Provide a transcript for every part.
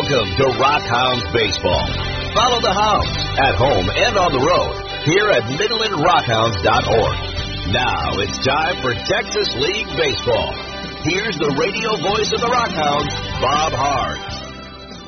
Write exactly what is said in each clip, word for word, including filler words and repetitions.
Welcome to Rockhounds Baseball. Follow the Hounds at home and on the road here at Midland Rockhounds dot org. Now it's time for Texas League Baseball. Here's the radio voice of the Rockhounds, Bob Hards.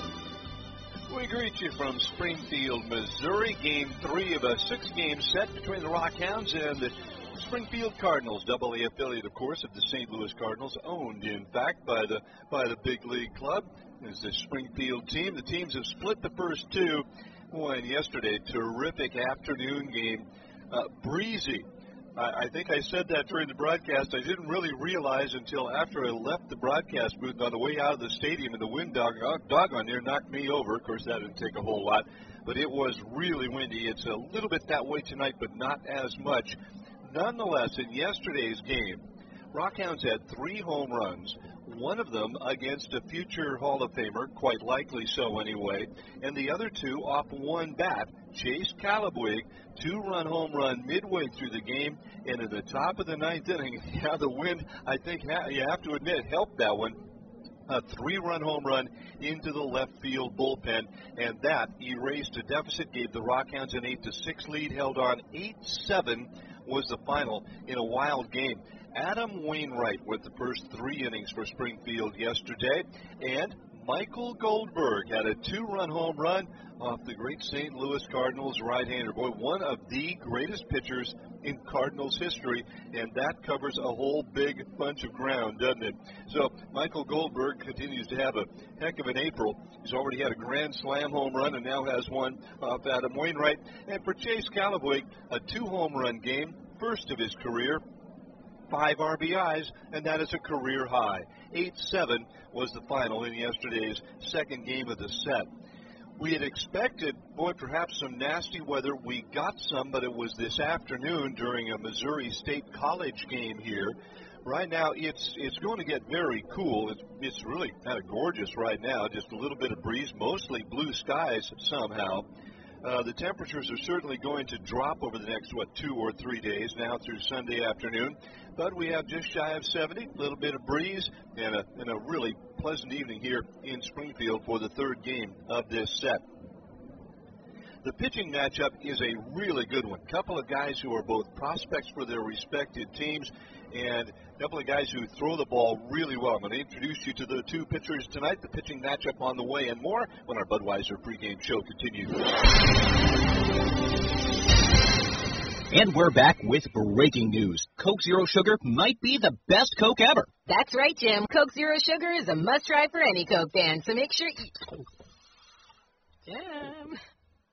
We greet you from Springfield, Missouri. Game three of a six-game set between the Rockhounds and the Springfield Cardinals, double A affiliate, of course, of the Saint Louis Cardinals, owned, in fact, by the by the big league club. Is the Springfield team. The teams have split the first two. Boy, and yesterday, terrific afternoon game. Uh, breezy. I, I think I said that during the broadcast. I didn't really realize until after I left the broadcast booth on the way out of the stadium, and the wind dog, dog on there knocked me over. Of course, that didn't take a whole lot, but it was really windy. It's a little bit that way tonight, but not as much. Nonetheless, in yesterday's game, Rockhounds had three home runs, one of them against a future Hall of Famer, quite likely so anyway, and the other two off one bat. Chase Calabwig, two-run home run midway through the game, and at the top of the ninth inning, yeah, the wind, I think ha- you have to admit, helped that one. A three-run home run into the left field bullpen, and that erased a deficit, gave the Rockhounds an eight to six lead, held on eight seven was the final in a wild game. Adam Wainwright with the first three innings for Springfield yesterday, and Michael Goldberg had a two-run home run off the great Saint Louis Cardinals right-hander. Boy, one of the greatest pitchers in Cardinals history, and that covers a whole big bunch of ground, doesn't it? So Michael Goldberg continues to have a heck of an April. He's already had a grand slam home run and now has one off Adam Wainwright. And for Chase Calabwig, a two-home run game, first of his career. Five R B Is, and that is a career high. eight seven was the final in yesterday's second game of the set. We had expected, boy, perhaps some nasty weather. We got some, but it was this afternoon during a Missouri State College game here. Right now, it's it's going to get very cool. It's, it's really kind of gorgeous right now, just a little bit of breeze, mostly blue skies somehow. Uh, the temperatures are certainly going to drop over the next, what, two or three days, now through Sunday afternoon. But we have just shy of seventy, a little bit of breeze, and a, and a really pleasant evening here in Springfield for the third game of this set. The pitching matchup is a really good one. A couple of guys who are both prospects for their respected teams, and a couple of guys who throw the ball really well. I'm going to introduce you to the two pitchers tonight. The pitching matchup on the way and more when our Budweiser pregame show continues. And we're back with breaking news. Coke Zero Sugar might be the best Coke ever. That's right, Jim. Coke Zero Sugar is a must-try for any Coke fan, so make sure you... Jim.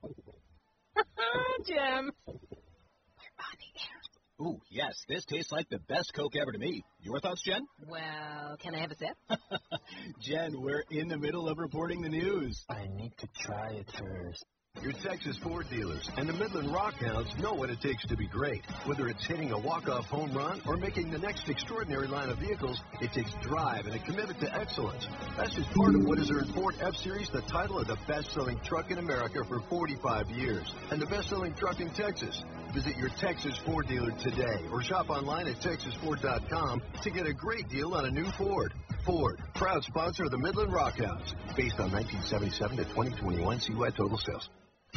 Jim. We're on the air. Ooh, yes, this tastes like the best Coke ever to me. Your thoughts, Jen? Well, can I have a sip? Jen, we're in the middle of reporting the news. I need to try it first. Your Texas Ford dealers and the Midland Rockhounds know what it takes to be great. Whether it's hitting a walk-off home run or making the next extraordinary line of vehicles, it takes drive and a commitment to excellence. That's just part of what has earned Ford F-Series the title of the best-selling truck in America for forty-five years and the best-selling truck in Texas. Visit your Texas Ford dealer today or shop online at texas ford dot com to get a great deal on a new Ford. Ford, proud sponsor of the Midland Rockhounds. Based on nineteen seventy-seven to twenty twenty-one C U I total sales.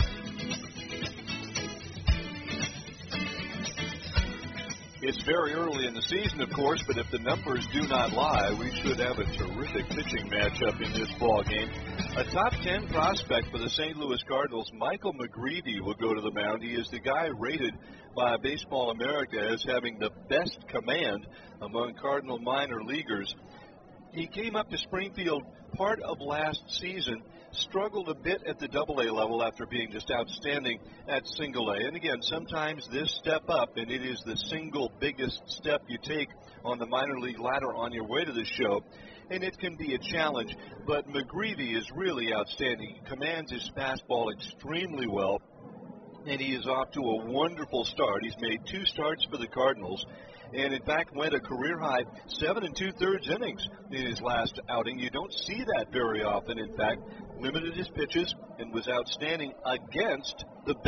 It's very early in the season, of course, but if the numbers do not lie, we should have a terrific pitching matchup in this ball game. A top ten prospect for the Saint Louis Cardinals, Michael McGreevy, will go to the mound. He is the guy rated by Baseball America as having the best command among Cardinal minor leaguers. He came up to Springfield part of last season, struggled a bit at the double A level after being just outstanding at single A. And again, sometimes this step up, and it is the single biggest step you take on the minor league ladder on your way to the show, and it can be a challenge. But McGreevy is really outstanding. He commands his fastball extremely well, and he is off to a wonderful start. He's made two starts for the Cardinals, and in fact went a career-high seven and two-thirds innings in his last outing. You don't see that very often. In fact, limited his pitches and was outstanding against the best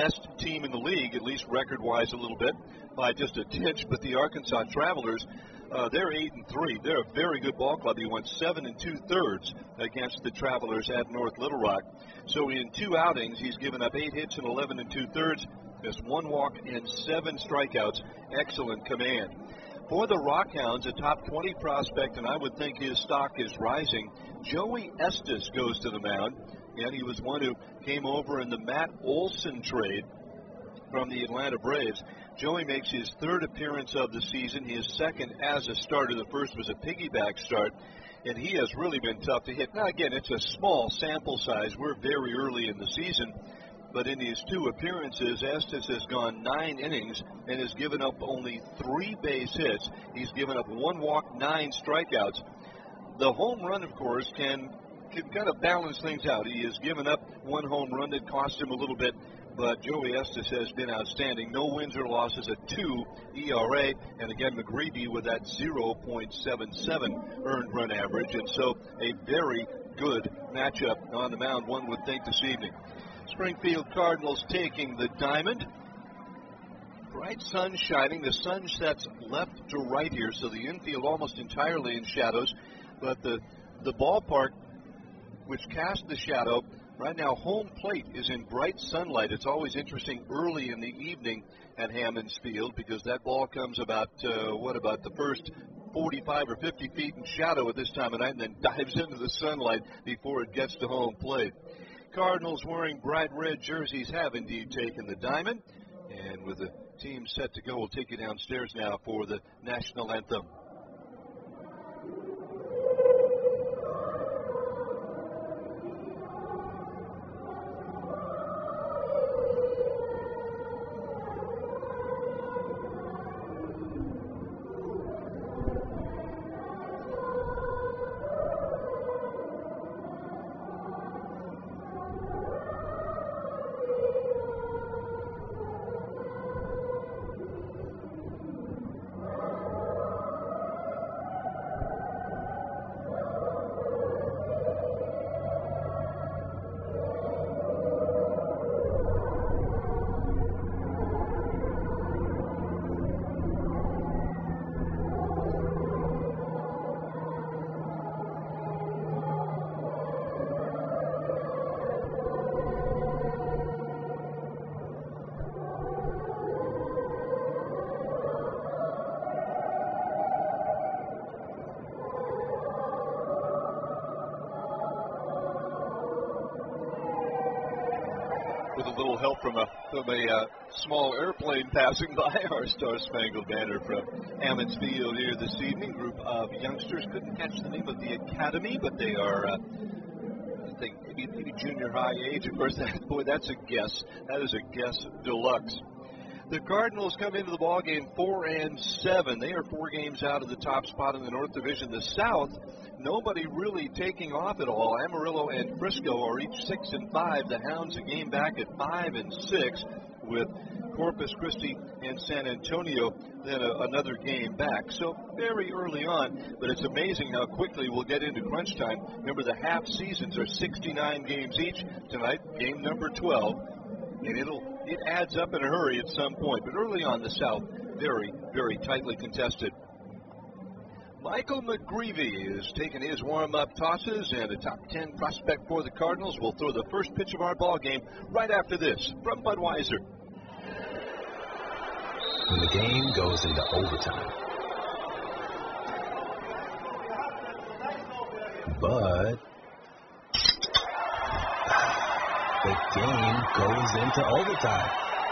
team in the league, at least record-wise a little bit, by just a titch. But the Arkansas Travelers, uh, they're eight and three. They're a very good ball club. He went seven and two thirds against the Travelers at North Little Rock. So in two outings, he's given up eight hits and eleven and two thirds. There's one walk and seven strikeouts. Excellent command. For the Rockhounds, a top twenty prospect, and I would think his stock is rising. Joey Estes goes to the mound, and he was one who came over in the Matt Olson trade from the Atlanta Braves. Joey makes his third appearance of the season, his second as a starter. The first was a piggyback start, and he has really been tough to hit. Now, again, it's a small sample size. We're very early in the season. But in his two appearances, Estes has gone nine innings and has given up only three base hits. He's given up one walk, nine strikeouts. The home run, of course, can, can kind of balance things out. He has given up one home run that cost him a little bit, but Joey Estes has been outstanding. No wins or losses, a two E R A, and again, McGreevy with that zero point seven seven earned run average, and so a very good matchup on the mound, one would think, this evening. Springfield Cardinals taking the diamond. Bright sun shining. The sun sets left to right here, so the infield almost entirely in shadows. But the the ballpark, which casts the shadow, right now home plate is in bright sunlight. It's always interesting early in the evening at Hammonds Field because that ball comes about, uh, what, about the first forty-five or fifty feet in shadow at this time of night and then dives into the sunlight before it gets to home plate. Cardinals wearing bright red jerseys have indeed taken the diamond. And with the team set to go, we'll take you downstairs now for the national anthem. With a little help from a, from a uh, small airplane passing by, our Star-Spangled Banner from Hammonds Field here this evening. Group of youngsters, couldn't catch the name of the academy, but they are, uh, I think, maybe, maybe junior high age. Of course, that, boy, that's a guess. That is a guess deluxe. The Cardinals come into the ballgame four and seven. They are four games out of the top spot in the North Division. The South, nobody really taking off at all. Amarillo and Frisco are each six and five. The Hounds a game back at five and six, with Corpus Christi and San Antonio then a, another game back. So very early on, but it's amazing how quickly we'll get into crunch time. Remember, the half seasons are sixty-nine games each. Tonight, game number twelve, and it'll it adds up in a hurry at some point. But early on, the South, very, very tightly contested. Michael McGreevy is taking his warm-up tosses, and a top ten prospect for the Cardinals will throw the first pitch of our ball game right after this from Budweiser. When the game goes into overtime, but the game goes into overtime.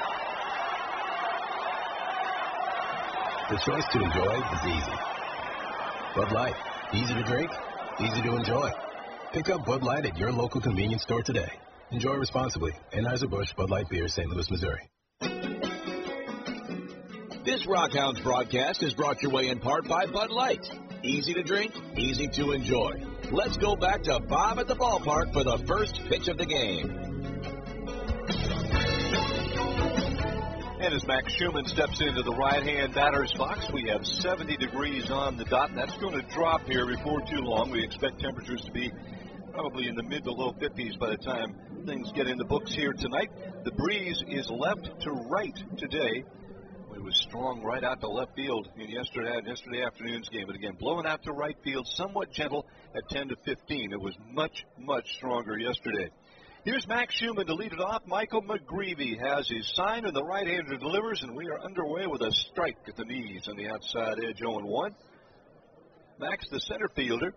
The choice to enjoy is easy. Bud Light, easy to drink, easy to enjoy. Pick up Bud Light at your local convenience store today. Enjoy responsibly. Anheuser-Busch Bud Light Beer, Saint Louis, Missouri. This Rockhounds broadcast is brought your way in part by Bud Light. Easy to drink, easy to enjoy. Let's go back to Bob at the ballpark for the first pitch of the game. And as Max Schumann steps into the right-hand batter's box, we have seventy degrees on the dot. That's going to drop here before too long. We expect temperatures to be probably in the mid to low fifties by the time things get in the books here tonight. The breeze is left to right today. It was strong right out to left field in yesterday, yesterday afternoon's game. But again, blowing out to right field, somewhat gentle at ten to fifteen. It was much, much stronger yesterday. Here's Max Schumann to lead it off. Michael McGreevy has his sign, and the right-hander delivers, and we are underway with a strike at the knees on the outside edge, oh and one. Max, the center fielder.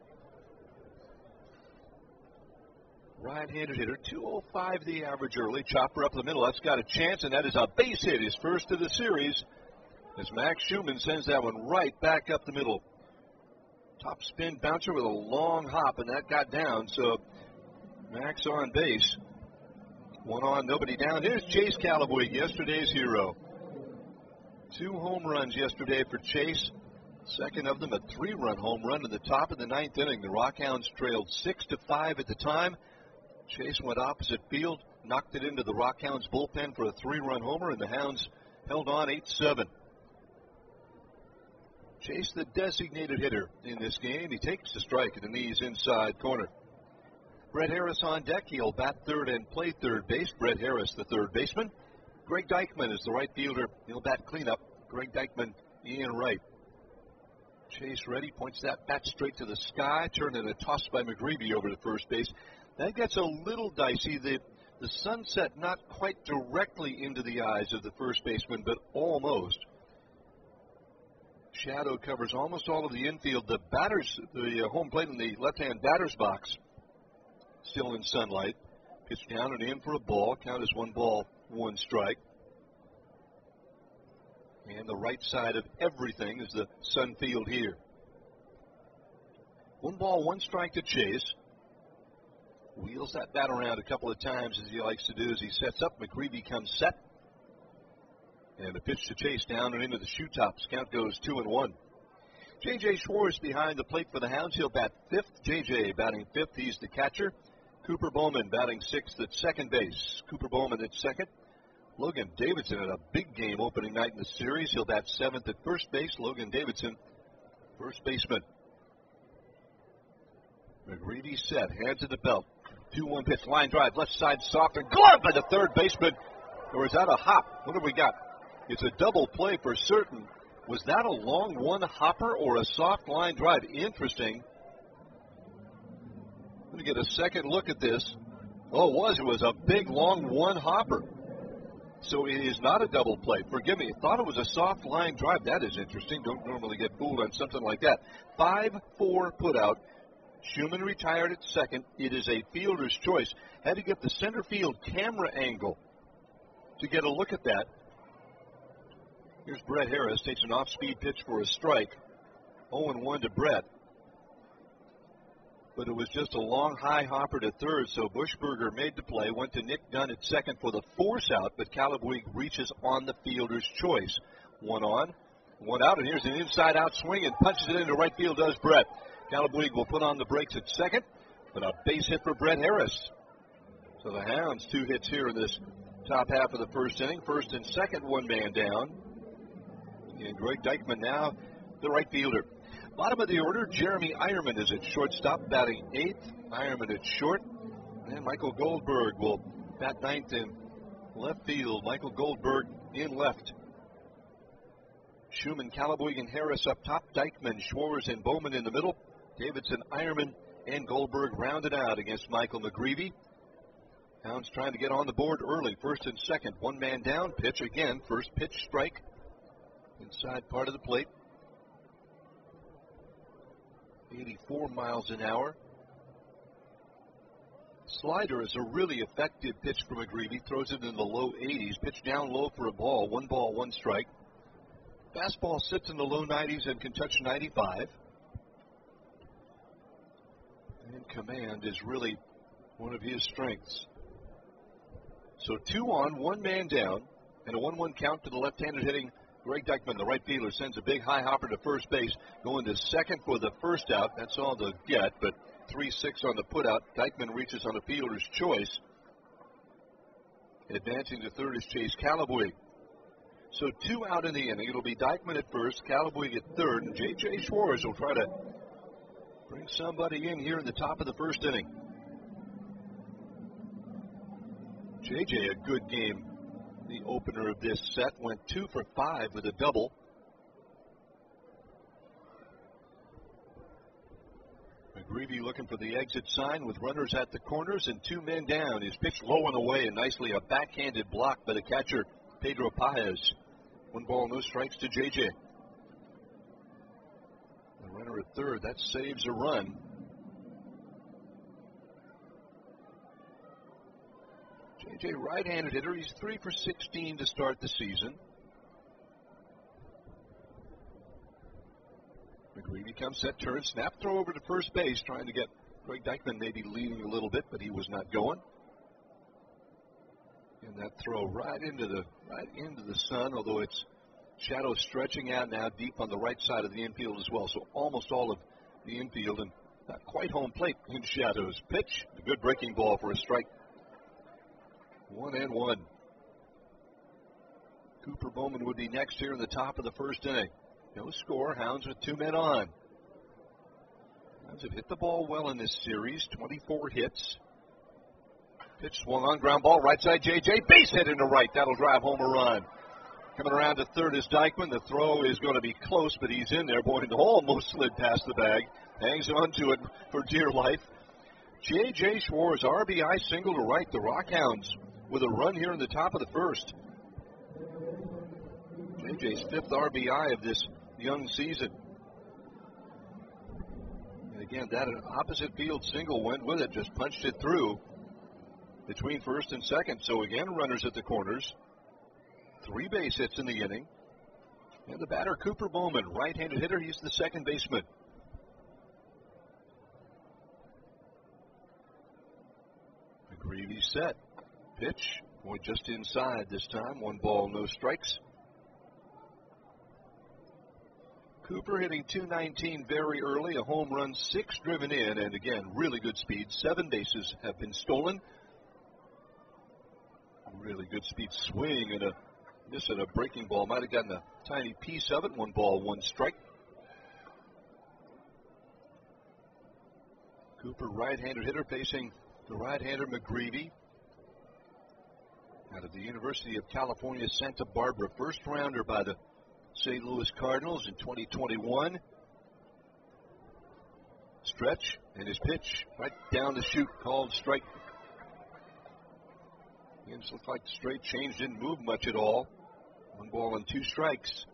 Right-handed hitter, two oh five the average early. Chopper up the middle. That's got a chance, and that is a base hit, his first of the series, as Max Schumann sends that one right back up the middle. Top spin bouncer with a long hop, and that got down, so Max on base. One on, nobody down. Here's Chase Calabuig, yesterday's hero. Two home runs yesterday for Chase. Second of them, a three-run home run in the top of the ninth inning. The Rockhounds trailed six to five at the time. Chase went opposite field, knocked it into the Rockhounds bullpen for a three-run homer, and the Hounds held on eight seven. Chase, the designated hitter in this game. He takes the strike at the knees inside corner. Brett Harris on deck. He'll bat third and play third base. Brett Harris, the third baseman. Greg Dykman is the right fielder. He'll bat cleanup. Greg Dykman in right. Chase ready, points that bat straight to the sky, turned in a toss by McGreevy over to first base. That gets a little dicey. The, the sunset not quite directly into the eyes of the first baseman, but almost. Shadow covers almost all of the infield. The batters, the uh, home plate in the left-hand batter's box, still in sunlight. Pitch down and in for a ball. Count is one ball, one strike. And the right side of everything is the sun field here. One ball, one strike to Chase. Wheels that bat around a couple of times, as he likes to do, as he sets up. McGreevy comes set. And a pitch to Chase down and into the shoe tops. Count goes two and one. J J. Schwartz behind the plate for the Hounds. He'll bat fifth. J J batting fifth. He's the catcher. Cooper Bowman batting sixth at second base. Cooper Bowman at second. Logan Davidson had a big game opening night in the series. He'll bat seventh at first base. Logan Davidson, first baseman. McGreevy set, hands at the belt. two one pitch, line drive, left side soft, and glove by the third baseman. Or is that a hop? What have we got? It's a double play for certain. Was that a long one hopper or a soft line drive? Interesting. I'm going to get a second look at this. Oh, it was. It was a big, long one hopper. So it is not a double play. Forgive me. I thought it was a soft line drive. That is interesting. Don't normally get fooled on something like that. five four put out. Schumann retired at second. It is a fielder's choice. Had to get the center field camera angle to get a look at that. Here's Brett Harris. Takes an off-speed pitch for a strike. oh and one to Brett. But it was just a long high hopper to third, so Bushberger made the play, went to Nick Dunn at second for the force out, but Calabuig reaches on the fielder's choice. One on, one out, and here's an inside-out swing and punches it into right field, does Brett. Calabuig will put on the brakes at second, but a base hit for Brett Harris. So the Hounds, two hits here in this top half of the first inning. First and second, one man down. And Greg Dykman now the right fielder. Bottom of the order, Jeremy Eierman is at shortstop, batting eighth. Eierman at short. And Michael Goldberg will bat ninth in left field. Michael Goldberg in left. Schumann, Calabuig, and Harris up top. Dykman, Schwartz, and Bowman in the middle. Davidson, Eierman, and Goldberg rounded out against Michael McGreevy. Hounds trying to get on the board early. First and second, one man down. Pitch again. First pitch strike. Inside part of the plate. eighty-four miles an hour. Slider is a really effective pitch for McGreevy. Throws it in the low eighties. Pitch down low for a ball. One ball, one strike. Fastball sits in the low nineties and can touch ninety-five. And command is really one of his strengths. So two on, one man down, and a one one count to the left-handed hitting Greg Dykman, the right fielder, sends a big high hopper to first base, going to second for the first out. That's all they'll get, but three six on the put out. Dykman reaches on the fielder's choice. Advancing to third is Chase Calabuig. So two out in the inning. It'll be Dykman at first, Calabuig at third, and J J. Schwartz will try to bring somebody in here in the top of the first inning. J J, a good game. The opener of this set went two for five with a double. McGreevy looking for the exit sign with runners at the corners and two men down. His pitch low and away and nicely a backhanded block by the catcher, Pedro Paez. One ball, no strikes to J J. The runner at third, that saves a run. J J, right-handed hitter. He's three for sixteen to start the season. McGreevy comes set, turn, snap, throw over to first base, trying to get Greg Deichmann maybe leading a little bit, but he was not going. And that throw right into the right into the sun, although it's shadow stretching out now deep on the right side of the infield as well. So almost all of the infield and not quite home plate in shadows. Pitch, a good breaking ball for a strike. One and one. Cooper Bowman would be next here in the top of the first inning. No score. Hounds with two men on. Hounds have hit the ball well in this series. twenty-four hits. Pitch swung on, ground ball, right side J J. Base hit into right. That'll drive home a run. Coming around to third is Deichmann. The throw is going to be close, but he's in there. Boyd almost slid past the bag. Hangs on to it for dear life. J J. Schwartz, R B I single to right. The Rockhounds with a run here in the top of the first. J J's fifth R B I of this young season. And again, that opposite field single went with it, just punched it through between first and second. So again, runners at the corners. Three base hits in the inning. And the batter, Cooper Bowman, right-handed hitter. He's the second baseman. McGreevy set. Pitch, boy, just inside this time. One ball, no strikes. Cooper hitting two nineteen very early, a home run, six driven in, and again, really good speed. Seven bases have been stolen. Really good speed swing and a miss at a breaking ball. Might have gotten a tiny piece of it. One ball, one strike. Cooper, right-handed hitter, facing the right-hander McGreevy. Out of the University of California, Santa Barbara, first rounder by the Saint Louis Cardinals in twenty twenty-one. Stretch and his pitch right down the chute, called strike. It just looked like the straight change didn't move much at all. One ball and two strikes.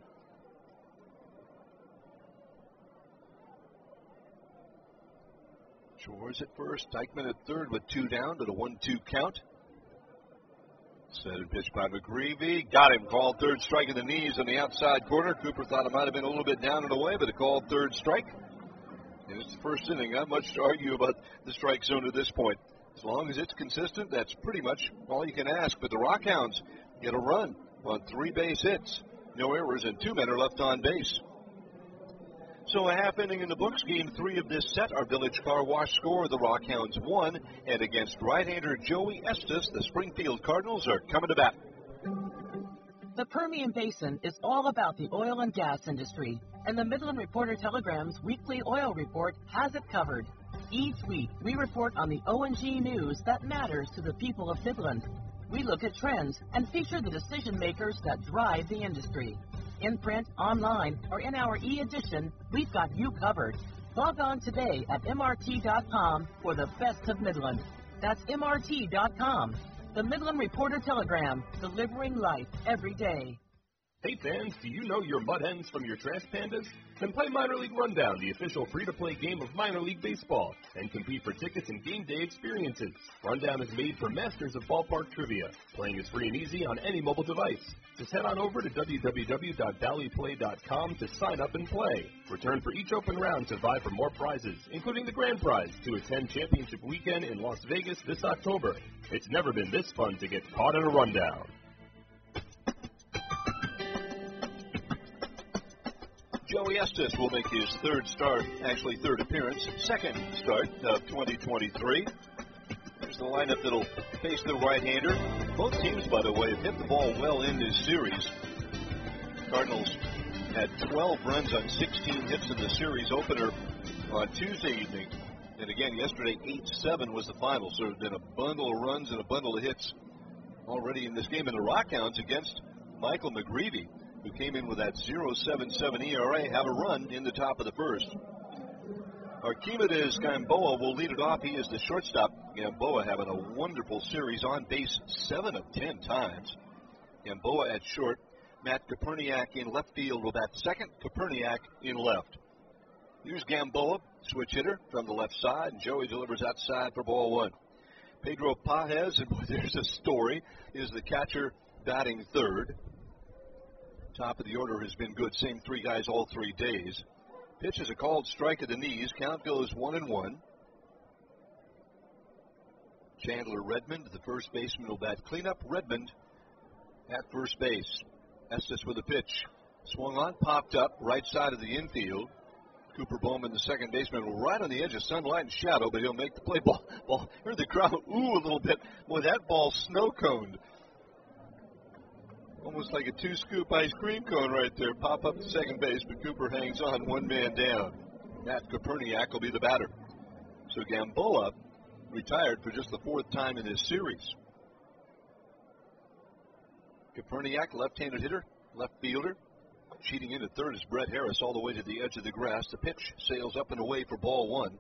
Shores at first, Deichmann at third with two down to the one two count. Set and pitch by McGreevy. Got him. Called third strike in the knees on the outside corner. Cooper thought it might have been a little bit down and away, but it called third strike. And it's the first inning. Not much to argue about the strike zone at this point. As long as it's consistent, that's pretty much all you can ask. But the Rockhounds get a run on three base hits. No errors, and two men are left on base. So a half inning in the books. Game three of this set. Our Village Car Wash score. The Rockhounds won. And against right-hander Joey Estes, the Springfield Cardinals are coming to bat. The Permian Basin is all about the oil and gas industry. And the Midland Reporter-Telegram's weekly oil report has it covered. Each week, we report on the O and G news that matters to the people of Midland. We look at trends and feature the decision makers that drive the industry. In print, online, or in our e-edition, we've got you covered. Log on today at M R T dot com for the best of Midland. That's M R T dot com. The Midland Reporter-Telegram, delivering life every day. Hey fans, do you know your Mud Hens from your Trash Pandas? Then play Minor League Rundown, the official free-to-play game of minor league baseball, and compete for tickets and game day experiences. Rundown is made for masters of ballpark trivia. Playing is free and easy on any mobile device. Just head on over to w w w dot valley play dot com to sign up and play. Return for each open round to vie for more prizes, including the grand prize to attend Championship Weekend in Las Vegas this October. It's never been this fun to get caught in a rundown. Joey Estes will make his third start, actually third appearance, second start of twenty twenty-three. There's the lineup that'll face the right-hander. Both teams, by the way, have hit the ball well in this series. Cardinals had twelve runs on sixteen hits in the series opener on Tuesday evening. And again, yesterday, eight seven was the final. So there's been a bundle of runs and a bundle of hits already in this game in the Rockhounds against Michael McGreevy, who came in with that point oh seven seven E R A, have a run in the top of the first. Archimedes Gamboa will lead it off. He is the shortstop. Gamboa having a wonderful series, on base seven of ten times. Gamboa at short. Matt Koperniak in left field will bat second. Koperniak in left. Here's Gamboa, switch hitter from the left side, and Joey delivers outside for ball one. Pedro Pages, and boy, there's a story, is the catcher batting third. Top of the order has been good. Same three guys all three days. Pitch is a called strike at the knees. Count goes one and one. Chandler Redmond, the first baseman, will bat cleanup. Redmond at first base. Estes with a pitch. Swung on, popped up, right side of the infield. Cooper Bowman, the second baseman, right on the edge of sunlight and shadow, but he'll make the play. Ball, ball. Heard the crowd ooh a little bit. Boy, that ball snow coned. Almost like a two-scoop ice cream cone right there. Pop up to second base, but Cooper hangs on, one man down. Matt Koperniak will be the batter. So Gamboa retired for just the fourth time in this series. Koperniak, left-handed hitter, left fielder. Cheating into third is Brett Harris all the way to the edge of the grass. The pitch sails up and away for ball one.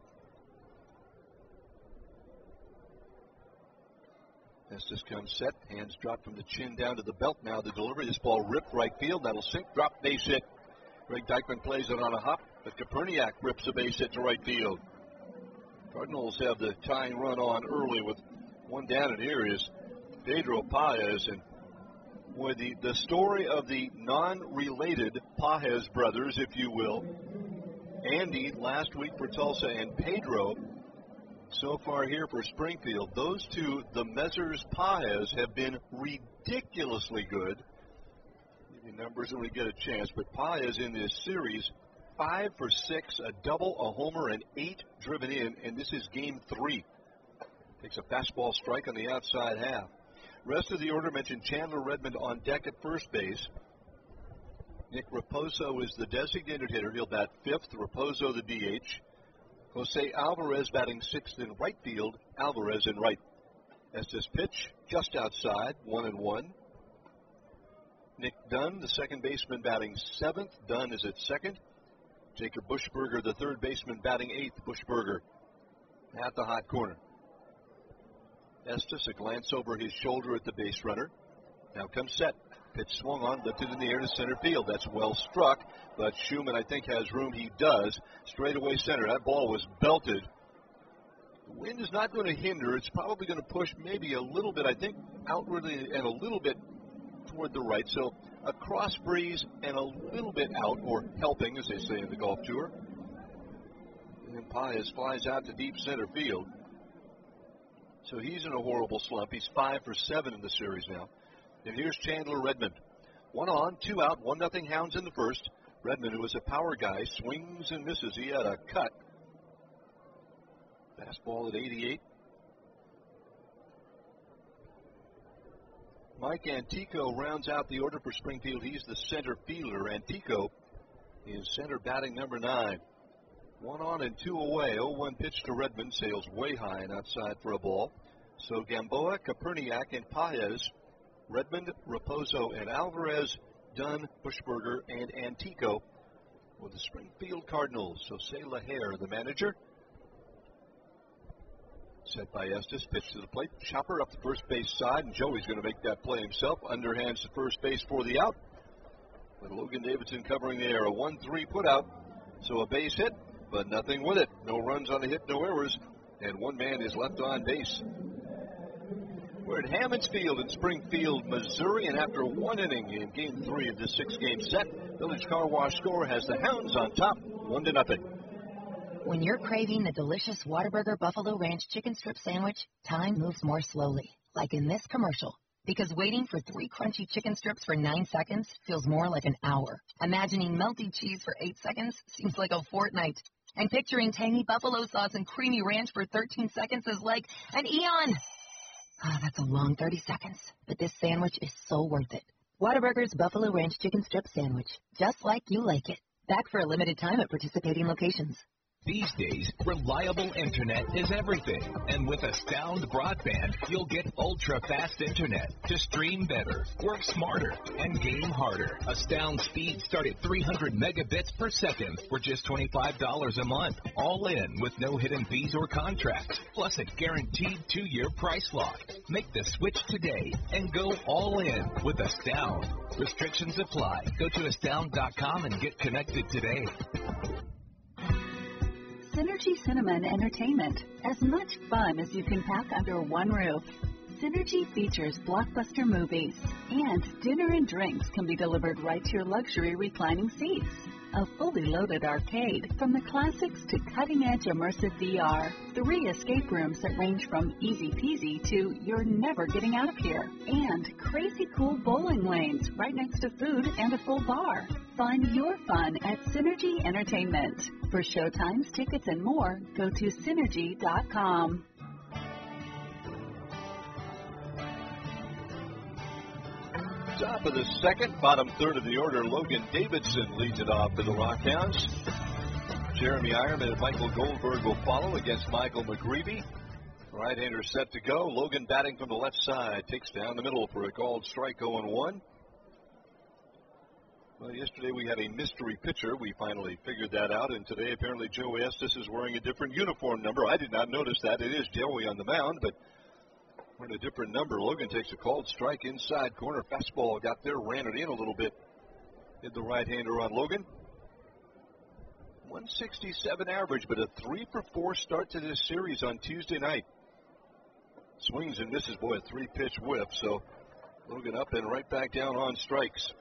Estes comes set. Hands drop from the chin down to the belt. Now the delivery. This ball ripped right field. That'll sink. Drop, base hit. Greg Dykman plays it on a hop, but Koperniak rips a base hit to right field. Cardinals have the tying run on early with one down, and here is Pedro Pages. And boy, the, the story of the non-related Pages brothers, if you will. Andy last week for Tulsa, and Pedro so far here for Springfield. Those two, the Mezzers Pages, have been ridiculously good. Give you numbers when we get a chance, but Pages in this series, five for six, a double, a homer, and eight driven in, and this is game three. Takes a fastball strike on the outside half. Rest of the order mentioned Chandler Redmond on deck at first base. Nick Raposo is the designated hitter. He'll bat fifth. Raposo the D H. Jose Alvarez batting sixth in right field. Alvarez in right. Estes pitch just outside, one and one. Nick Dunn, the second baseman, batting seventh. Dunn is at second. Jacob Buschberger, the third baseman, batting eighth. Buschberger at the hot corner. Estes, a glance over his shoulder at the base runner. Now comes set. Pitch swung on, lifted in the air to center field. That's well struck, but Schumann, I think, has room. He does. Straightaway center. That ball was belted. The wind is not going to hinder. It's probably going to push maybe a little bit, I think, outwardly and a little bit toward the right. So a cross breeze and a little bit out, or helping, as they say in the golf tour. And then Pages flies out to deep center field. So he's in a horrible slump. He's five for seven in the series now. And here's Chandler Redmond. One on, two out, one nothing Hounds in the first. Redmond, who is a power guy, swings and misses. He had a cut. Fastball at eighty-eight. Mike Antico rounds out the order for Springfield. He's the center fielder. Antico is center batting number nine. One on and two away. oh one pitch to Redmond. Sails way high and outside for a ball. So Gamboa, Koperniak, and Pages. Redmond, Raposo, and Alvarez, Dunn, Buschberger, and Antico with the Springfield Cardinals. Jose Lahair, the manager. Set by Estes, pitch to the plate. Chopper up the first base side, and Joey's going to make that play himself. Underhands to first base for the out. But Logan Davidson covering the air. A one three put out, so a base hit, but nothing with it. No runs on the hit, no errors, and one man is left on base. We're at Hammons Field in Springfield, Missouri, and after one inning in game three of this six-game set, Village Car Wash score has the Hounds on top, one to nothing. When you're craving the delicious Whataburger Buffalo Ranch chicken strip sandwich, time moves more slowly, like in this commercial. Because waiting for three crunchy chicken strips for nine seconds feels more like an hour. Imagining melty cheese for eight seconds seems like a fortnight. And picturing tangy buffalo sauce and creamy ranch for thirteen seconds is like an eon. Ah, that's a long thirty seconds, but this sandwich is so worth it. Whataburger's Buffalo Ranch Chicken Strip Sandwich, just like you like it. Back for a limited time at participating locations. These days, reliable internet is everything. And with Astound Broadband, you'll get ultra-fast internet to stream better, work smarter, and game harder. Astound speeds start at three hundred megabits per second for just twenty-five dollars a month. All in with no hidden fees or contracts, plus a guaranteed two-year price lock. Make the switch today and go all in with Astound. Restrictions apply. Go to astound dot com and get connected today. Synergy Cinema and Entertainment. As much fun as you can pack under one roof. Synergy features blockbuster movies, and dinner and drinks can be delivered right to your luxury reclining seats. A fully loaded arcade, from the classics to cutting-edge immersive V R. Three escape rooms that range from easy peasy to you're never getting out of here. And crazy cool bowling lanes right next to food and a full bar. Find your fun at Synergy Entertainment. For showtimes, tickets, and more, go to synergy dot com. Top of the second, bottom third of the order, Logan Davidson leads it off for the Rockhounds. Jeremy Ironman and Michael Goldberg will follow against Michael McGreevy. Right-hander set to go. Logan batting from the left side, takes down the middle for a called strike, oh and one. Well, yesterday we had a mystery pitcher. We finally figured that out, and today apparently Joe Estes is wearing a different uniform number. I did not notice that. It is Joey on the mound, but wearing a different number. Logan takes a called strike inside corner. Fastball got there, ran it in a little bit. Hit the right-hander on Logan. one sixty-seven average, but a three for four start to this series on Tuesday night. Swings and misses, boy, a three-pitch whiff. So Logan up and right back down on strikes.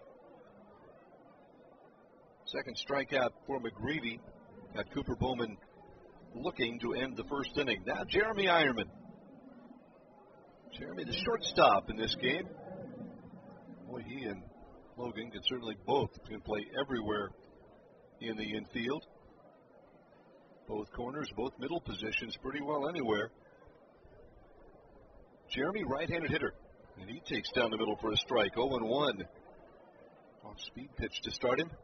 Second strikeout for McGreevy. Got Cooper Bowman looking to end the first inning. Now Jeremy Ironman. Jeremy, the shortstop in this game. Boy, he and Logan can certainly both can play everywhere in the infield. Both corners, both middle positions, pretty well anywhere. Jeremy, right-handed hitter, and he takes down the middle for a strike. oh and one. Off-speed pitch to start him.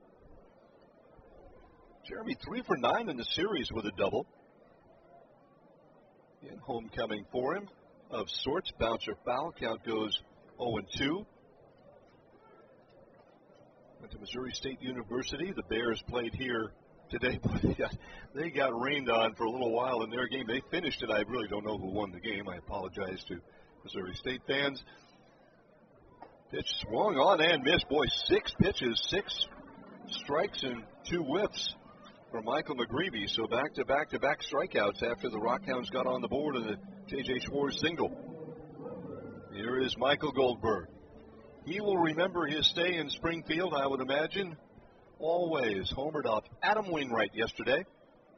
Jeremy three for nine in the series with a double. And homecoming for him. Of sorts, bouncer foul, count goes oh and two. Went to Missouri State University. The Bears played here today, but they got, they got rained on for a little while in their game. They finished it. I really don't know who won the game. I apologize to Missouri State fans. Pitch swung on and missed. Boy, six pitches, six strikes and two whiffs for Michael McGreevy. So back-to-back-to-back strikeouts after the Rockhounds got on the board in the J J. Schwartz single. Here is Michael Goldberg. He will remember his stay in Springfield, I would imagine, always. Homered off Adam Wainwright yesterday.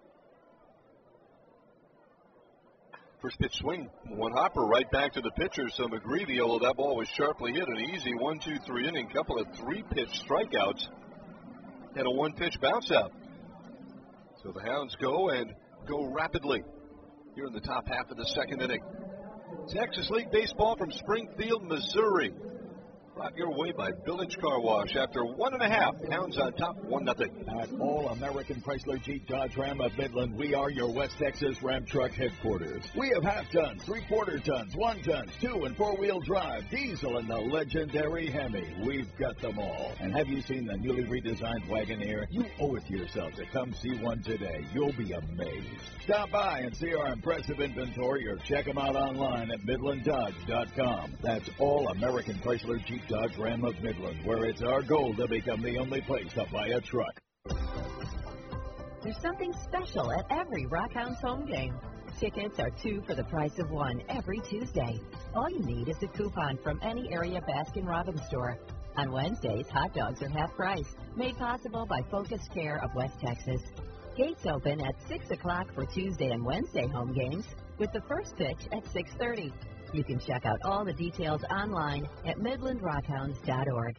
First pitch swing, one hopper right back to the pitcher. So McGreevy, although that ball was sharply hit, an easy one, two, three inning, couple of three-pitch strikeouts, and a one-pitch bounce out. So the Hounds go and go rapidly here in the top half of the second inning. Texas League Baseball from Springfield, Missouri. Brought your way by Village Car Wash after one and a half. Hounds on top, one nothing. At All American Chrysler Jeep Dodge Ram of Midland, we are your West Texas Ram Truck headquarters. We have half tons, three quarter tons, one tons, two and four wheel drive, diesel, and the legendary Hemi. We've got them all. And have you seen the newly redesigned Wagoneer? You owe it to yourself to come see one today. You'll be amazed. Stop by and see our impressive inventory, or check them out online at midland dodge dot com. That's All American Chrysler Jeep Dodge Ram of Midland, where it's our goal to become the only place to buy a truck. There's something special at every Rockhounds home game. Tickets are two for the price of one every Tuesday. All you need is a coupon from any area Baskin-Robbins store. On Wednesdays, hot dogs are half price, made possible by Focus Care of West Texas. Gates open at six o'clock for Tuesday and Wednesday home games, with the first pitch at six thirty. You can check out all the details online at midland rockhounds dot org.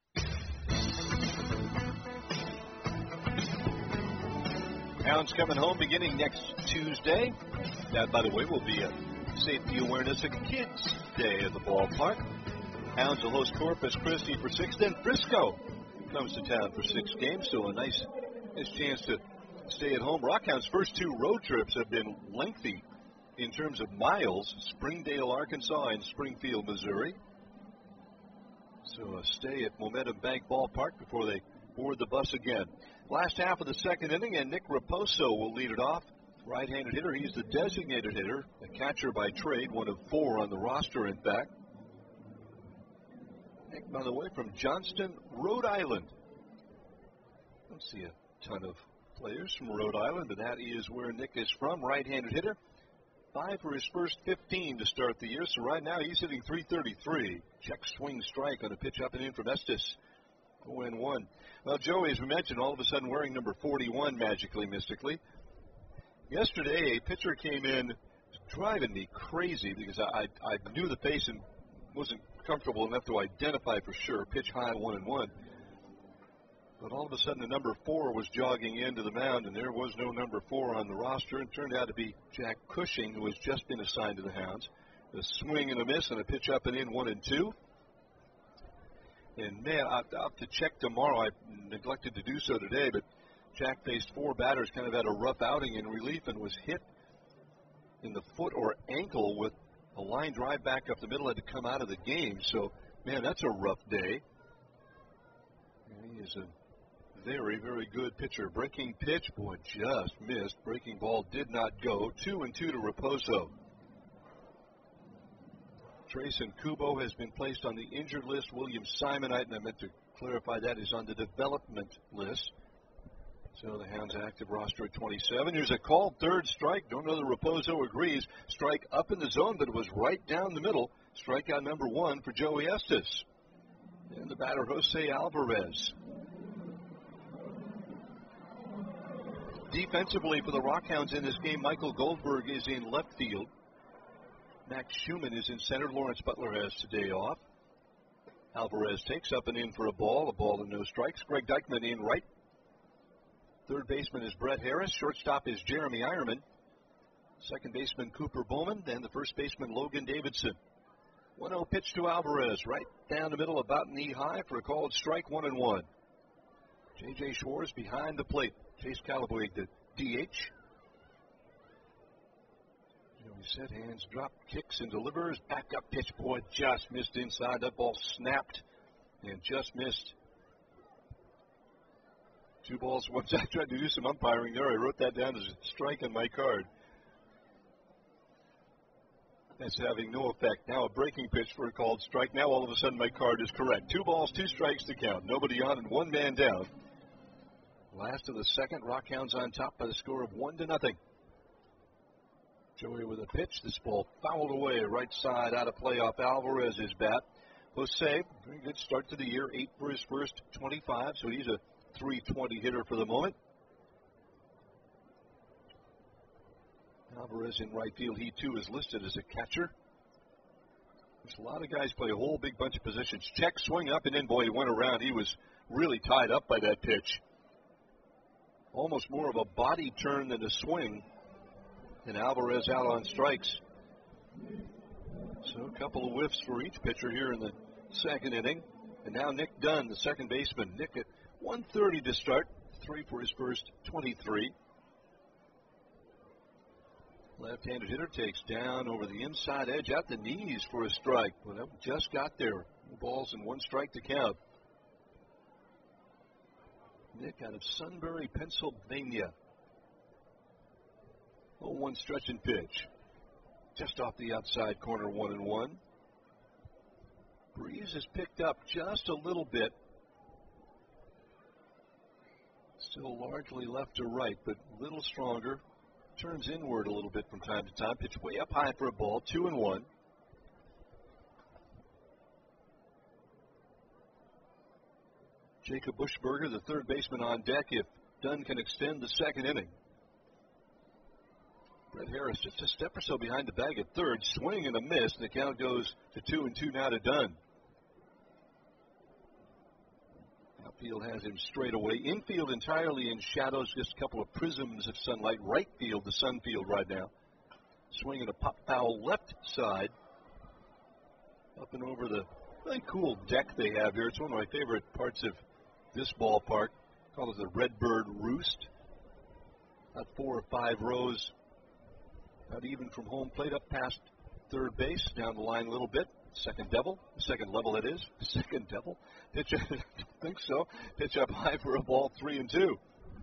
Hounds coming home beginning next Tuesday. That, by the way, will be a Safety Awareness of Kids Day at the ballpark. Hounds will host Corpus Christi for six. Then Frisco comes to town for six games. So a nice, nice chance to stay at home. Rockhound's first two road trips have been lengthy in terms of miles. Springdale, Arkansas, and Springfield, Missouri. So a stay at Momentum Bank Ballpark before they board the bus again. Last half of the second inning, and Nick Raposo will lead it off. Right-handed hitter. He's the designated hitter, a catcher by trade, one of four on the roster, in fact. Nick, by the way, from Johnston, Rhode Island. Don't see a ton of players from Rhode Island, but that is where Nick is from. Right-handed hitter. Five for his first fifteen to start the year, so right now he's hitting three thirty-three. Check swing strike on a pitch up and in from Estes. oh and one. Well, Joey, as we mentioned, all of a sudden wearing number forty-one magically, mystically. Yesterday, a pitcher came in driving me crazy because I, I knew the face and wasn't comfortable enough to identify for sure. Pitch high, one and one. But all of a sudden, the number four was jogging into the mound, and there was no number four on the roster. It turned out to be Jack Cushing, who has just been assigned to the Hounds. A swing and a miss, and a pitch up and in, one and two. And, man, I'll have to check tomorrow. I neglected to do so today, but Jack faced four batters, kind of had a rough outing in relief, and was hit in the foot or ankle with a line drive back up the middle, had to come out of the game. So, man, that's a rough day. And he is a very, very good pitcher. Breaking pitch, boy, just missed. Breaking ball did not go. Two and two to Raposo. Trayson Kubo has been placed on the injured list. William Simonite, and I meant to clarify that, is on the development list. So the Hounds active roster at twenty-seven. Here's a called third strike. Don't know that Raposo agrees. Strike up in the zone, but it was right down the middle. Strikeout number one for Joey Estes. And the batter, Jose Alvarez. Defensively for the Rockhounds in this game, Michael Goldberg is in left field. Max Schumann is in center. Lawrence Butler has today off. Alvarez takes up and in for a ball. A ball and no strikes. Greg Dykman in right. Third baseman is Brett Harris. Shortstop is Jeremy Ironman. Second baseman Cooper Bowman. Then the first baseman Logan Davidson. one oh pitch to Alvarez. Right down the middle, about knee high for a called strike, one and one. J J. Schwartz behind the plate. Chase Callaway, the D H. Joey said, hands drop, kicks and delivers. Back up pitch, boy, just missed inside. That ball snapped and just missed. Two balls, once I tried to do some umpiring there, I wrote that down as a strike on my card. That's having no effect. Now a breaking pitch for a called strike. Now all of a sudden my card is correct. Two balls, two strikes to count. Nobody on and one man down. Last of the second, Rockhounds on top by the score of one to nothing. Joey with a pitch. This ball fouled away, right side, out of play off Alvarez's bat. Jose, very good start to the year, eight for his first twenty-five, so he's a three twenty hitter for the moment. Alvarez in right field, he too is listed as a catcher. There's a lot of guys play a whole big bunch of positions. Check, swing up, and then, boy, he went around. He was really tied up by that pitch. Almost more of a body turn than a swing. And Alvarez out on strikes. So a couple of whiffs for each pitcher here in the second inning. And now Nick Dunn, the second baseman. Nick at one thirty to start. Three for his first twenty-three. Left-handed hitter takes down over the inside edge at the knees for a strike. But well, just got there. Two balls and one strike to count. Nick out of Sunbury, Pennsylvania. oh one stretch and pitch. Just off the outside corner, one and one. Breeze has picked up just a little bit. Still largely left to right, but a little stronger. Turns inward a little bit from time to time. Pitch way up high for a ball, two and one. Jacob Buschberger, the third baseman, on deck if Dunn can extend the second inning. Brett Harris just a step or so behind the bag at third. Swing and a miss, and the count goes to two and two now to Dunn. Outfield has him straight away. Infield entirely in shadows, just a couple of prisms of sunlight. Right field, the sun field right now. Swing and a pop foul left side. Up and over the really cool deck they have here. It's one of my favorite parts of this ballpark. Call it the Redbird Roost. About four or five rows, not even from home plate up past third base, down the line a little bit. Second devil, second level it is. Second devil. Pitch, I don't think so. Pitch up high for a ball, three and two.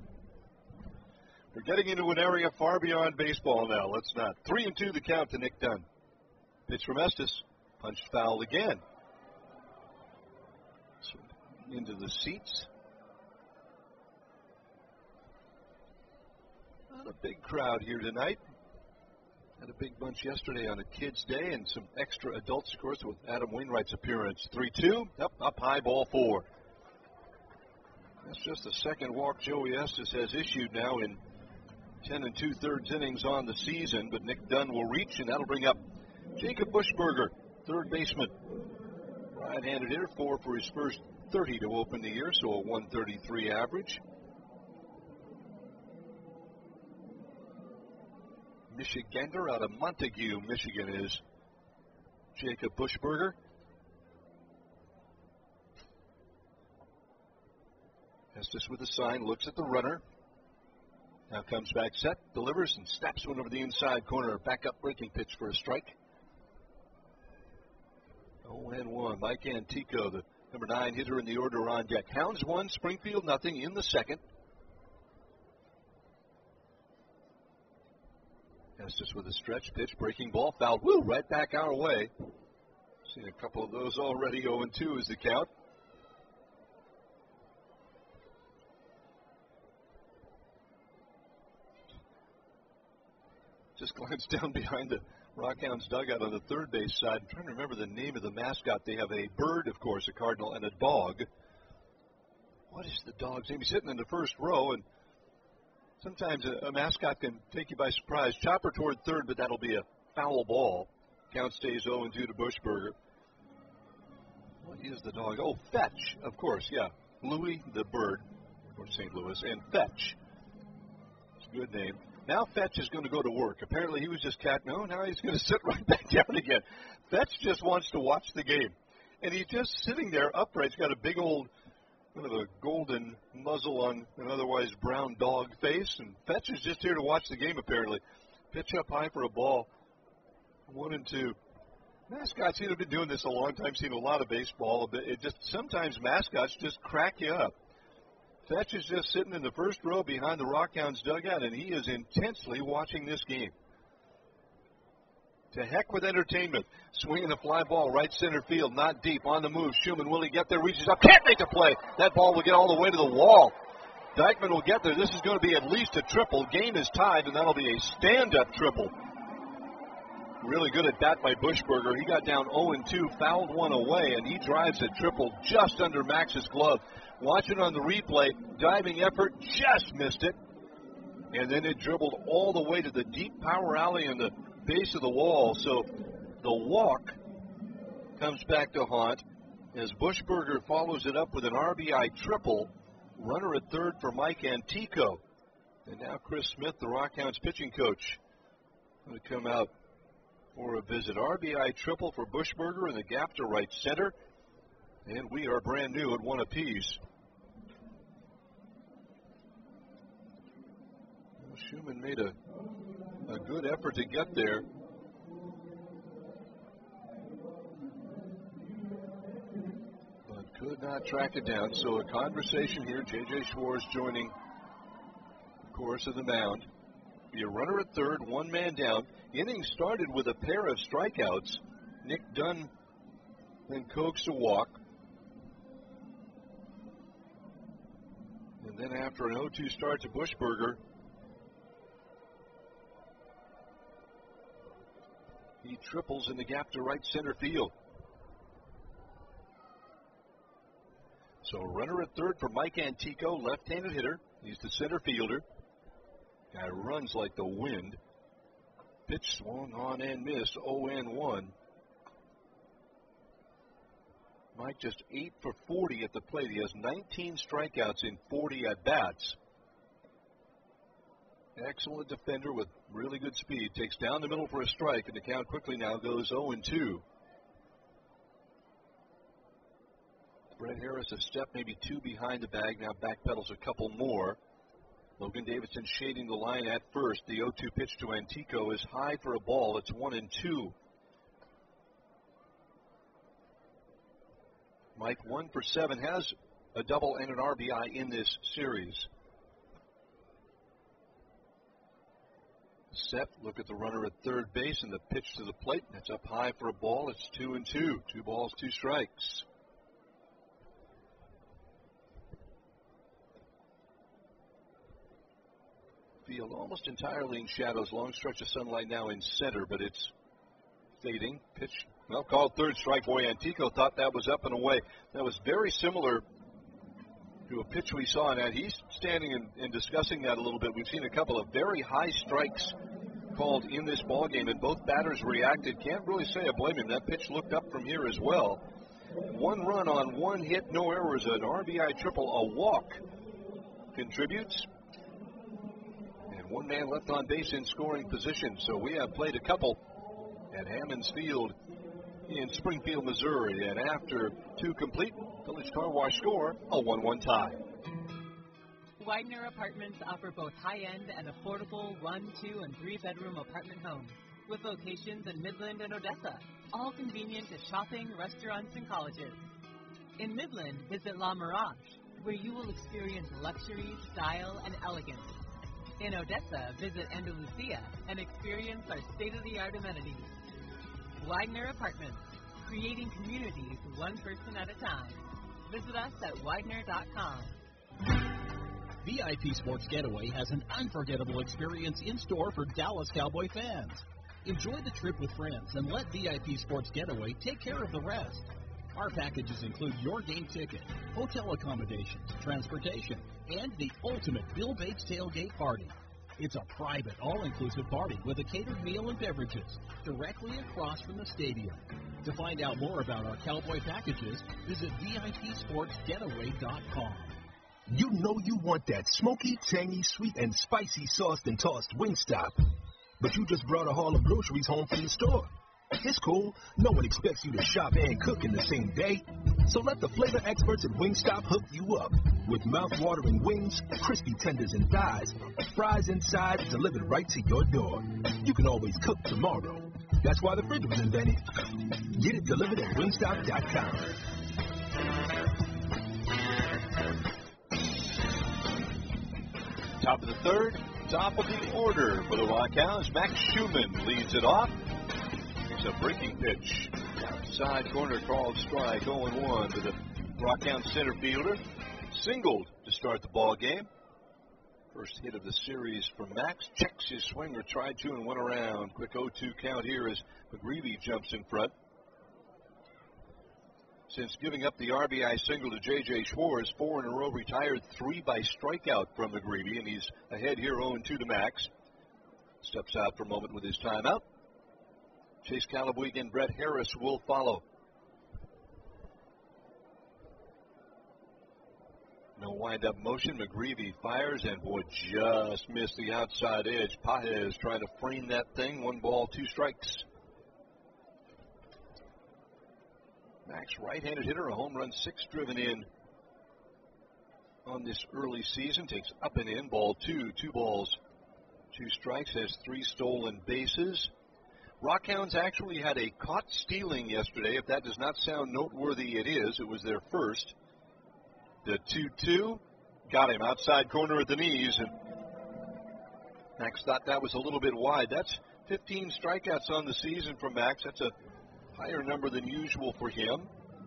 We're getting into an area far beyond baseball now. Let's not. Three and two the count to Nick Dunn. Pitch from Estes. Punched foul again. So into the seats. Not a big crowd here tonight. Had a big bunch yesterday on a Kids' Day, and some extra adults, of course, with Adam Wainwright's appearance. three two, up, up high, ball four. That's just the second walk Joey Estes has issued now in ten and two-thirds innings on the season, but Nick Dunn will reach, and that'll bring up Jacob Bushberger, third baseman. Right-handed hitter, four for his first thirty to open the year, so a one thirty-three average. Michigander out of Montague, Michigan is Jacob Bushberger. Estes with a sign, looks at the runner. Now comes back set, delivers, and snaps one over the inside corner. Back up breaking pitch for a strike. oh and one. Mike Antico, the number nine hitter in the order on deck. Hounds one, Springfield nothing in the second. Estes with a stretch pitch, breaking ball, fouled, woo, right back our way. Seen a couple of those already. oh and two is the count. Just glanced down behind the Rockhounds dugout on the third base side. I'm trying to remember the name of the mascot. They have a bird, of course, a cardinal, and a dog. What is the dog's name? He's sitting in the first row, and sometimes a, a mascot can take you by surprise. Chopper toward third, but that'll be a foul ball. Count stays oh and two to Bushberger. What is the dog? Oh, Fetch, of course, yeah. Louis the bird, for Saint Louis, and Fetch. It's a good name. Now Fetch is going to go to work. Apparently he was just cat. No, now he's going to sit right back down again. Fetch just wants to watch the game. And he's just sitting there upright. He's got a big old, kind of a golden muzzle on an otherwise brown dog face. And Fetch is just here to watch the game, apparently. Pitch up high for a ball. One and two. Mascots, you know, been doing this a long time, seen a lot of baseball. It just, sometimes mascots just crack you up. Fetch is just sitting in the first row behind the Rockhounds dugout, and he is intensely watching this game. To heck with entertainment. Swinging the fly ball, right center field, not deep, on the move. Schumann, will he get there? Reaches up, can't make the play. That ball will get all the way to the wall. Dykeman will get there. This is going to be at least a triple. Game is tied, and that'll be a stand-up triple. Really good at that by Bushberger. He got down oh and two, fouled one away, and he drives a triple just under Max's glove. Watch it on the replay. Diving effort, just missed it. And then it dribbled all the way to the deep power alley in the base of the wall. So the walk comes back to haunt as Bushberger follows it up with an R B I triple. Runner at third for Mike Antico. And now Chris Smith, the Rockhounds pitching coach, going to come out for a visit. R B I triple for Bushberger in the gap to right center. And we are brand new at one apiece. Well, Schumann made a, a good effort to get there. But could not track it down. So a conversation here. J J Schwartz joining, of course, of the mound. Be a runner at third, one man down. Inning started with a pair of strikeouts. Nick Dunn then coaxed a walk. And then after an oh two start to Bushberger, he triples in the gap to right center field. So runner at third for Mike Antico, left-handed hitter. He's the center fielder. Guy runs like the wind. Pitch swung on and missed, oh and one. Mike just eight for forty at the plate. He has nineteen strikeouts in forty at-bats. Excellent defender with really good speed. Takes down the middle for a strike, and the count quickly now goes oh and two. Brett Harris a step, maybe two behind the bag. Now backpedals a couple more. Logan Davidson shading the line at first. The oh two pitch to Antico is high for a ball. It's one and two. Mike, one for seven, has a double and an R B I in this series. Set, look at the runner at third base and the pitch to the plate. That's up high for a ball. It's two and two. Two balls, two strikes. Field almost entirely in shadows. Long stretch of sunlight now in center, but it's fading. Pitch, well, called third strike. Boy, Antico thought that was up and away. That was very similar to a pitch we saw in that. He's standing and, and discussing that a little bit. We've seen a couple of very high strikes called in this ball game, and both batters reacted. Can't really say I blame him. That pitch looked up from here as well. One run on one hit, no errors, an R B I triple, a walk contributes. And one man left on base in scoring position. So we have played a couple at Hammonds Field in Springfield, Missouri. And after two complete, Village Car Wash score a one one tie. Widener Apartments offer both high-end and affordable one, two, and three-bedroom apartment homes with locations in Midland and Odessa, all convenient to shopping, restaurants, and colleges. In Midland, visit La Mirage, where you will experience luxury, style, and elegance. In Odessa, visit Andalusia and experience our state-of-the-art amenities. Widener Apartments, creating communities one person at a time. Visit us at Widener dot com. V I P Sports Getaway has an unforgettable experience in store for Dallas Cowboy fans. Enjoy the trip with friends and let V I P Sports Getaway take care of the rest. Our packages include your game ticket, hotel accommodations, transportation, and the ultimate Bill Bates tailgate party. It's a private, all-inclusive party with a catered meal and beverages directly across from the stadium. To find out more about our Cowboy packages, visit V I P Sports Getaway dot com. You know you want that smoky, tangy, sweet, and spicy sauced and tossed Wingstop. But you just brought a haul of groceries home from the store. It's cool. No one expects you to shop and cook in the same day. So let the flavor experts at Wingstop hook you up. With mouth-watering wings, crispy tenders and thighs, fries inside, delivered right to your door. You can always cook tomorrow. That's why the fridge was invented. Get it delivered at Wingstop dot com. Top of the third, top of the order for the Rockhounds. Max Schumann leads it off. It's a breaking pitch. Outside corner called strike, oh and one to the Rockhounds center fielder. Singled to start the ball game. First hit of the series from Max. Checks his swinger, tried to and went around. Quick oh two count here as McGreevy jumps in front. Since giving up the R B I single to J J. Schwartz, four in a row retired, three by strikeout from McGreevy, and he's ahead here oh and two to Max. Steps out for a moment with his timeout. Chase Calabwig and Brett Harris will follow. No wind-up motion. McGreevy fires and, boy, just missed the outside edge. Pages trying to frame that thing. One ball, two strikes. Max, right-handed hitter, a home run, six driven in on this early season. Takes up and in, ball two, two balls, two strikes, has three stolen bases. Rockhounds actually had a caught stealing yesterday. If that does not sound noteworthy, it is. It was their first. The two two got him outside corner at the knees, and Max thought that was a little bit wide. That's fifteen strikeouts on the season from Max. That's a higher number than usual for him.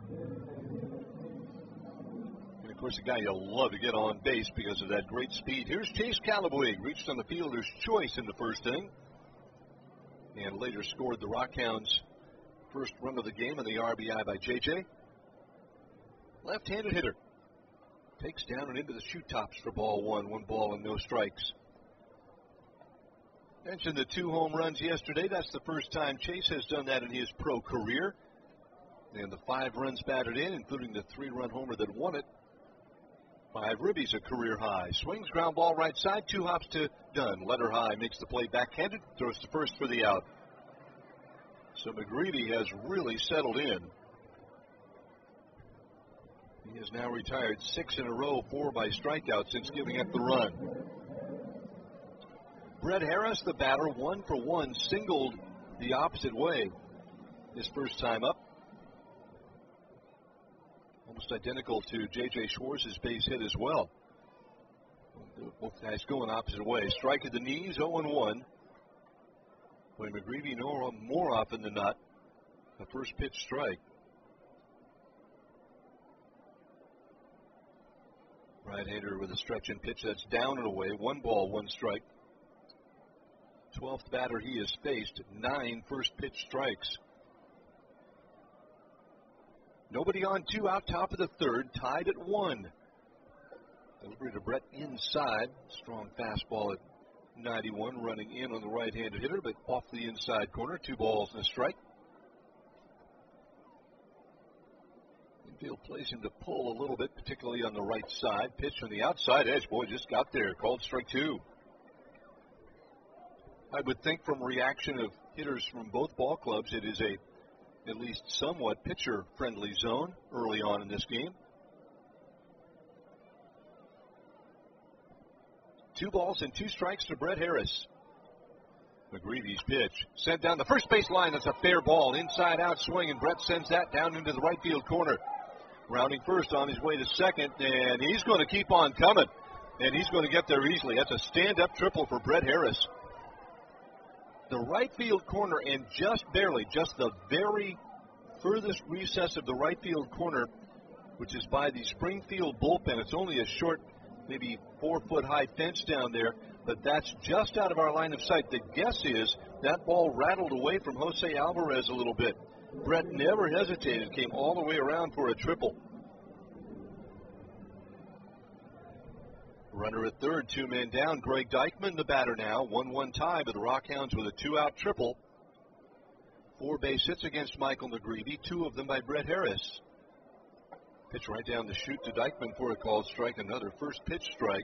And, of course, a guy you'll love to get on base because of that great speed. Here's Chase Calabwig, reached on the fielder's choice in the first inning, and later scored the Rockhounds' first run of the game on the R B I by J J. Left-handed hitter. Takes down and into the shoe tops for ball one. One ball and no strikes. Mentioned the two home runs yesterday. That's the first time Chase has done that in his pro career. And the five runs batted in, including the three-run homer that won it. Five ribbies, a career high. Swings, ground ball right side, two hops to Dunn. Letter high, makes the play backhanded, throws to first for the out. So McGreevy has really settled in. He has now retired six in a row, four by strikeout since giving up the run. Brett Harris, the batter, one for one, singled the opposite way his first time up. Almost identical to J J. Schwartz's base hit as well. Both guys going opposite way. Strike at the knees, oh and one. Boy, McGreevy more, more often than not, a first pitch strike. Right-hander with a stretch and pitch that's down and away. One ball, one strike. twelfth batter he has faced, nine first pitch strikes. Nobody on, two out, top of the third, tied at one. Delivery to Brett inside. Strong fastball at ninety-one, running in on the right-handed hitter, but off the inside corner. Two balls and a strike. Infield plays him to pull a little bit, particularly on the right side. Pitch from the outside edge. Boy, just got there. Called strike two. I would think from reaction of hitters from both ball clubs, it is a at least somewhat pitcher-friendly zone early on in this game. Two balls and two strikes to Brett Harris. McGreevy's pitch sent down the first base line. That's a fair ball. Inside out swing, and Brett sends that down into the right field corner. Rounding first on his way to second, and he's going to keep on coming. And he's going to get there easily. That's a stand-up triple for Brett Harris. The right field corner, and just barely, just the very furthest recess of the right field corner, which is by the Springfield bullpen. It's only a short, maybe four-foot high fence down there, but that's just out of our line of sight. The guess is that ball rattled away from Jose Alvarez a little bit. Brett never hesitated, came all the way around for a triple. Runner at third, two men down. Greg Deichmann, the batter now. one one tie, but the Rockhounds with a two-out triple. Four base hits against Michael McGreevy, two of them by Brett Harris. Pitch right down the chute to Deichmann for a called strike, another first pitch strike.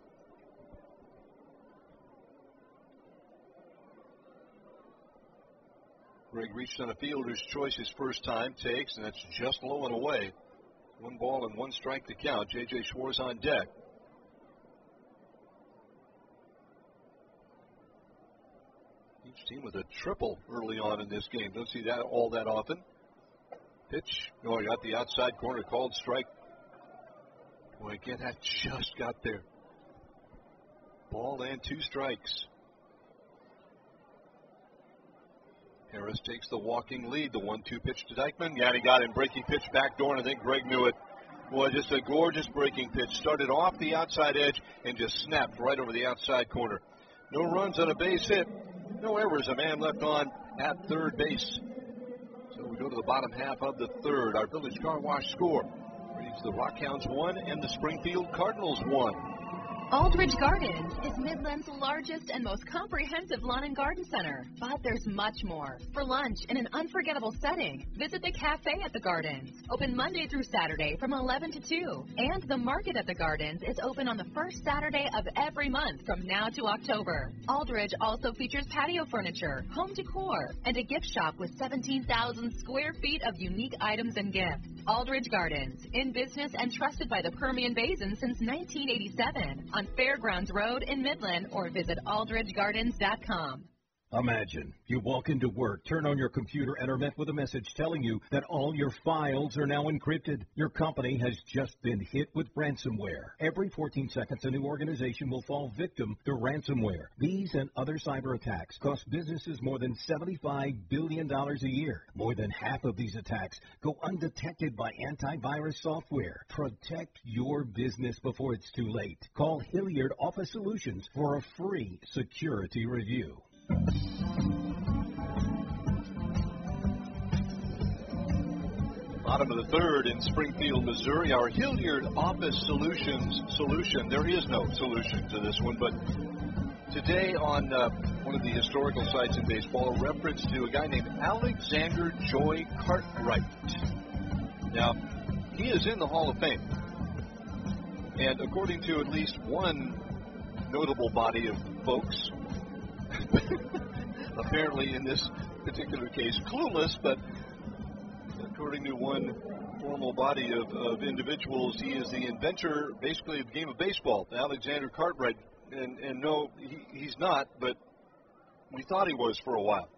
Greg reached on a fielder's choice his first time, takes, and that's just low and away. One ball and one strike to count. J J. Schwartz on deck. Each team with a triple early on in this game. Don't see that all that often. Pitch going out the outside corner, called strike. Boy, again, that just got there. Ball and two strikes. Harris takes the walking lead. The one two pitch to Deichmann. Yeah, he got him. Breaking pitch backdoor, and I think Greg knew it. Boy, just a gorgeous breaking pitch. Started off the outside edge and just snapped right over the outside corner. No runs on a base hit. No errors. A man left on at third base. So we go to the bottom half of the third. Our Village Car Wash score reads the Rockhounds one and the Springfield Cardinals one. Aldridge Gardens is Midland's largest and most comprehensive lawn and garden center. But there's much more. For lunch in an unforgettable setting, visit the Cafe at the Gardens. Open Monday through Saturday from eleven to two. And the Market at the Gardens is open on the first Saturday of every month from now to October. Aldridge also features patio furniture, home decor, and a gift shop with seventeen thousand square feet of unique items and gifts. Aldridge Gardens, in business and trusted by the Permian Basin since nineteen eighty-seven. On Fairgrounds Road in Midland, or visit aldridge gardens dot com. Imagine you walk into work, turn on your computer, and are met with a message telling you that all your files are now encrypted. Your company has just been hit with ransomware. Every fourteen seconds, a new organization will fall victim to ransomware. These and other cyber attacks cost businesses more than seventy-five billion dollars a year. More than half of these attacks go undetected by antivirus software. Protect your business before it's too late. Call Hilliard Office Solutions for a free security review. Bottom of the third in Springfield, Missouri. Our Hilliard Office Solutions solution. There is no solution to this one, but today on uh, one of the historical sites in baseball, a reference to a guy named Alexander Joy Cartwright. Now, he is in the Hall of Fame. And according to at least one notable body of folks, apparently in this particular case clueless, but according to one formal body of, of individuals, he is the inventor basically of the game of baseball. Alexander Cartwright And, and no, he, he's not, but we thought he was for a while.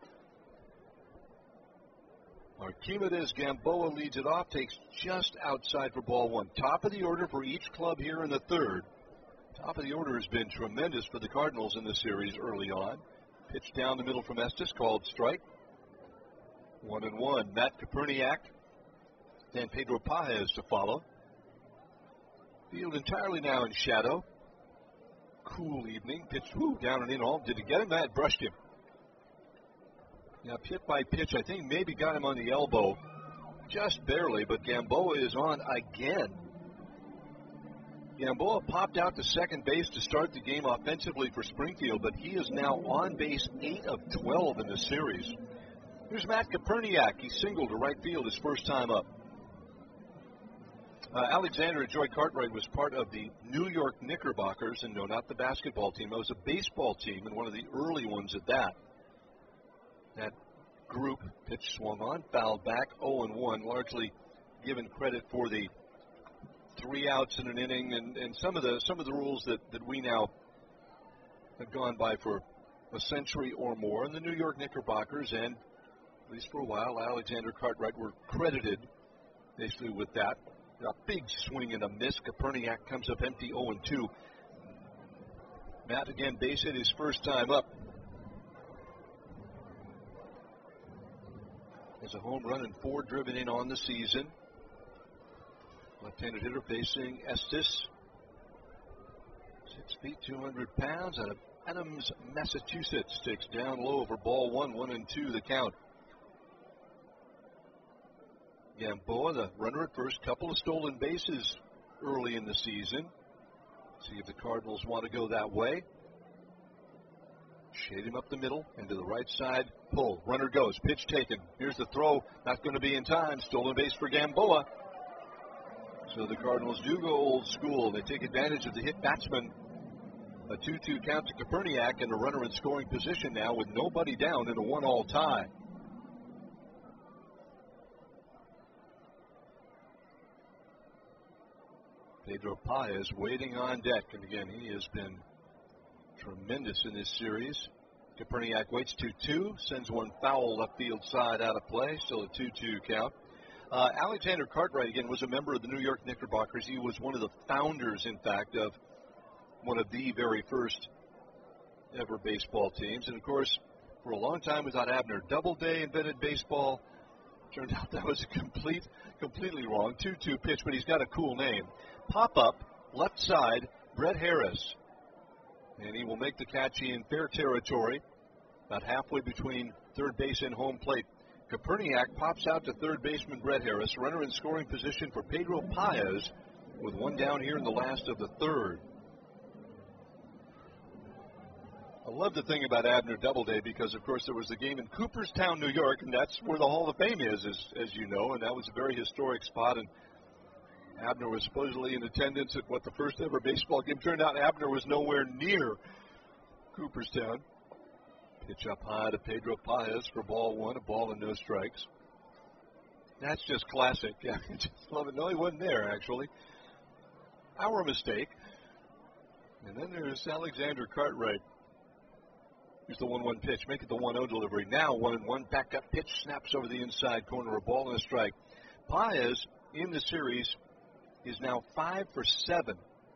Archimedes Gamboa leads it off, takes just outside for ball one. Top of the order for each club here in the third. Top of the order has been tremendous for the Cardinals in this series early on. Pitch down the middle from Estes, called strike. One and one. Matt Koperniak, then Pedro Paez to follow. Field entirely now in shadow. Cool evening. Pitch whoo, down and in all. Did he get him? That brushed him. Now, hit by pitch, I think maybe got him on the elbow. Just barely, but Gamboa is on again. Gamboa popped out to second base to start the game offensively for Springfield, but he is now on base eight of twelve in the series. Here's Matt Koperniak. He singled to right field his first time up. Uh, Alexander Joy Cartwright was part of the New York Knickerbockers, and no, not the basketball team. It was a baseball team, and one of the early ones at that. That group, pitch swung on, fouled back, oh and one, largely given credit for the three outs in an inning, and, and some of the some of the rules that, that we now have gone by for a century or more. And the New York Knickerbockers, and at least for a while, Alexander Cartwright were credited basically with that. A big swing and a miss. Koperniak comes up empty, oh and two. Matt again base hit his first time up. There's a home run and four driven in on the season. Left-handed hitter facing Estes. Six feet, two hundred pounds, out of Adams, Massachusetts. Takes down low for ball one, one and two the count. Gamboa, the runner at first, couple of stolen bases early in the season. See if the Cardinals want to go that way. Shade him up the middle and to the right side. Pull. Runner goes. Pitch taken. Here's the throw. Not going to be in time. Stolen base for Gamboa. So the Cardinals do go old school. They take advantage of the hit batsman. A two two count to Koperniak and a runner in scoring position now with nobody down in a one-all tie. Pedro Paez waiting on deck. And again, he has been tremendous in this series. Koperniak waits two two, sends one foul left field side out of play. Still a two two count. Uh, Alexander Cartwright, again, was a member of the New York Knickerbockers. He was one of the founders, in fact, of one of the very first ever baseball teams. And, of course, for a long time we thought Abner Doubleday invented baseball. Turned out that was a complete, completely wrong. two two pitch, but he's got a cool name. Pop up, left side, Brett Harris. And he will make the catch in fair territory, about halfway between third base and home plate. Koperniak pops out to third baseman Brett Harris, runner in scoring position for Pedro Paez, with one down here in the last of the third. I love the thing about Abner Doubleday because, of course, there was a game in Cooperstown, New York, and that's where the Hall of Fame is, as, as you know, and that was a very historic spot. And Abner was supposedly in attendance at what the first ever baseball game. Turned out Abner was nowhere near Cooperstown. Pitch up high to Pedro Paez for ball one, a ball and no strikes. That's just classic. I just love it. No, he wasn't there, actually. Our mistake. And then there's Alexander Cartwright. Here's the one one pitch. Make it the one oh delivery. Now one and one. Back up pitch. Snaps over the inside corner. A ball and a strike. Paez in the series is now five for seven.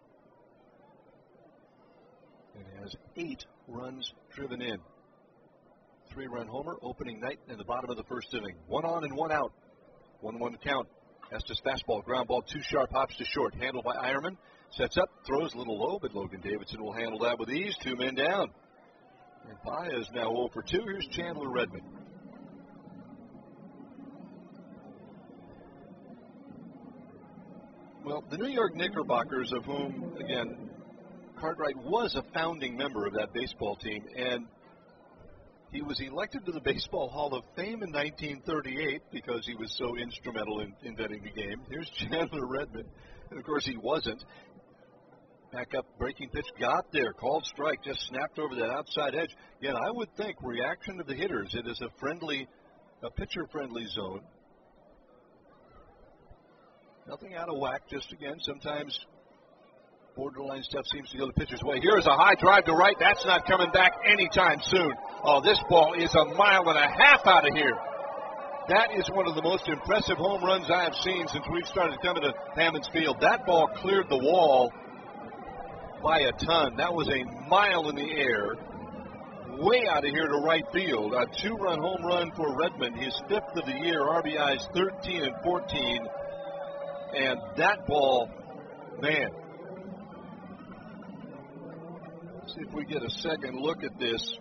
And has eight runs driven in. Three-run homer opening night in the bottom of the first inning. One on and one out. one one count. Estes fastball. Ground ball. Two sharp hops to short. Handled by Eierman. Sets up. Throws a little low, but Logan Davidson will handle that with ease. Two men down. And Paez now oh for two. Here's Chandler Redmond. Well, the New York Knickerbockers, of whom, again, Cartwright was a founding member of that baseball team, and he was elected to the Baseball Hall of Fame in nineteen thirty-eight because he was so instrumental in inventing the game. Here's Chandler Redmond. And, of course, he wasn't. Back up, breaking pitch, got there, called strike, just snapped over that outside edge. Again, I would think reaction to the hitters, it is a friendly, a pitcher-friendly zone. Nothing out of whack, just, again, sometimes Borderline stuff seems to go the pitcher's way. Here's a high drive to right. That's not coming back anytime soon. Oh, this ball is a mile and a half out of here. That is one of the most impressive home runs I have seen since we've started coming to Hammons Field. That ball cleared the wall by a ton. That was a mile in the air, way out of here to right field. A two-run home run for Redmond, his fifth of the year. R B Is thirteen and fourteen. And that ball, man. Let's see if we get a second look at this.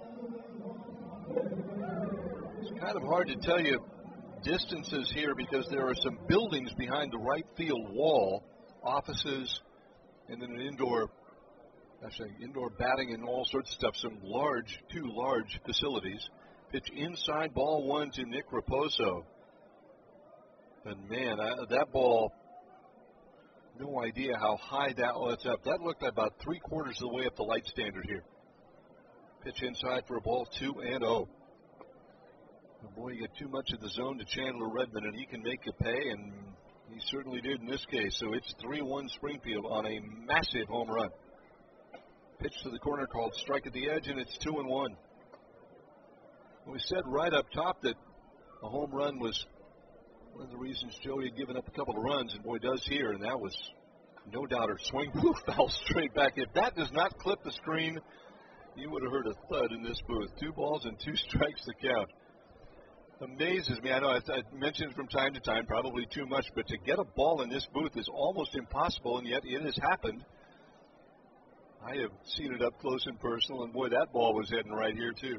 It's kind of hard to tell you distances here because there are some buildings behind the right field wall, offices, and then an indoor, actually indoor batting and all sorts of stuff. Some large, two large facilities. Pitch inside, ball one to Nick Raposo. And man, I, that ball, no idea how high that was up. That looked about three quarters of the way up the light standard here. Pitch inside for a ball, two and oh. Boy, you get too much of the zone to Chandler Redmond, and he can make it pay, and he certainly did in this case. So it's three one Springfield on a massive home run. Pitch to the corner called strike at the edge, and it's two and one. We said right up top that a home run was one of the reasons Joey had given up a couple of runs, and boy, does here, and that was no doubter. Swing, woof, foul straight back. If that does not clip the screen, you would have heard a thud in this booth. Two balls and two strikes to count. Amazes me. I know I, I mentioned from time to time, probably too much, but to get a ball in this booth is almost impossible, and yet it has happened. I have seen it up close and personal, and boy, that ball was heading right here, too.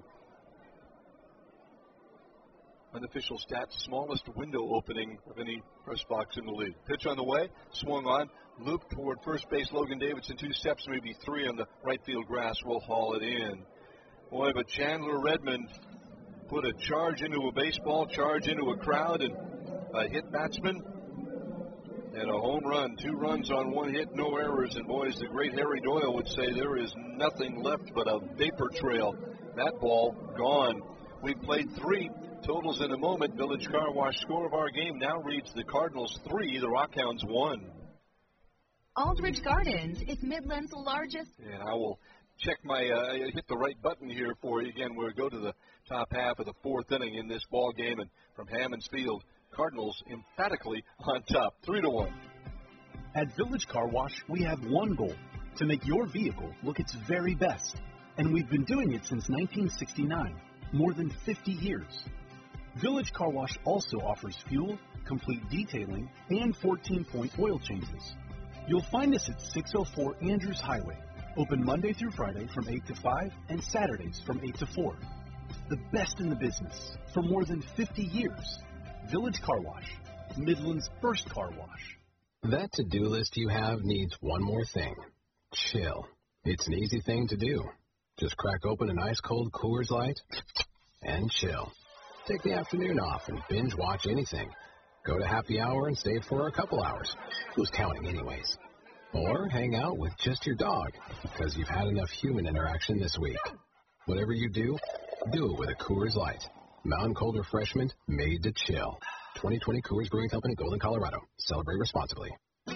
Unofficial stats, smallest window opening of any press box in the league. Pitch on the way, swung on, looped toward first base. Logan Davidson, two steps, maybe three on the right field grass, will haul it in. Boy, but Chandler Redmond put a charge into a baseball, charge into a crowd, and a hit batsman, and a home run. Two runs on one hit, no errors. And boys, the great Harry Doyle would say there is nothing left but a vapor trail. That ball gone. We've played three. Totals in a moment. Village Car Wash score of our game now reads the Cardinals three, the Rockhounds one. Aldridge Gardens is Midland's largest. And I will check my, uh, hit the right button here for you. Again, we'll go to the top half of the fourth inning in this ball game, and from Hammons Field, Cardinals emphatically on top, three to one. At Village Car Wash, we have one goal: to make your vehicle look its very best. And we've been doing it since nineteen sixty-nine, more than fifty years. Village Car Wash also offers fuel, complete detailing, and fourteen-point oil changes. You'll find us at six oh four Andrews Highway, open Monday through Friday from eight to five and Saturdays from eight to four. The best in the business for more than fifty years. Village Car Wash, Midland's first car wash. That to-do list you have needs one more thing: chill. It's an easy thing to do. Just crack open an ice-cold Coors Light and chill. Take the afternoon off and binge watch anything. Go to happy hour and stay for a couple hours. Who's counting anyways? Or hang out with just your dog because you've had enough human interaction this week. Whatever you do, do it with a Coors Light. Mountain Cold Refreshment made to chill. twenty twenty Coors Brewing Company, Golden, Colorado. Celebrate responsibly.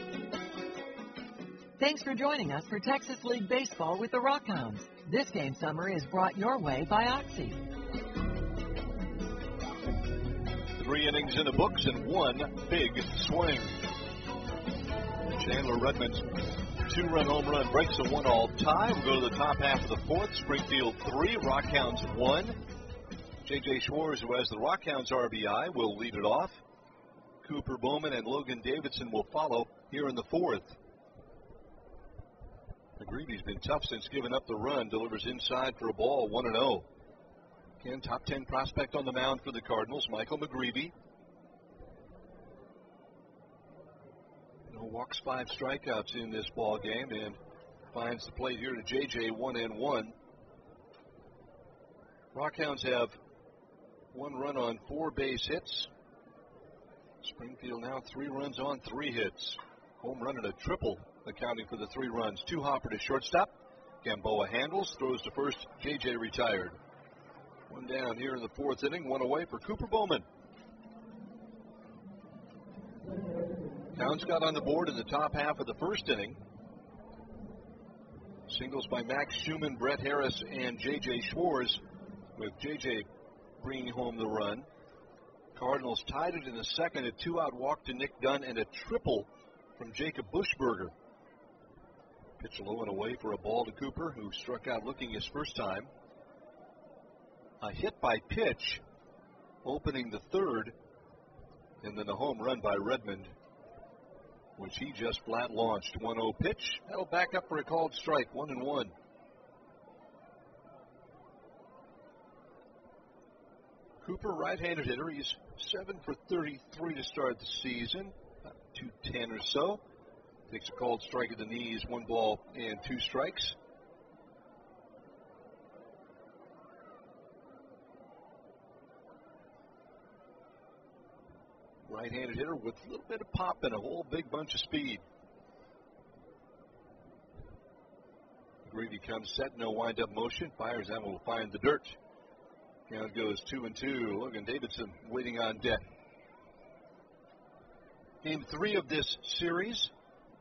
Thanks for joining us for Texas League Baseball with the Rockhounds. This game summary is brought your way by Oxy. Three innings in the books and one big swing. Chandler Redmond's two-run home run breaks a one-all tie. We'll go to the top half of the fourth. Springfield three, Rockhounds one. J J Schwartz, who has the Rockhounds R B I, will lead it off. Cooper Bowman and Logan Davidson will follow here in the fourth. McGreevy's been tough since giving up the run. Delivers inside for a ball, one and oh. Again, top ten prospect on the mound for the Cardinals, Michael McGreevy. No walks, five strikeouts in this ball game, and finds the plate here to J J, one and one. Rockhounds have one run on four base hits. Springfield now three runs on three hits. Home run and a triple, accounting for the three runs. Two hopper to shortstop. Gamboa handles, throws to first. J J retired. One down here in the fourth inning, one away for Cooper Bowman. Towns got on the board in the top half of the first inning. Singles by Max Schumann, Brett Harris, and J J Schwartz, with J J bringing home the run. Cardinals tied it in the second, a two-out walk to Nick Dunn, and a triple from Jacob Buschberger. Pitch low and away for a ball to Cooper, who struck out looking his first time. A hit by pitch, opening the third, and then a home run by Redmond, which he just flat launched. one oh pitch. That'll back up for a called strike, one and one. Cooper, right-handed hitter. He's seven for thirty-three to start the season, about two ten or so. Takes a called strike at the knees, one ball and two strikes. Right-handed hitter with a little bit of pop and a whole big bunch of speed. McGreevy comes set, no wind-up motion. Fires out, will find the dirt. Count goes two and two. Logan Davidson waiting on deck. Game three of this series.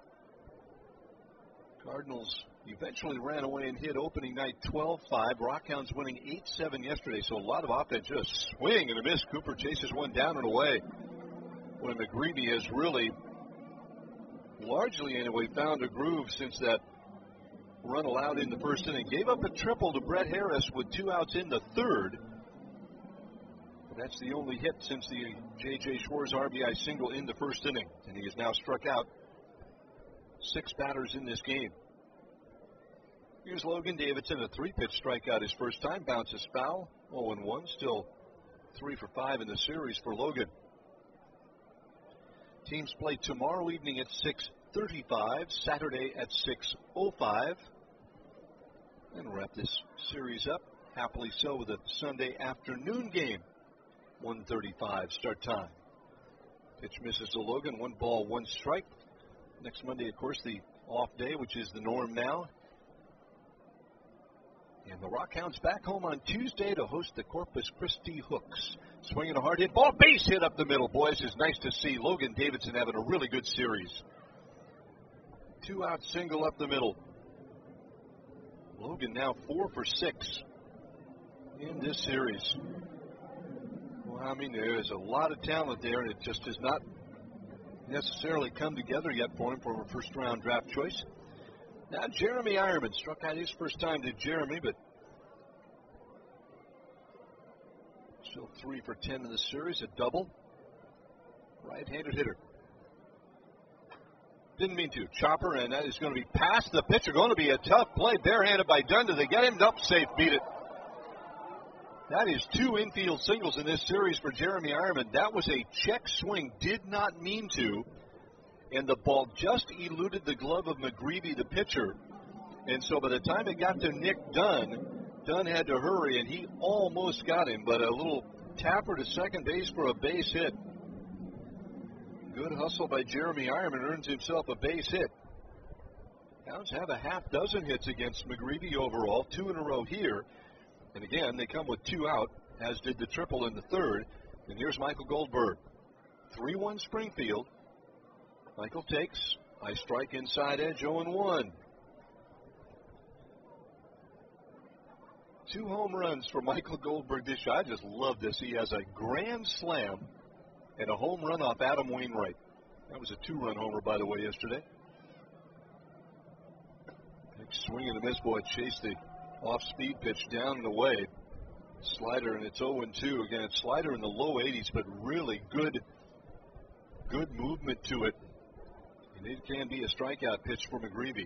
Cardinals eventually ran away and hit opening night twelve five. Rockhounds winning eight seven yesterday, so a lot of offense. Just swing and a miss. Cooper chases one down and away. When McGreevy has really, largely anyway, found a groove since that run allowed in the first inning. Gave up a triple to Brett Harris with two outs in the third. That's the only hit since the J J Schwartz R B I single in the first inning. And he has now struck out six batters in this game. Here's Logan Davidson, a three-pitch strikeout his first time. Bounces foul, oh and one. Still three for five in the series for Logan. Teams play tomorrow evening at six thirty-five, Saturday at six oh five. And wrap this series up, happily so, with a Sunday afternoon game. one thirty-five start time. Pitch misses to Logan. One ball, one strike. Next Monday, of course, the off day, which is the norm now. And the Rockhounds back home on Tuesday to host the Corpus Christi Hooks. Swinging a hard hit ball. Base hit up the middle, boys. It's nice to see Logan Davidson having a really good series. Two out single up the middle. Logan now four for six in this series. Well, I mean, there's a lot of talent there, and it just has not necessarily come together yet for him for a first-round draft choice. Now, Jeremy Ironman struck out his first time to Jeremy, but still three for ten in the series, a double. Right-handed hitter. Didn't mean to. Chopper, and that is going to be past the pitcher. Going to be a tough play. Barehanded by Dunn. Do they get him? Nope, safe. Beat it. That is two infield singles in this series for Jeremy Ironman. That was a check swing. Did not mean to. And the ball just eluded the glove of McGreevy, the pitcher. And so by the time it got to Nick Dunn, Dunn had to hurry, and he almost got him. But a little tapper to second base for a base hit. Good hustle by Jeremy Ironman, earns himself a base hit. Hounds have a half dozen hits against McGreevy overall, two in a row here. And again, they come with two out, as did the triple in the third. And here's Michael Goldberg. three one Springfield. Michael takes. I strike inside edge, oh and one. Two home runs for Michael Goldberg this year. I just love this. He has a grand slam and a home run off Adam Wainwright. That was a two-run homer, by the way, yesterday. Big swing and a miss. Boy, chased the off-speed pitch down and away. Slider, and it's oh and two. Again, it's slider in the low eighties, but really good, good movement to it. And it can be a strikeout pitch for McGreevy.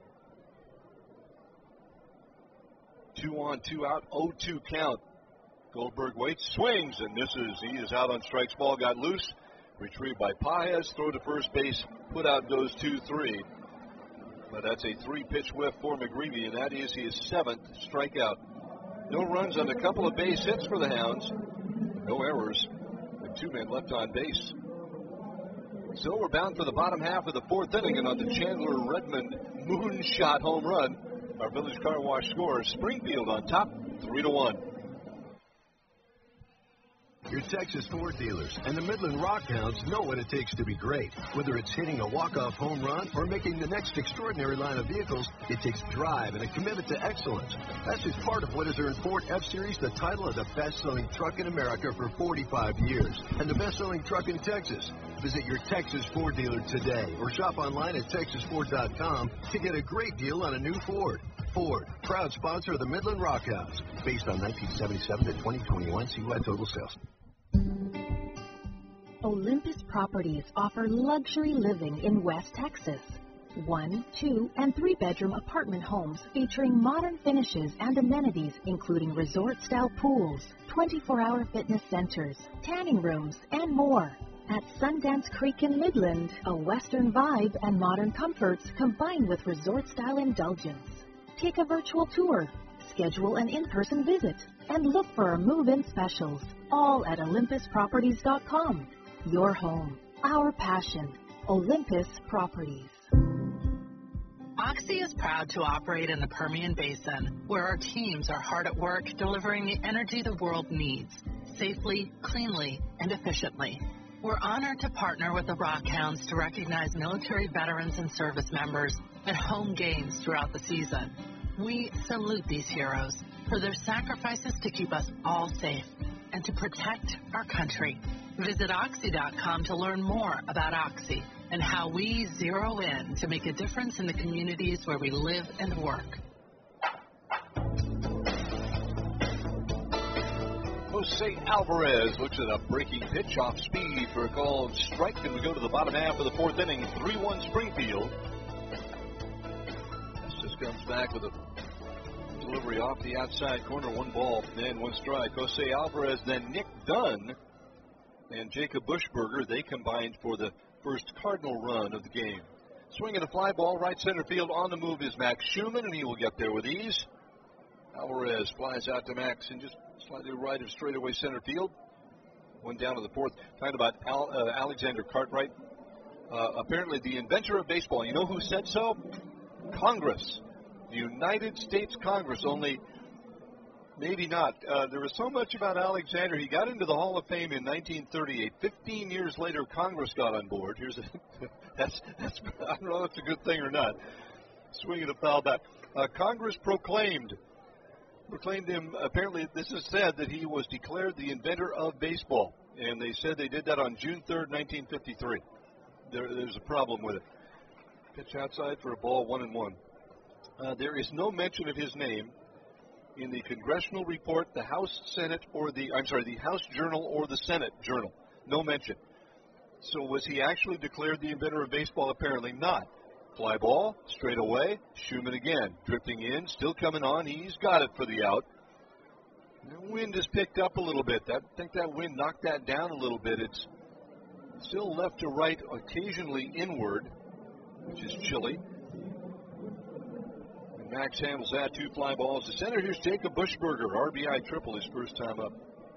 Two on, two out, oh two count. Goldberg waits, swings, and misses. He is out on strikes. Ball got loose. Retrieved by Paez. Throw to first base. Put out goes two three. But that's a three-pitch whiff for McGreevy, and that is his seventh strikeout. No runs on a couple of base hits for the Hounds. No errors. And two men left on base. So we're bound for the bottom half of the fourth inning, and on the Chandler Redmond moonshot home run, our Village Car Wash scores. Springfield on top, three to one. Your Texas Ford dealers and the Midland Rockhounds know what it takes to be great. Whether it's hitting a walk-off home run or making the next extraordinary line of vehicles, it takes drive and a commitment to excellence. That's just part of what has earned Ford F-Series the title of the best-selling truck in America for forty-five years and the best-selling truck in Texas. Visit your Texas Ford dealer today or shop online at texas ford dot com to get a great deal on a new Ford. Ford, proud sponsor of the Midland Rockhounds. Based on nineteen seventy-seven to twenty twenty-one C Y total sales. Olympus Properties offer luxury living in West Texas. One, two, and three-bedroom apartment homes featuring modern finishes and amenities including resort-style pools, twenty-four hour fitness centers, tanning rooms, and more. At Sundance Creek in Midland, a Western vibe and modern comforts combined with resort-style indulgence. Take a virtual tour, schedule an in-person visit, and look for our move-in specials, all at olympus properties dot com. Your home, our passion, Olympus Properties. Oxy is proud to operate in the Permian Basin, where our teams are hard at work delivering the energy the world needs, safely, cleanly, and efficiently. We're honored to partner with the Rockhounds to recognize military veterans and service members at home games throughout the season. We salute these heroes for their sacrifices to keep us all safe and to protect our country. Visit oxy dot com to learn more about Oxy and how we zero in to make a difference in the communities where we live and work. Jose Alvarez looks at a breaking pitch off speed for a called strike, and we go to the bottom half of the fourth inning, three one Springfield. This comes back with a delivery off the outside corner, one ball and one strike. Jose Alvarez, then Nick Dunn and Jacob Bushberger, they combined for the first Cardinal run of the game. Swinging a fly ball, right center field. On the move is Max Schumann, and he will get there with ease. Alvarez flies out to Max and just slightly right of straightaway center field. One down to the fourth. Talking about Al, uh, Alexander Cartwright, uh, apparently the inventor of baseball. You know who said so? Congress. The United States Congress, only maybe not. Uh, there was so much about Alexander. He got into the Hall of Fame in nineteen thirty-eight. Fifteen years later, Congress got on board. Here's a, that's, that's, I don't know if that's a good thing or not. Swinging a foul back. Uh, Congress proclaimed, proclaimed him, apparently this is said that he was declared the inventor of baseball. And they said they did that on June third, nineteen fifty-three. There, there's a problem with it. Pitch outside for a ball, one and one. Uh, there is no mention of his name in the Congressional Report, the House, Senate, or the, I'm sorry, the House Journal or the Senate Journal. No mention. So was he actually declared the inventor of baseball? Apparently not. Fly ball, straight away, Schumann again, drifting in, still coming on. He's got it for the out. The wind has picked up a little bit. That, I think that wind knocked that down a little bit. It's still left to right, occasionally inward, which is chilly. Max handles that, two fly balls to center. Here's Jacob Bushberger, R B I triple his first time up.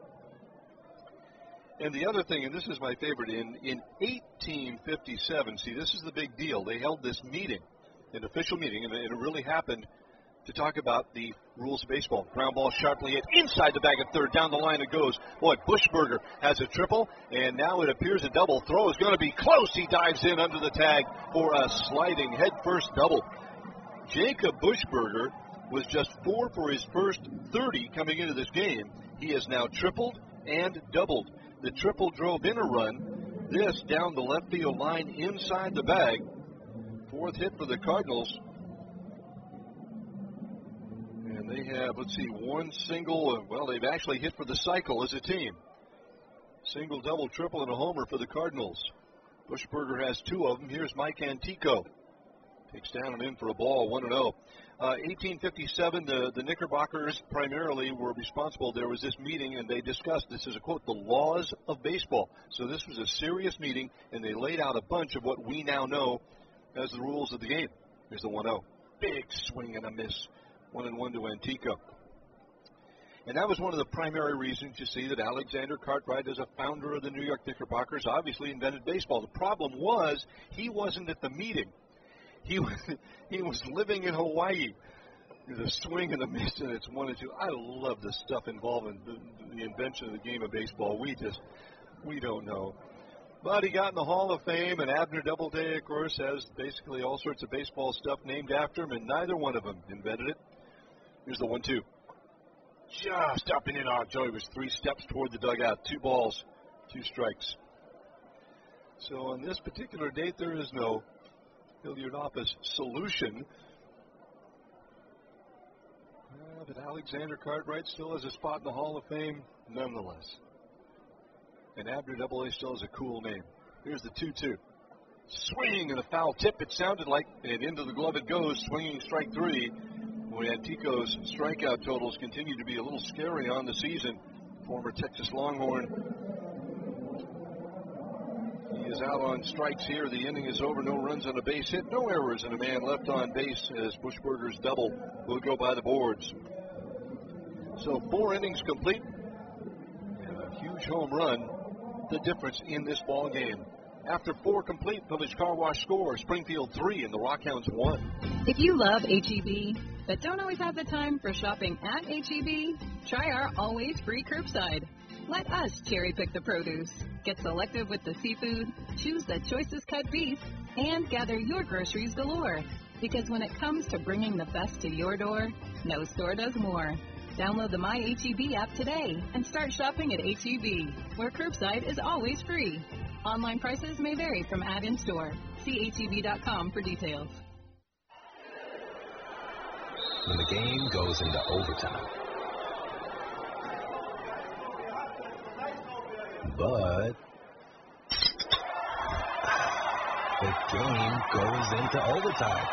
And the other thing, and this is my favorite, in, in eighteen fifty-seven, see, this is the big deal. They held this meeting, an official meeting, and it really happened to talk about the rules of baseball. Ground ball sharply hit inside the bag of third. Down the line it goes. Boy, Bushberger has a triple, and now it appears a double. Throw is going to be close. He dives in under the tag for a sliding head-first double. Jacob Bushberger was just four for his first thirty coming into this game. He has now tripled and doubled. The triple drove in a run. This down the left field line inside the bag. Fourth hit for the Cardinals. And they have, let's see, one single. Well, they've actually hit for the cycle as a team. Single, double, triple, and a homer for the Cardinals. Bushberger has two of them. Here's Mike Antico. Takes down and in for a ball, one and oh. Uh, eighteen fifty-seven, the, the Knickerbockers primarily were responsible. There was this meeting, and they discussed, this is a quote, the laws of baseball. So this was a serious meeting, and they laid out a bunch of what we now know as the rules of the game. Here's the one oh. Big swing and a miss. One and one to Antico. And that was one of the primary reasons you see that Alexander Cartwright, as a founder of the New York Knickerbockers, obviously invented baseball. The problem was he wasn't at the meeting. He was, he was living in Hawaii. the swing and the miss, and it's one and two. I love the stuff involving the, the invention of the game of baseball. We just, we don't know. But he got in the Hall of Fame, and Abner Doubleday, of course, has basically all sorts of baseball stuff named after him, and neither one of them invented it. Here's the one two. Just up and in. Oh, Joey was three steps toward the dugout. Two balls, two strikes. So on this particular date, there is no Hilliard Office solution. Uh, but Alexander Cartwright still has a spot in the Hall of Fame, nonetheless. And Abner Double A still has a cool name. Here's the two two. Swing and a foul tip, it sounded like, and into the glove it goes, swinging strike three. Boy, Antico's strikeout totals continue to be a little scary on the season. Former Texas Longhorn. He is out on strikes here. The inning is over. No runs on a base hit. No errors, and a man left on base as Buschberger's double will go by the boards. So four innings complete. And a huge home run. The difference in this ball game. After four complete, Village Car Wash scores. Springfield three and the Rockhounds one. If you love H E B but don't always have the time for shopping at H E B, try our always free curbside. Let us cherry pick the produce. Get selective with the seafood, choose the choicest cut beef, and gather your groceries galore. Because when it comes to bringing the best to your door, no store does more. Download the My H E B app today and start shopping at H E B, where curbside is always free. Online prices may vary from ad-in store. See H E B dot com for details. When the game goes into overtime. But the game goes into overtime.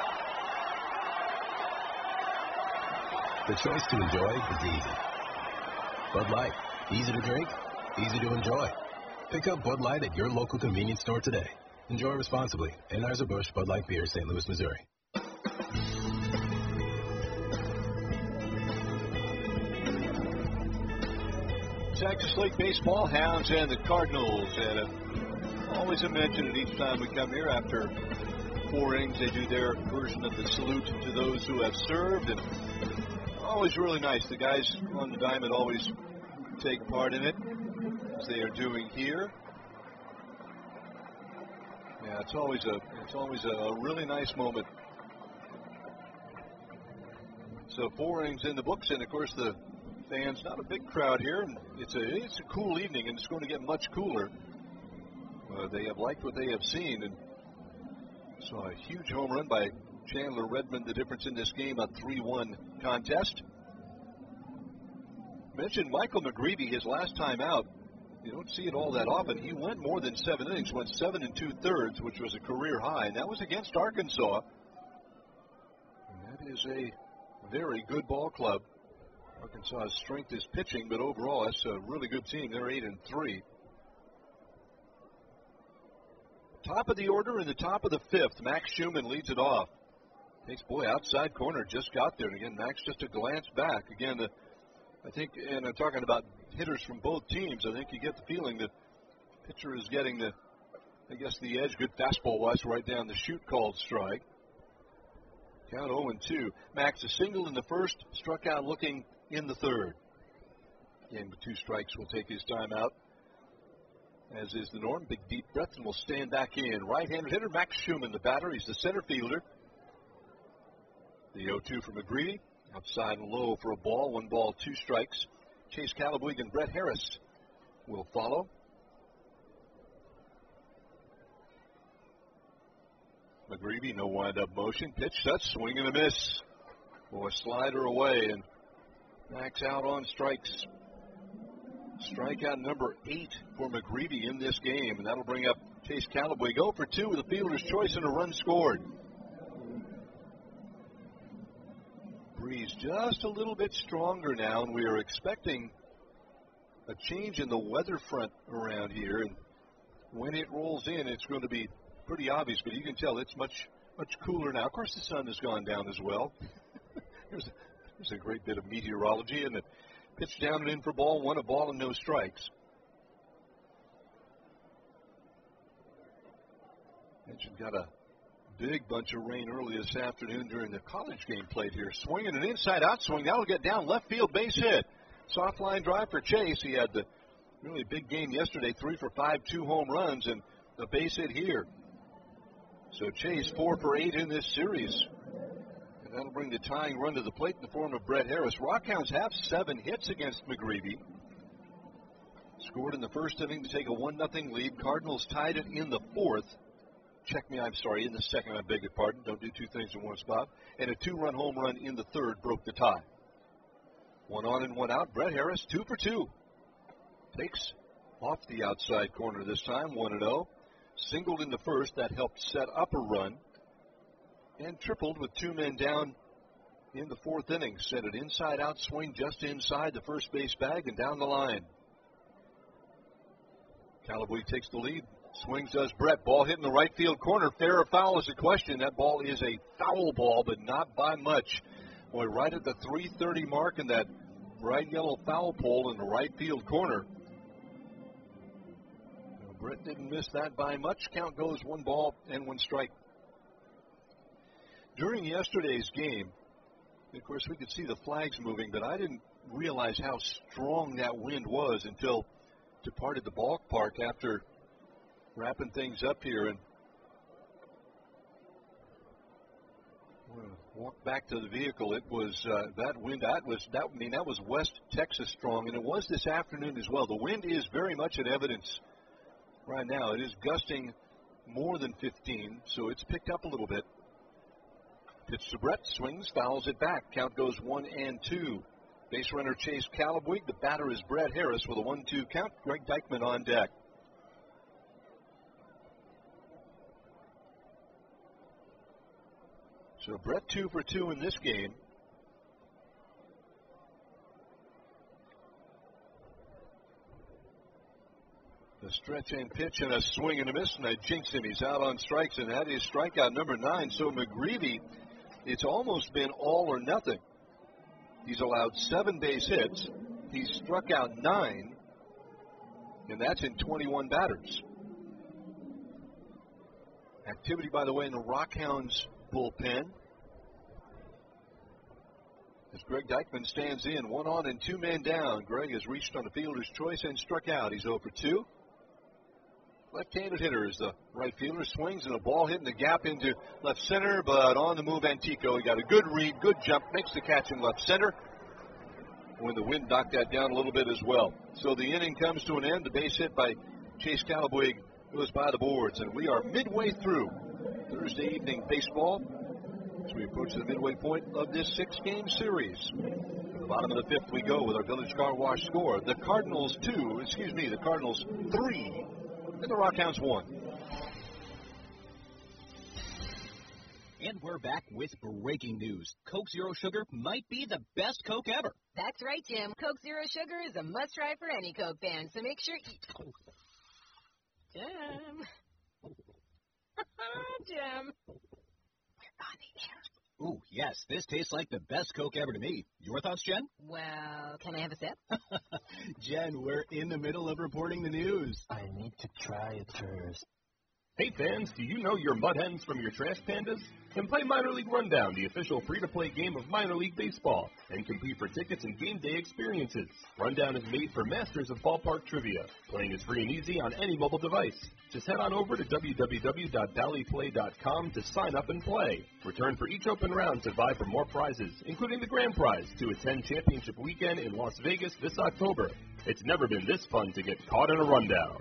The choice to enjoy is easy. Bud Light, easy to drink, easy to enjoy. Pick up Bud Light at your local convenience store today. Enjoy responsibly. Anheuser-Busch Bud Light Beer, Saint Louis, Missouri. Texas League Baseball, Hounds and the Cardinals. And uh, always a mention at each time we come here after four innings, they do their version of the salute to those who have served. And always really nice. The guys on the diamond always take part in it, as they are doing here. Yeah, it's always a it's always a really nice moment. So four innings in the books, and of course the fans, not a big crowd here, and it's a it's a cool evening, and it's going to get much cooler. Uh, they have liked what they have seen, and saw a huge home run by Chandler Redmond. The difference in this game, a three one contest. Mentioned Michael McGreevy, his last time out. You don't see it all that often. He went more than seven innings, went seven and two thirds, which was a career high, and that was against Arkansas. And that is a very good ball club. Arkansas's strength is pitching, but overall, that's a really good team. They're eight and three. Top of the order in the top of the fifth, Max Schumann leads it off. Takes, boy, outside corner, just got there. And again, Max just a glance back. Again, the, I think, and I'm talking about hitters from both teams, I think you get the feeling that pitcher is getting the, I guess, the edge. Good fastball was right down the chute, called strike. Count oh and two. Max a single in the first, struck out looking in the third. Again, with two strikes, will take his time out, as is the norm. Big deep breath, and will stand back in. Right-handed hitter Max Schumann, the batter. He's the center fielder. The oh two for McGreevy. Outside and low for a ball. One ball, two strikes. Chase Calabwig and Brett Harris will follow. McGreevy, no wind-up motion. Pitch, that's swing and a miss. Boy, slider away, and Max out on strikes. Strikeout number eight for McGreevy in this game, and that'll bring up Chase Calabwig. oh for two with a fielder's choice and a run scored. Breeze just a little bit stronger now, and we are expecting a change in the weather front around here. And when it rolls in, it's going to be pretty obvious, but you can tell it's much, much cooler now. Of course, the sun has gone down as well. There's a, there's a great bit of meteorology, and it pitched down and in for ball one, a ball and no strikes. Mentioned got a Big bunch of rain early this afternoon during the college game played here. Swinging an inside-out swing. That'll get down left field, base hit. Soft line drive for Chase. He had the really big game yesterday, three for five, two home runs, and the base hit here. So Chase four for eight in this series. And that'll bring the tying run to the plate in the form of Brett Harris. Rockhounds have seven hits against McGreevy. Scored in the first inning to take a one nothing lead. Cardinals tied it in the fourth. Check me, I'm sorry, in the second, I beg your pardon. Don't do two things in one spot. And a two-run home run in the third broke the tie. One on and one out. Brett Harris, two for two. Takes off the outside corner this time, one and oh. Singled in the first. That helped set up a run. And tripled with two men down in the fourth inning. Sent an inside-out swing just inside the first base bag and down the line. Calabuig takes the lead. Swings does Brett. Ball hit in the right field corner. Fair or foul is the question. That ball is a foul ball, but not by much. Boy, right at the three thirty mark in that bright yellow foul pole in the right field corner. Well, Brett didn't miss that by much. Count goes one ball and one strike. During yesterday's game, of course, we could see the flags moving, but I didn't realize how strong that wind was until departed the ballpark after wrapping things up here, and walk back to the vehicle. It was uh, that wind. That was that. I mean, that was West Texas strong, and it was this afternoon as well. The wind is very much in evidence right now. It is gusting more than fifteen, so it's picked up a little bit. Pitch to Brett, swings, fouls it back. Count goes one and two. Base runner Chase Calabuig. The batter is Brett Harris with a one two count. Greg Deichmann on deck. So Brett two for two in this game. A stretch and pitch and a swing and a miss, and I jinx him. He's out on strikes, and that is strikeout number nine. So McGreevy, it's almost been all or nothing. He's allowed seven base hits. He's struck out nine, and that's in twenty-one batters. Activity, by the way, in the Rockhounds bullpen. As Greg Deichmann stands in, one on and two men down. Greg has reached on a fielder's choice and struck out. He's oh for two. Left-handed hitter is the right fielder. Swings and a ball hitting the gap into left center, but on the move, Antico. He got a good read, good jump, makes the catch in left center. When the wind knocked that down a little bit as well. So the inning comes to an end. The base hit by Chase Calabuig goes by the boards, and we are midway through Thursday evening baseball as we approach the midway point of this six-game series. At the bottom of the fifth we go with our Village Car Wash score. The Cardinals two, excuse me, the Cardinals three, and the Rockhounds one. And we're back with breaking news. Coke Zero Sugar might be the best Coke ever. That's right, Jim. Coke Zero Sugar is a must-try for any Coke fan, so make sure you... Jim. Jim. We're on the air. Ooh, yes, this tastes like the best Coke ever to me. Your thoughts, Jen? Well, can I have a sip? Jen, we're in the middle of reporting the news. I need to try it first. Hey fans, do you know your mud hens from your trash pandas? Then play Minor League Rundown, the official free-to-play game of minor league baseball, and compete for tickets and game day experiences. Rundown is made for masters of ballpark trivia. Playing is free and easy on any mobile device. Just head on over to w w w dot valley play dot com to sign up and play. Return for each open round to vie for more prizes, including the grand prize to attend championship weekend in Las Vegas this October. It's never been this fun to get caught in a rundown.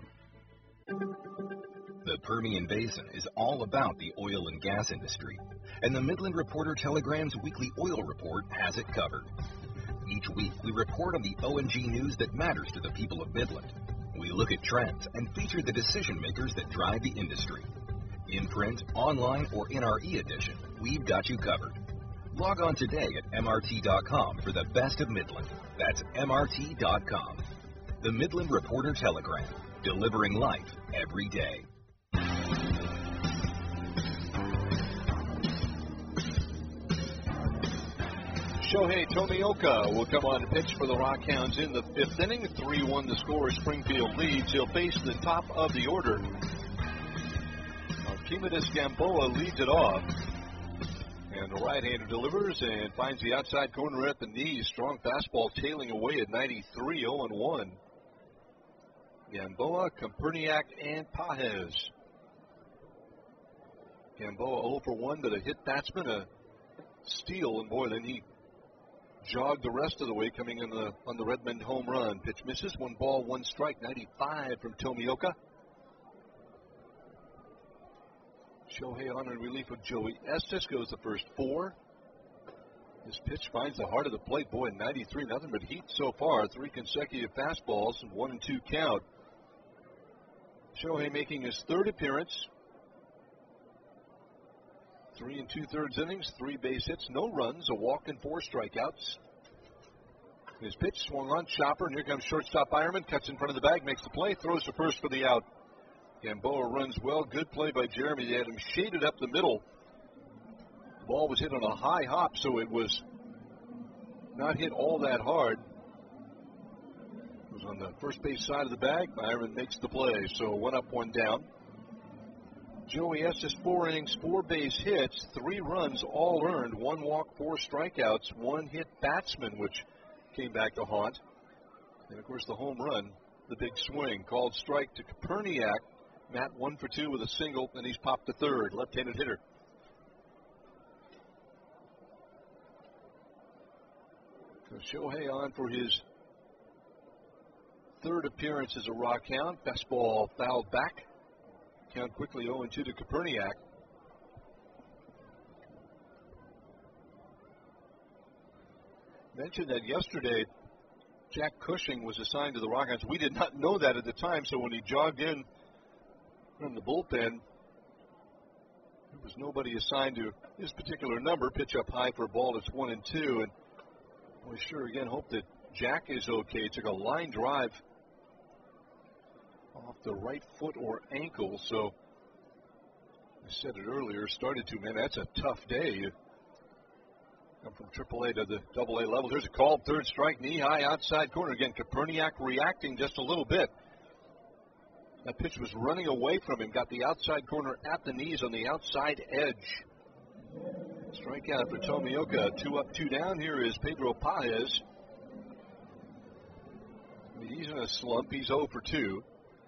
The Permian Basin is all about the oil and gas industry, and the Midland Reporter Telegram's weekly oil report has it covered. Each week, we report on the O and G news that matters to the people of Midland. We look at trends and feature the decision makers that drive the industry. In print, online, or in our e-edition, we've got you covered. Log on today at M R T dot com for the best of Midland. That's M R T dot com. The Midland Reporter Telegram, delivering life every day. Shohei Tomioka will come on to pitch for the Rockhounds in the fifth inning. three one the score. Springfield leads. He'll face the top of the order of Archimedes Gamboa leads it off. And the right-hander delivers and finds the outside corner at the knees. Strong fastball tailing away at ninety-three, oh and one. Gamboa, Koperniak, and Pages. Gamboa oh for one, but a hit batsman, a steal, and boy, then he jogged the rest of the way coming in the, on the Redmond home run. Pitch misses, one ball, one strike, ninety-five from Tomioka. Shohei on in relief of Joey Estes goes the first four. This pitch finds the heart of the plate. Boy, ninety-three, nothing but heat so far. Three consecutive fastballs and one and two count. Shohei making his third appearance. Three and two-thirds innings, three base hits, no runs, a walk and four strikeouts. His pitch swung on, chopper, and here comes shortstop Ironman. Cuts in front of the bag, makes the play, throws to first for the out. Gamboa runs well. Good play by Jeremy. They had him shaded up the middle. The ball was hit on a high hop, so it was not hit all that hard. It was on the first base side of the bag. Byron makes the play, so one up, one down. Joey Estes, four innings, four base hits, three runs, all earned, one walk, four strikeouts, one hit batsman, which came back to haunt. And, of course, the home run, the big swing, called strike to Koperniak. Matt one for two with a single, and he's popped to third, left-handed hitter. So Shohei on for his third appearance as a Rock Hound. Fastball fouled back. Count quickly oh and two to Koperniak. Mentioned that yesterday Jack Cushing was assigned to the Rock Hounds. We did not know that at the time, so when he jogged in from the bullpen, there was nobody assigned to this particular number. Pitch up high for a ball. It's one and two. And we sure again hope that Jack is okay. Took a line drive off the right foot or ankle. So I said it earlier, started to, man, that's a tough day. You come from triple A to the double A level. Here's a call, third strike, knee high outside corner. Again, Koperniak reacting just a little bit. That pitch was running away from him. Got the outside corner at the knees on the outside edge. Strikeout for Tomioka. Two up, two down. Here is Pedro Pages. He's in a slump. He's oh for two.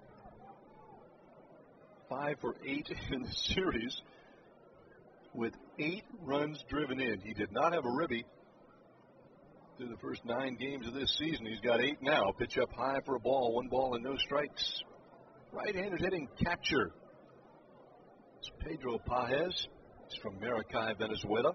Five for eight in the series with eight runs driven in. He did not have a ribby through the first nine games of this season. He's got eight now. Pitch up high for a ball. One ball and no strikes. Right-handed hitting catcher. It's Pedro Pages. He's from Maracay, Venezuela.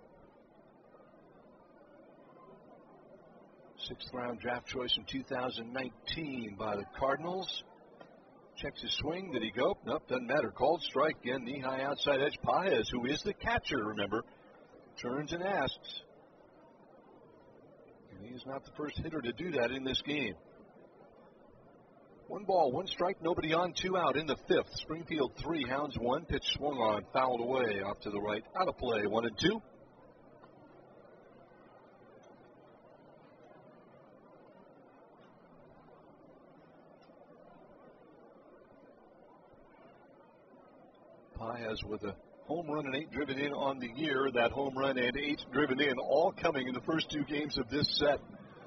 Sixth round draft choice in two thousand nineteen by the Cardinals. Checks his swing. Did he go? Nope, doesn't matter. Called strike again. Knee-high outside edge. Pages, who is the catcher, remember, turns and asks. And he is not the first hitter to do that in this game. One ball, one strike, nobody on, two out in the fifth. Springfield three, Hounds one. Pitch swung on, fouled away, off to the right, out of play, one and two. Pages with a home run and eight driven in on the year. That home run and eight driven in, all coming in the first two games of this set.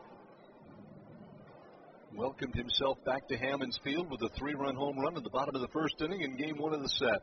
Welcomed himself back to Hammons Field with a three-run home run at the bottom of the first inning in game one of the set.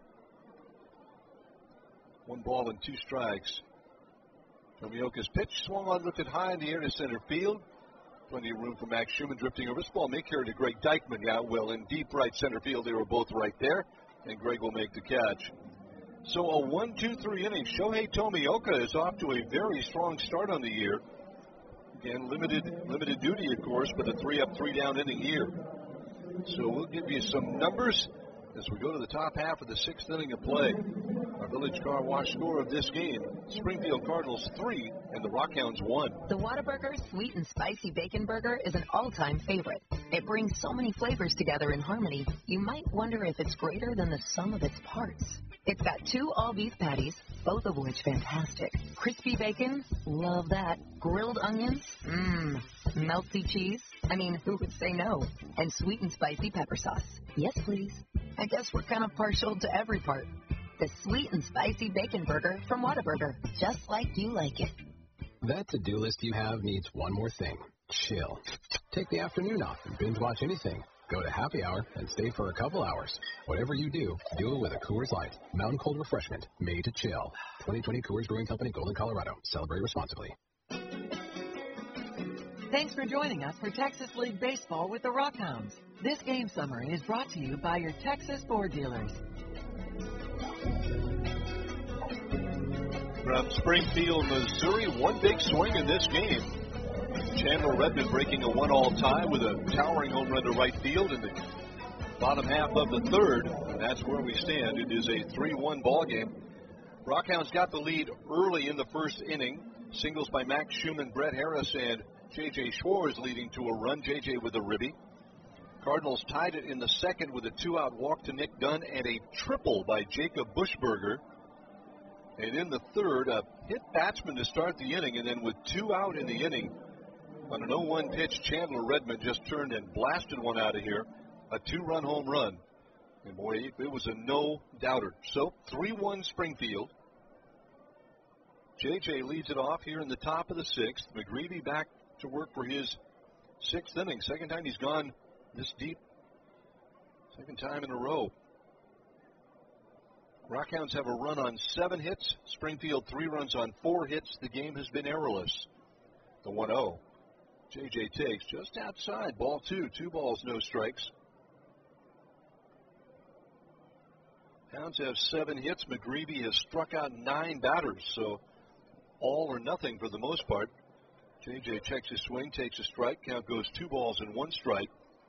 One ball and two strikes. Tomioka's pitch swung on, lifted high in the air to center field. Plenty of room for Max Schumann drifting over. This ball may carry to Greg Dykman. Yeah, well, in deep right center field, they were both right there, and Greg will make the catch. So a one two three inning. Shohei Tomioka is off to a very strong start on the year. Again, limited limited duty, of course, but a three up, three down inning here. So we'll give you some numbers as we go to the top half of the sixth inning of play. Our Village Car Wash score of this game: Springfield Cardinals three and the Rock Hounds one. The Whataburger Sweet and Spicy Bacon Burger is an all-time favorite. It brings so many flavors together in harmony, you might wonder if it's greater than the sum of its parts. It's got two all-beef patties, both of which fantastic. Crispy bacon, love that. Grilled onions, mmm. Melty cheese, I mean, who would say no? And sweet and spicy pepper sauce. Yes, please. I guess we're kind of partial to every part. the sweet and spicy bacon burger from Whataburger, just like you like it. That to-do list you have needs one more thing. Chill. Take the afternoon off and binge watch anything. Go to happy hour and stay for a couple hours. Whatever you do, do it with a Coors Light. Mountain cold refreshment made to chill. twenty twenty Coors Brewing Company, Golden, Colorado. Celebrate responsibly. Thanks for joining us for Texas League Baseball with the Rockhounds. This game summary is brought to you by your Texas Ford dealers. From Springfield, Missouri, one big swing in this game. Chandler Redmond breaking a one-all tie with a towering home run to right field in the bottom half of the third. And that's where we stand. It is a three one ball game. Rockhounds got the lead early in the first inning. Singles by Max Schumann, Brett Harris, and J J. Schwartz leading to a run. J J with a ribby. Cardinals tied it in the second with a two-out walk to Nick Dunn and a triple by Jacob Buschberger. And in the third, a hit batsman to start the inning, and then with two out in the inning, on an oh one pitch, Chandler Redmond just turned and blasted one out of here. A two-run home run. And boy, it was a no-doubter. So, three one Springfield. J J leads it off here in the top of the sixth. McGreevy back to work for his sixth inning. Second time he's gone this deep. Second time in a row. Rockhounds have a run on seven hits. Springfield three runs on four hits. The game has been errorless. The one oh. J J takes just outside. Ball two. Two balls, no strikes. Hounds have seven hits. McGreevy has struck out nine batters, so all or nothing for the most part. J J checks his swing, takes a strike. Count goes two balls and one strike.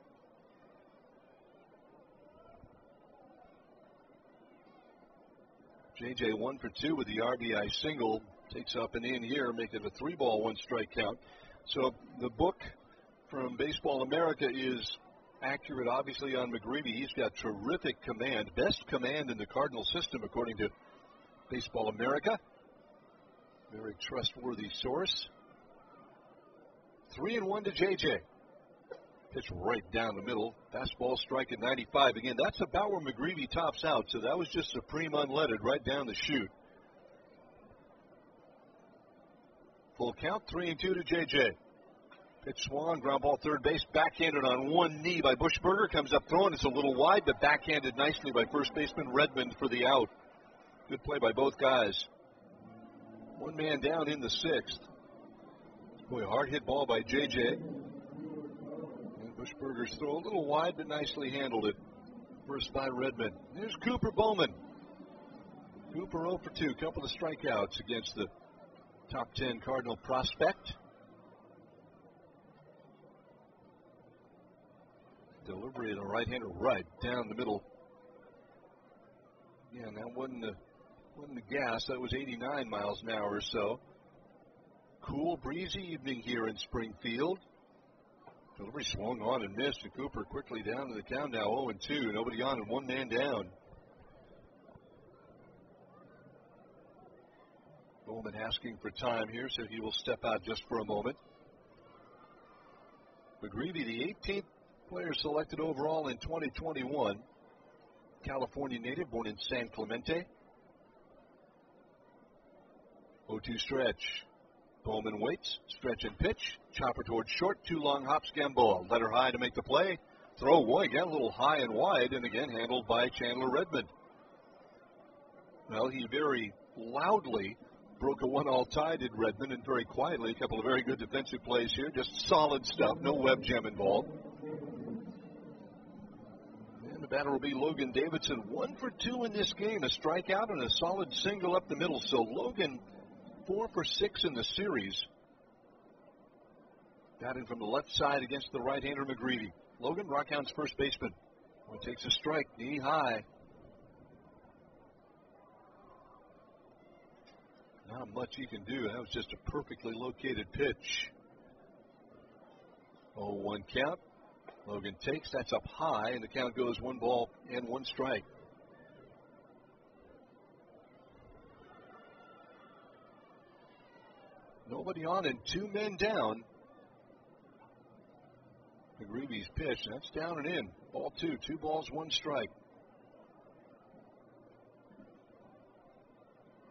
J J one for two with the R B I single. Takes up and in here, making it a three ball, one strike count. So the book from Baseball America is accurate, obviously, on McGreevy. He's got terrific command. Best command in the Cardinal system, according to Baseball America. Very trustworthy source. Three and one to J J. Pitch right down the middle. Fastball strike at ninety-five. Again, that's about where McGreevy tops out. So that was just supreme unleaded right down the chute. Full count, three and two to J J. Pitch swung, ground ball third base, backhanded on one knee by Buschberger. Comes up throwing, it's a little wide, but backhanded nicely by first baseman Redmond for the out. Good play by both guys. One man down in the sixth. Boy, a hard hit ball by J J. And Buschberger's throw a little wide, but nicely handled it. First by Redmond. There's Cooper Bowman. Cooper oh for two, couple of strikeouts against the top ten Cardinal prospect. Delivery of the right-hander right down the middle. Yeah, that wasn't the, wasn't the gas. That was eighty-nine miles an hour or so. Cool, breezy evening here in Springfield. Delivery swung on and missed, and Cooper quickly down to the count now, oh and two. Nobody on and one man down. Bowman asking for time here, so he will step out just for a moment. McGreevy, the eighteenth player selected overall in twenty twenty-one. California native, born in San Clemente. oh two stretch. Bowman waits, stretch and pitch. Chopper towards short, two long hops, Gamboa. Letter high to make the play. Throw away again, a little high and wide, and again handled by Chandler Redmond. Well, he very loudly broke a one-all tie, did Redmond, and very quietly, a couple of very good defensive plays here. Just solid stuff, no web gem involved. And the batter will be Logan Davidson, one for two in this game. A strikeout and a solid single up the middle. So Logan, four for six in the series. Batting from the left side against the right-hander McGreevy. Logan, Rockhound's first baseman. One takes a strike, knee high. Not much he can do. That was just a perfectly located pitch. oh one count. Logan takes. That's up high, and the count goes one ball and one strike. Nobody on and two men down. McGreevy's pitch. That's down and in. Ball two. Two balls, one strike.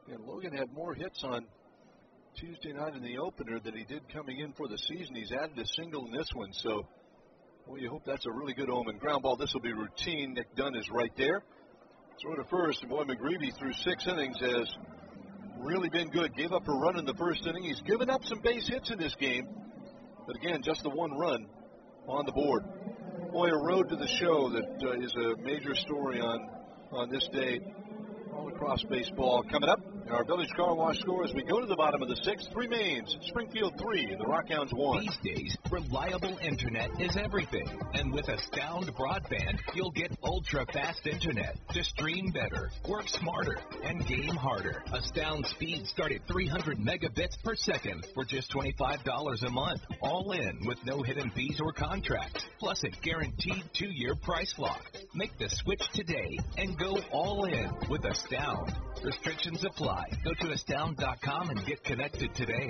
And Logan had more hits on Tuesday night in the opener than he did coming in for the season. He's added a single in this one, so well, you hope that's a really good omen. Ground ball, this will be routine. Nick Dunn is right there. Throw to first, and boy, McGreevy through six innings has really been good. Gave up a run in the first inning. He's given up some base hits in this game, but again, just the one run on the board. Boy, a road to the show that uh, is a major story on, on this day all across baseball. Coming up, our Village Car Wash score as we go to the bottom of the sixth. Three mains, Springfield three, and the Rockhounds one. These days, reliable internet is everything. And with Astound Broadband, you'll get ultra-fast internet to stream better, work smarter, and game harder. Astound speeds start at three hundred megabits per second for just twenty-five dollars a month. All in with no hidden fees or contracts, plus a guaranteed two-year price lock. Make the switch today and go all in with Astound. Restrictions apply. Go to astound dot com and get connected today.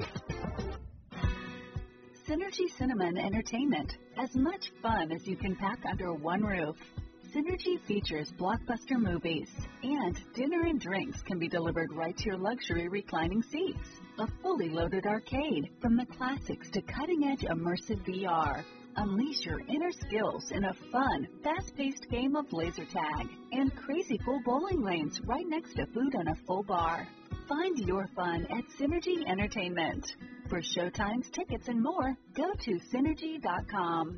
Synergy Cinema and Entertainment. As much fun as you can pack under one roof. Synergy features blockbuster movies, and dinner and drinks can be delivered right to your luxury reclining seats. A fully loaded arcade, from the classics to cutting-edge immersive V R. Unleash your inner skills in a fun, fast-paced game of laser tag and crazy cool bowling lanes right next to food and a full bar. Find your fun at Synergy Entertainment. For showtimes, tickets, and more, go to synergy dot com.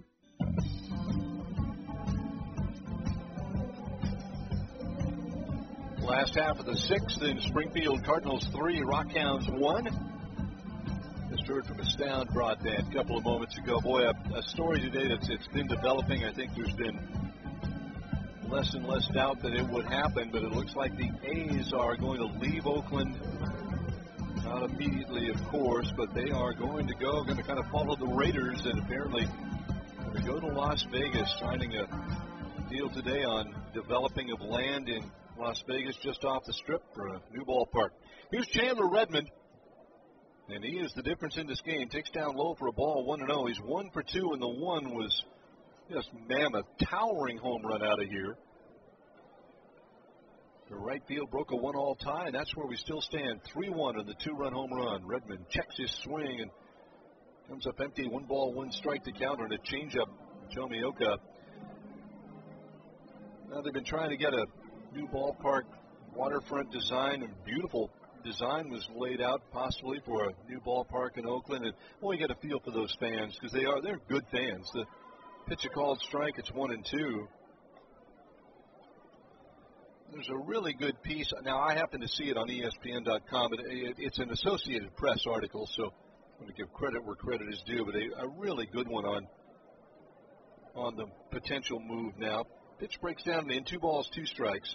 Last half of the sixth in Springfield, Cardinals three, Rockhounds one. Just heard from Astound Broadband a couple of moments ago. Boy, a, a story today that's it's been developing. I think there's been less and less doubt that it would happen, but it looks like the A's are going to leave Oakland. Not immediately, of course, but they are going to go, going to kind of follow the Raiders, and apparently going to go to Las Vegas, signing a deal today on developing of land in Las Vegas just off the strip for a new ballpark. Here's Chandler Redmond. And he is the difference in this game. Takes down low for a ball, one and oh. He's one for two, and the one was just mammoth, towering home run out of here. The right field broke a one-all tie, and that's where we still stand. three one on the two-run home run. Redmond checks his swing and comes up empty. One ball, one strike to counter, and a changeup. Tomioka. Now they've been trying to get a new ballpark waterfront design, and beautiful design was laid out possibly for a new ballpark in Oakland, and well, you get a feel for those fans because they are they're good fans. The pitch a called strike, it's one and two. There's a really good piece. Now I happen to see it on E S P N dot com, but it, it's an Associated Press article, so I'm going to give credit where credit is due. But a, a really good one on on the potential move now. Pitch breaks down in two balls, two strikes.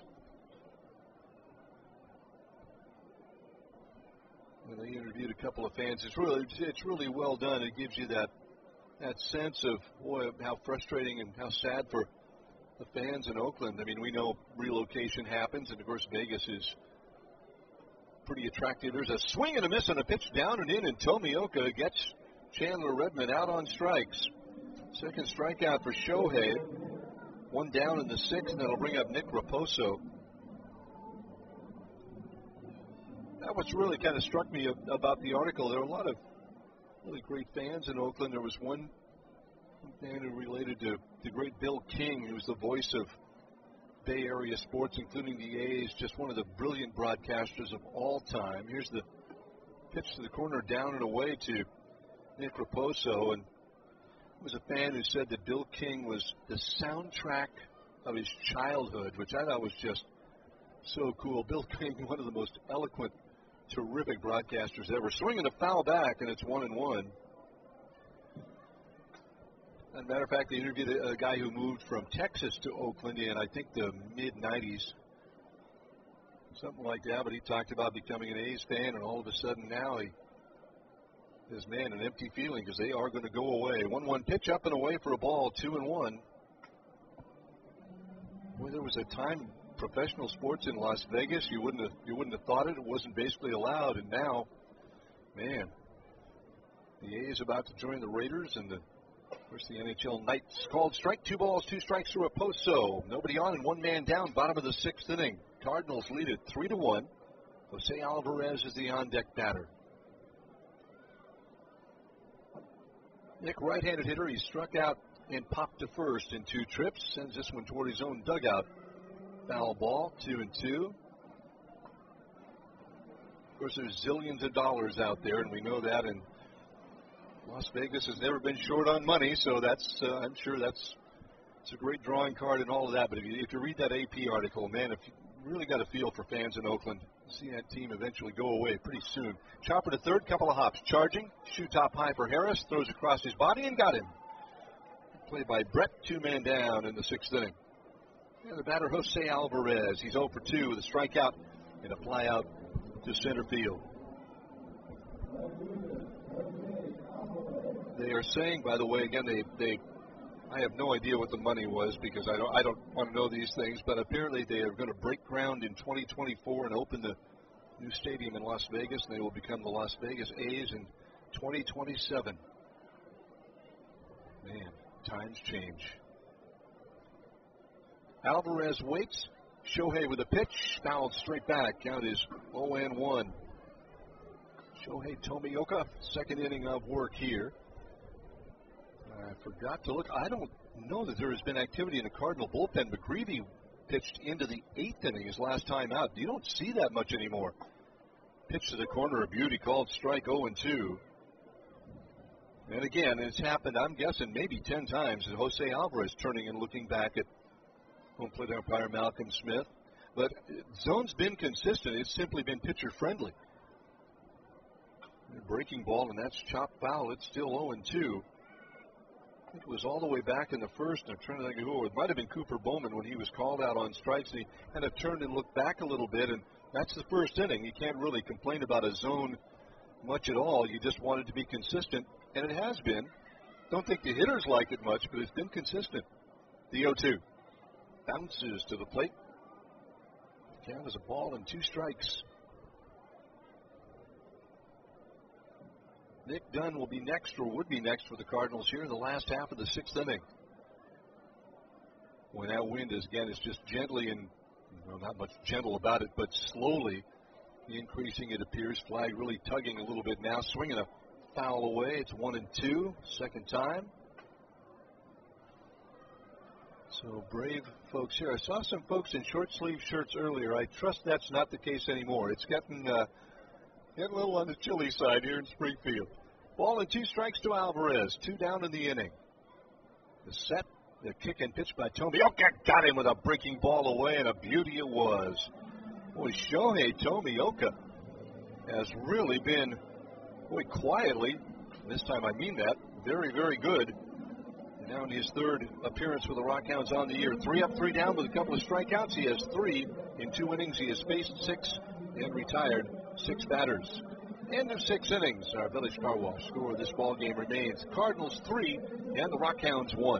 And they interviewed a couple of fans. It's really, it's really well done. It gives you that that sense of, boy, how frustrating and how sad for the fans in Oakland. I mean, we know relocation happens, and of course Vegas is pretty attractive. There's a swing and a miss on a pitch down and in, and Tomioka gets Chandler Redmond out on strikes. Second strikeout for Shohei. One down in the sixth, and that'll bring up Nick Raposo. That what's really kind of struck me about the article. There are a lot of really great fans in Oakland. There was one fan who related to the great Bill King, who's the voice of Bay Area sports, including the A's, just one of the brilliant broadcasters of all time. Here's the pitch to the corner, down and away to Nick Raposo. And it was a fan who said that Bill King was the soundtrack of his childhood, which I thought was just so cool. Bill King, one of the most eloquent, terrific broadcasters ever. Swinging a foul back, and it's one and one. As a matter of fact, they interviewed a, a guy who moved from Texas to Oakland in, I think, the mid nineties. Something like that, but he talked about becoming an A's fan, and all of a sudden now he is, man, an empty feeling because they are going to go away. one one pitch up and away for a ball, two and one. Boy, there was a time professional sports in Las Vegas, you wouldn't have you wouldn't have thought it. It wasn't basically allowed, and now, man, the A's about to join the Raiders, and the of course the N H L Knights called strike. Two balls, two strikes to Raposo. Nobody on and one man down. Bottom of the sixth inning. Cardinals lead it three to one. Jose Alvarez is the on-deck batter. Nick, right-handed hitter. He struck out and popped to first in two trips. Sends this one toward his own dugout. Foul ball, two and two. Of course, there's zillions of dollars out there, and we know that. And Las Vegas has never been short on money, so that's uh, I'm sure that's it's a great drawing card and all of that. But if you, if you read that A P article, man, if you really got a feel for fans in Oakland, see that team eventually go away pretty soon. Chopper to third, couple of hops, charging, shoe top high for Harris, throws across his body and got him. Played by Brett, two man down in the sixth inning. And the batter, Jose Alvarez, he's oh for two with a strikeout and a fly out to center field. They are saying, by the way, again, they, they I have no idea what the money was because I don't I don't want to know these things, but apparently they are going to break ground in twenty twenty-four and open the new stadium in Las Vegas, and they will become the Las Vegas A's in twenty twenty-seven. Man, times change. Alvarez waits. Shohei with a pitch, fouled straight back. Count is oh and one. Shohei Tomioka, second inning of work here. I forgot to look. I don't know that there has been activity in the Cardinal bullpen. McGreevy pitched into the eighth inning his last time out. You don't see that much anymore. Pitch to the corner of Beauty, called strike oh and two. And again, it's happened, I'm guessing, maybe ten times. Jose Alvarez turning and looking back at home plate umpire Malcolm Smith. But zone's been consistent. It's simply been pitcher friendly. Breaking ball, and that's chopped foul. It's still oh and two. I think it was all the way back in the first. I'm trying to think who it might have been. Cooper Bowman when he was called out on strikes. And he kind of turned and looked back a little bit, and that's the first inning. You can't really complain about a zone much at all. You just want it to be consistent, and it has been. Don't think the hitters like it much, but it's been consistent. The oh two bounces to the plate. Count is a ball and two strikes. Nick Dunn will be next, or would be next for the Cardinals here in the last half of the sixth inning. When that wind is, again, is just gently and, well, not much gentle about it, but slowly increasing, it appears. Flag really tugging a little bit now, swinging a foul away. It's one and two, second time. So brave folks here. I saw some folks in short sleeve shirts earlier. I trust that's not the case anymore. It's gotten uh, getting a little on the chilly side here in Springfield. Ball and two strikes to Alvarez. Two down in the inning. The set, the kick and pitch by Tomioka got him with a breaking ball away, and a beauty it was. Boy, Shohei Tomioka has really been, boy, quietly, this time I mean that, very, very good. And now in his third appearance for the Rockhounds on the year. Three up, three down with a couple of strikeouts. He has three in two innings. He has faced six and retired six batters. End of six innings. Our Village Car Wash score of this ball game remains Cardinals three and the Rockhounds one.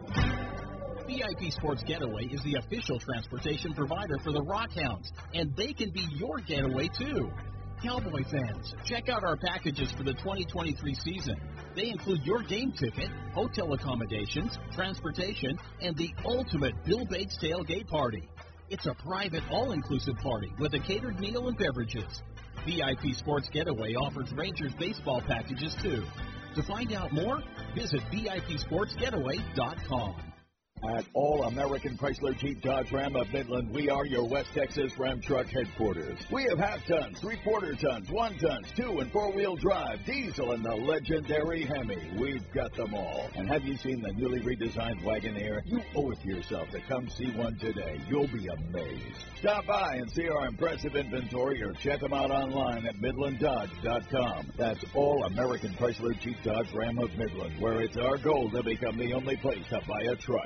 V I P Sports Getaway is the official transportation provider for the Rockhounds, and they can be your getaway too. Cowboy fans, check out our packages for the twenty twenty-three season. They include your game ticket, hotel accommodations, transportation, and the ultimate Bill Bates tailgate party. It's a private, all-inclusive party with a catered meal and beverages. V I P Sports Getaway offers Rangers baseball packages too. To find out more, visit V I P sports getaway dot com. At All American Chrysler Jeep Dodge Ram of Midland, we are your West Texas Ram Truck headquarters. We have half tons, three quarter tons, one tons, two and four wheel drive, diesel, and the legendary Hemi. We've got them all. And have you seen the newly redesigned Wagoneer? You owe it to yourself to come see one today. You'll be amazed. Stop by and see our impressive inventory, or check them out online at midland dodge dot com. That's All American Chrysler Jeep Dodge Ram of Midland, where it's our goal to become the only place to buy a truck.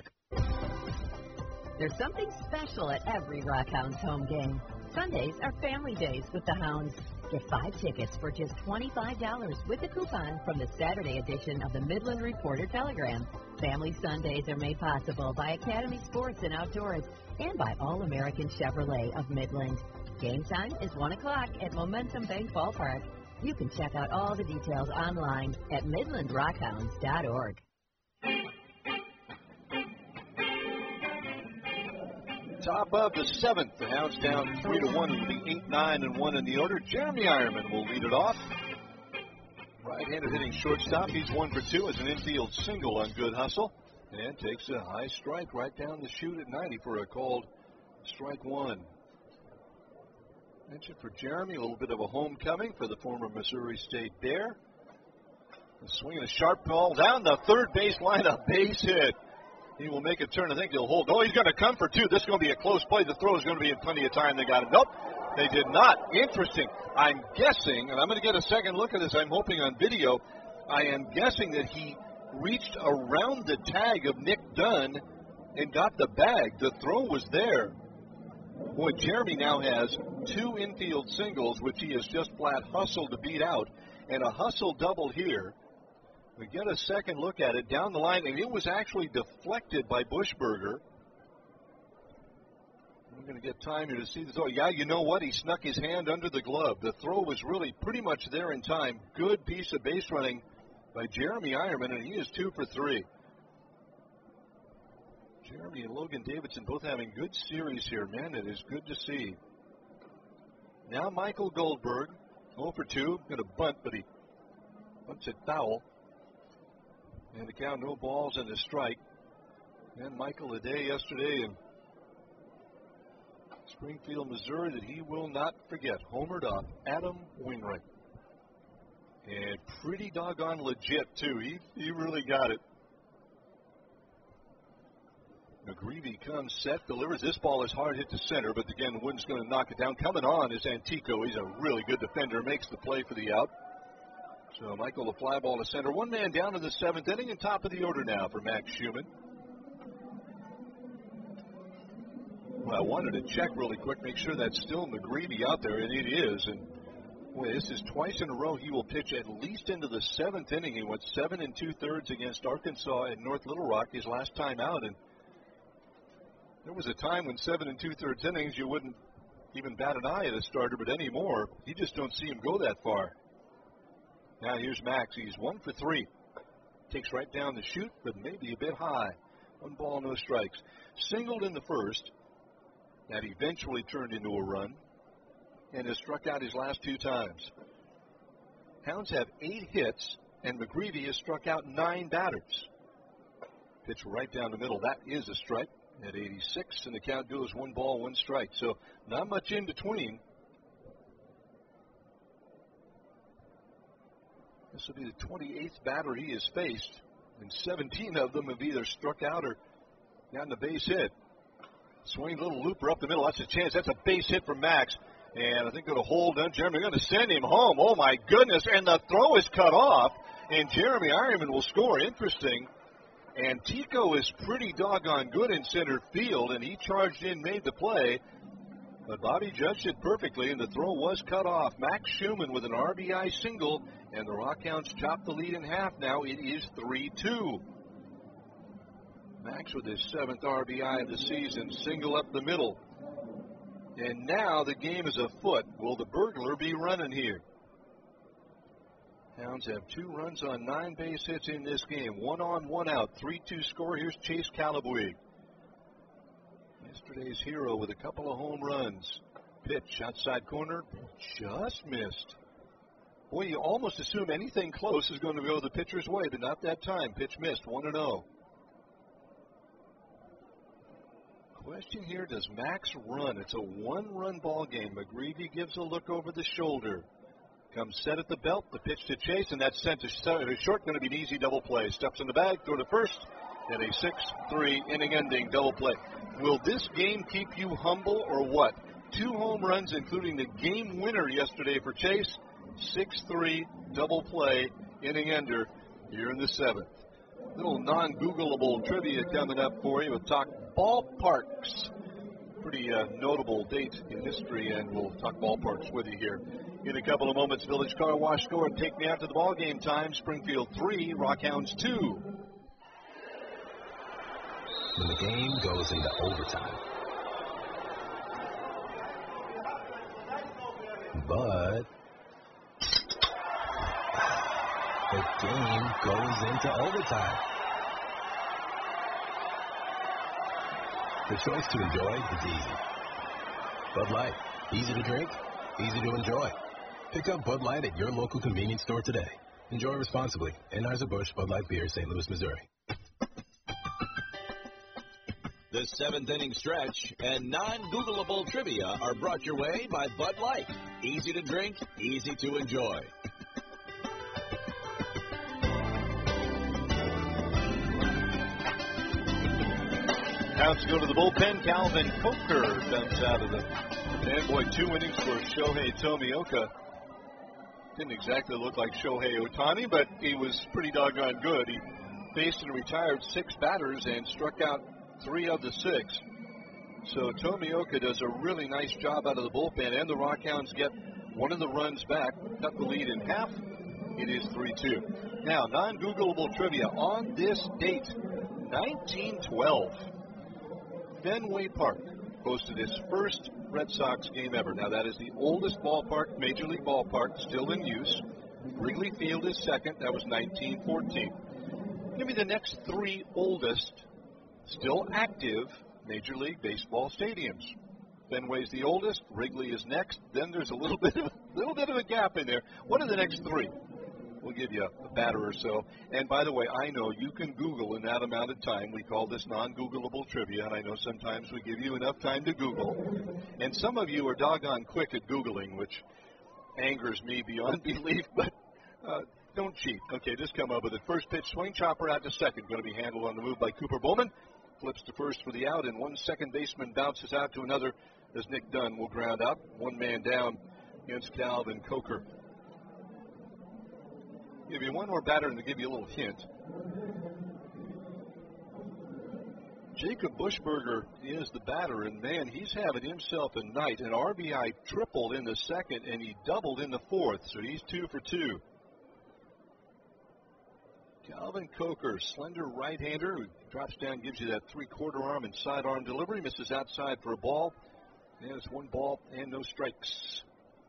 There's something special at every Rockhounds home game. Sundays are family days with the Hounds. Get five tickets for just twenty-five dollars with a coupon from the Saturday edition of the Midland Reporter Telegram. Family Sundays are made possible by Academy Sports and Outdoors and by All American Chevrolet of Midland. Game time is one o'clock at Momentum Bank Ballpark. You can check out all the details online at midland rockhounds dot org. Top of the seventh, the Hounds down three to one. It'll be eight, nine, and one in the order. Jeremy Ironman will lead it off. Right-handed hitting shortstop. He's one for two as an infield single on good hustle. And takes a high strike right down the chute at ninety for a called strike one. Mention for Jeremy, a little bit of a homecoming for the former Missouri State Bear. A swing and a sharp ball down the third base line, a base hit. He will make a turn. I think he'll hold. Oh, he's going to come for two. This is going to be a close play. The throw is going to be in plenty of time. They got him. Nope, they did not. Interesting. I'm guessing, and I'm going to get a second look at this. I'm hoping on video. I am guessing that he reached around the tag of Nick Dunn and got the bag. The throw was there. Boy, Jeremy now has two infield singles, which he has just flat hustled to beat out, and a hustle double here. We get a second look at it down the line, and it was actually deflected by Bushberger. We're going to get time here to see this. Oh, yeah, you know what? He snuck his hand under the glove. The throw was really pretty much there in time. Good piece of base running by Jeremy Ironman, and he is two for three. Jeremy and Logan Davidson both having good series here. Man, it is good to see. Now Michael Goldberg, oh for two. Going to bunt, but he bunts it foul. And the count, no balls and a strike. And Michael a day yesterday in Springfield, Missouri, that he will not forget. Homered off Adam Wainwright. And pretty doggone legit, too. He, he really got it. McGreevy comes set, delivers. This ball is hard hit to center, but again, Wooden's going to knock it down. Coming on is Antico. He's a really good defender. Makes the play for the out. So Michael, a fly ball to center. One man down in the seventh inning and top of the order now for Max Schumann. Well, I wanted to check really quick, make sure that's still McGreevy out there, and it is. And boy, this is twice in a row he will pitch at least into the seventh inning. He went seven and two thirds against Arkansas at North Little Rock his last time out, and there was a time when seven and two thirds innings you wouldn't even bat an eye at a starter, but anymore you just don't see him go that far. Now here's Max. He's one for three. Takes right down the chute, but maybe a bit high. One ball, no strikes. Singled in the first. That eventually turned into a run. And has struck out his last two times. Hounds have eight hits, and McGreevy has struck out nine batters. Pitch right down the middle. That is a strike at eighty-six, and the count goes one ball, one strike. So not much in between. This will be the twenty-eighth batter he has faced, and seventeen of them have either struck out or gotten a base hit. Swing, little looper up the middle. That's a chance. That's a base hit for Max. And I think going to hold on. Jeremy going to send him home. Oh, my goodness. And the throw is cut off, and Jeremy Ironman will score. Interesting. And Tico is pretty doggone good in center field, and he charged in, made the play. But Bobby judged it perfectly, and the throw was cut off. Max Schumann with an R B I single, and the Rockhounds chop the lead in half now. It is three two. Max with his seventh R B I of the season, single up the middle. And now the game is afoot. Will the burglar be running here? Hounds have two runs on nine base hits in this game. One on, one out. three two score. Here's Chase Calabuig. Yesterday's hero with a couple of home runs. Pitch outside corner. Just missed. Boy, you almost assume anything close is going to go the pitcher's way, but not that time. Pitch missed. one and oh. Question here, does Max run? It's a one-run ball game. McGreevy gives a look over the shoulder. Comes set at the belt, the pitch to Chase, and that's sent to short. Going to be an easy double play. Steps in the bag, throw to first, and a six three inning-ending double play. Will this game keep you humble or what? Two home runs, including the game winner yesterday for Chase. six three double play, inning-ender here in the seventh. Little non-Googleable trivia coming up for you. We'll talk ballparks. Pretty uh, notable date in history, and we'll talk ballparks with you here in a couple of moments. Village Car Wash score and take me out to the ball game time. Springfield three, Rockhounds two. When the game goes into overtime. But the game goes into overtime. The choice to enjoy is easy. Bud Light, easy to drink, easy to enjoy. Pick up Bud Light at your local convenience store today. Enjoy responsibly. Anheuser-Busch Bud Light Beer, Saint Louis, Missouri. The seventh inning stretch and non-Googleable trivia are brought your way by Bud Light. Easy to drink, easy to enjoy. Now to go to the bullpen. Calvin Coker comes out of the man boy two innings for Shohei Tomioka. Didn't exactly look like Shohei Ohtani, but he was pretty doggone good. He faced and retired six batters and struck out three of the six. So Tomioka does a really nice job out of the bullpen, and the Rockhounds get one of the runs back, cut the lead in half. It is three two. Now, non-Googleable trivia on this date, nineteen twelve. Fenway Park hosted its first Red Sox game ever. Now, that is the oldest ballpark, Major League ballpark, still in use. Wrigley Field is second. That was nineteen fourteen. Give me the next three oldest, still active, Major League Baseball stadiums. Fenway's the oldest. Wrigley is next. Then there's a little bit of a little bit of a gap in there. What are the next three? We'll give you a batter or so. And by the way, I know you can Google in that amount of time. We call this non-Googleable trivia, and I know sometimes we give you enough time to Google. And some of you are doggone quick at Googling, which angers me beyond belief, but uh, don't cheat. Okay, just come up with it. First pitch, swing chopper out to second. Going to be handled on the move by Cooper Bowman. Flips to first for the out, and one second baseman bounces out to another as Nick Dunn will ground out. One man down against Calvin Coker. Give you one more batter and to give you a little hint. Jacob Bushberger is the batter, and man, he's having himself a night. An R B I tripled in the second, and he doubled in the fourth, so he's two for two. Calvin Coker, slender right-hander, who drops down, gives you that three-quarter arm and sidearm delivery, misses outside for a ball, and it's one ball and no strikes.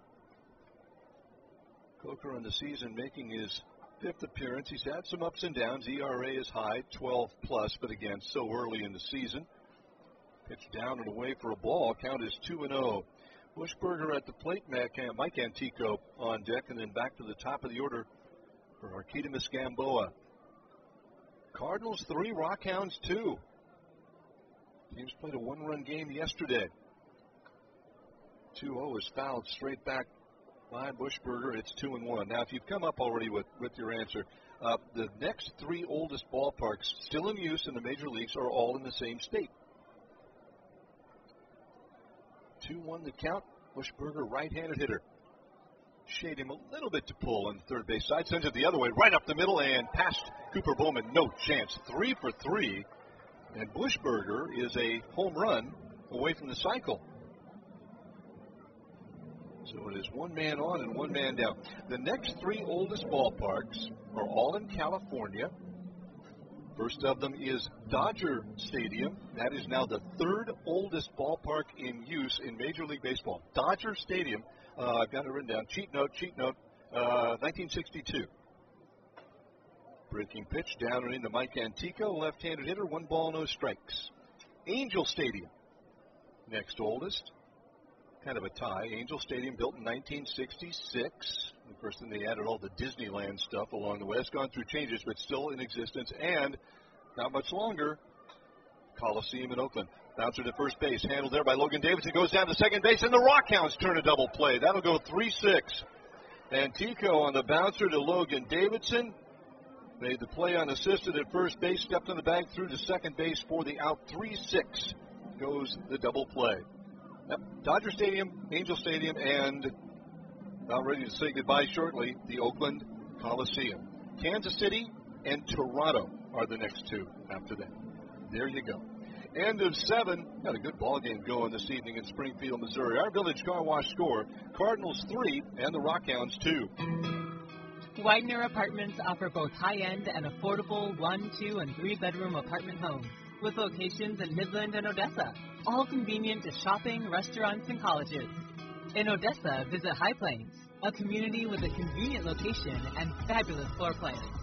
Coker on the season making his fifth appearance. He's had some ups and downs. E R A is high, twelve plus, but again, so early in the season. Pitch down and away for a ball. Count is two and oh. Bushberger at the plate. Mike Antico on deck, and then back to the top of the order for Archidamus Gamboa. Cardinals three, Rockhounds two. Teams played a one-run game yesterday. two oh is fouled straight back by Bushberger. It's two and one. Now, if you've come up already with, with your answer, uh, the next three oldest ballparks still in use in the major leagues are all in the same state. two one the count. Bushberger, right-handed hitter. Shade him a little bit to pull on the third base side. Sends it the other way, right up the middle and past Cooper Bowman. No chance. Three for three. And Bushberger is a home run away from the cycle. So it is one man on and one man down. The next three oldest ballparks are all in California. First of them is Dodger Stadium. That is now the third oldest ballpark in use in Major League Baseball. Dodger Stadium, uh, I've got it written down. Cheat note, cheat note, uh, nineteen sixty-two. Breaking pitch down and into Mike Antico, left-handed hitter, one ball, no strikes. Angel Stadium, next oldest. Kind of a tie. Angel Stadium built in nineteen sixty-six. Of course, then they added all the Disneyland stuff along the way. It's gone through changes, but still in existence. And not much longer, Coliseum in Oakland. Bouncer to first base, handled there by Logan Davidson. Goes down to second base, and the Rockhounds turn a double play. That'll go three six. Antico on the bouncer to Logan Davidson. Made the play unassisted at first base, stepped on the bag, through to second base for the out. three six goes the double play. Yep. Dodger Stadium, Angel Stadium, and about ready to say goodbye shortly, the Oakland Coliseum. Kansas City and Toronto are the next two after that. There you go. End of seven. Got a good ball game going this evening in Springfield, Missouri. Our Village Car Wash score, Cardinals three and the Rockhounds two. Widener Apartments offer both high-end and affordable one, two, and three-bedroom apartment homes with locations in Midland and Odessa, all convenient to shopping, restaurants, and colleges. In Odessa, visit High Plains, a community with a convenient location and fabulous floor plans.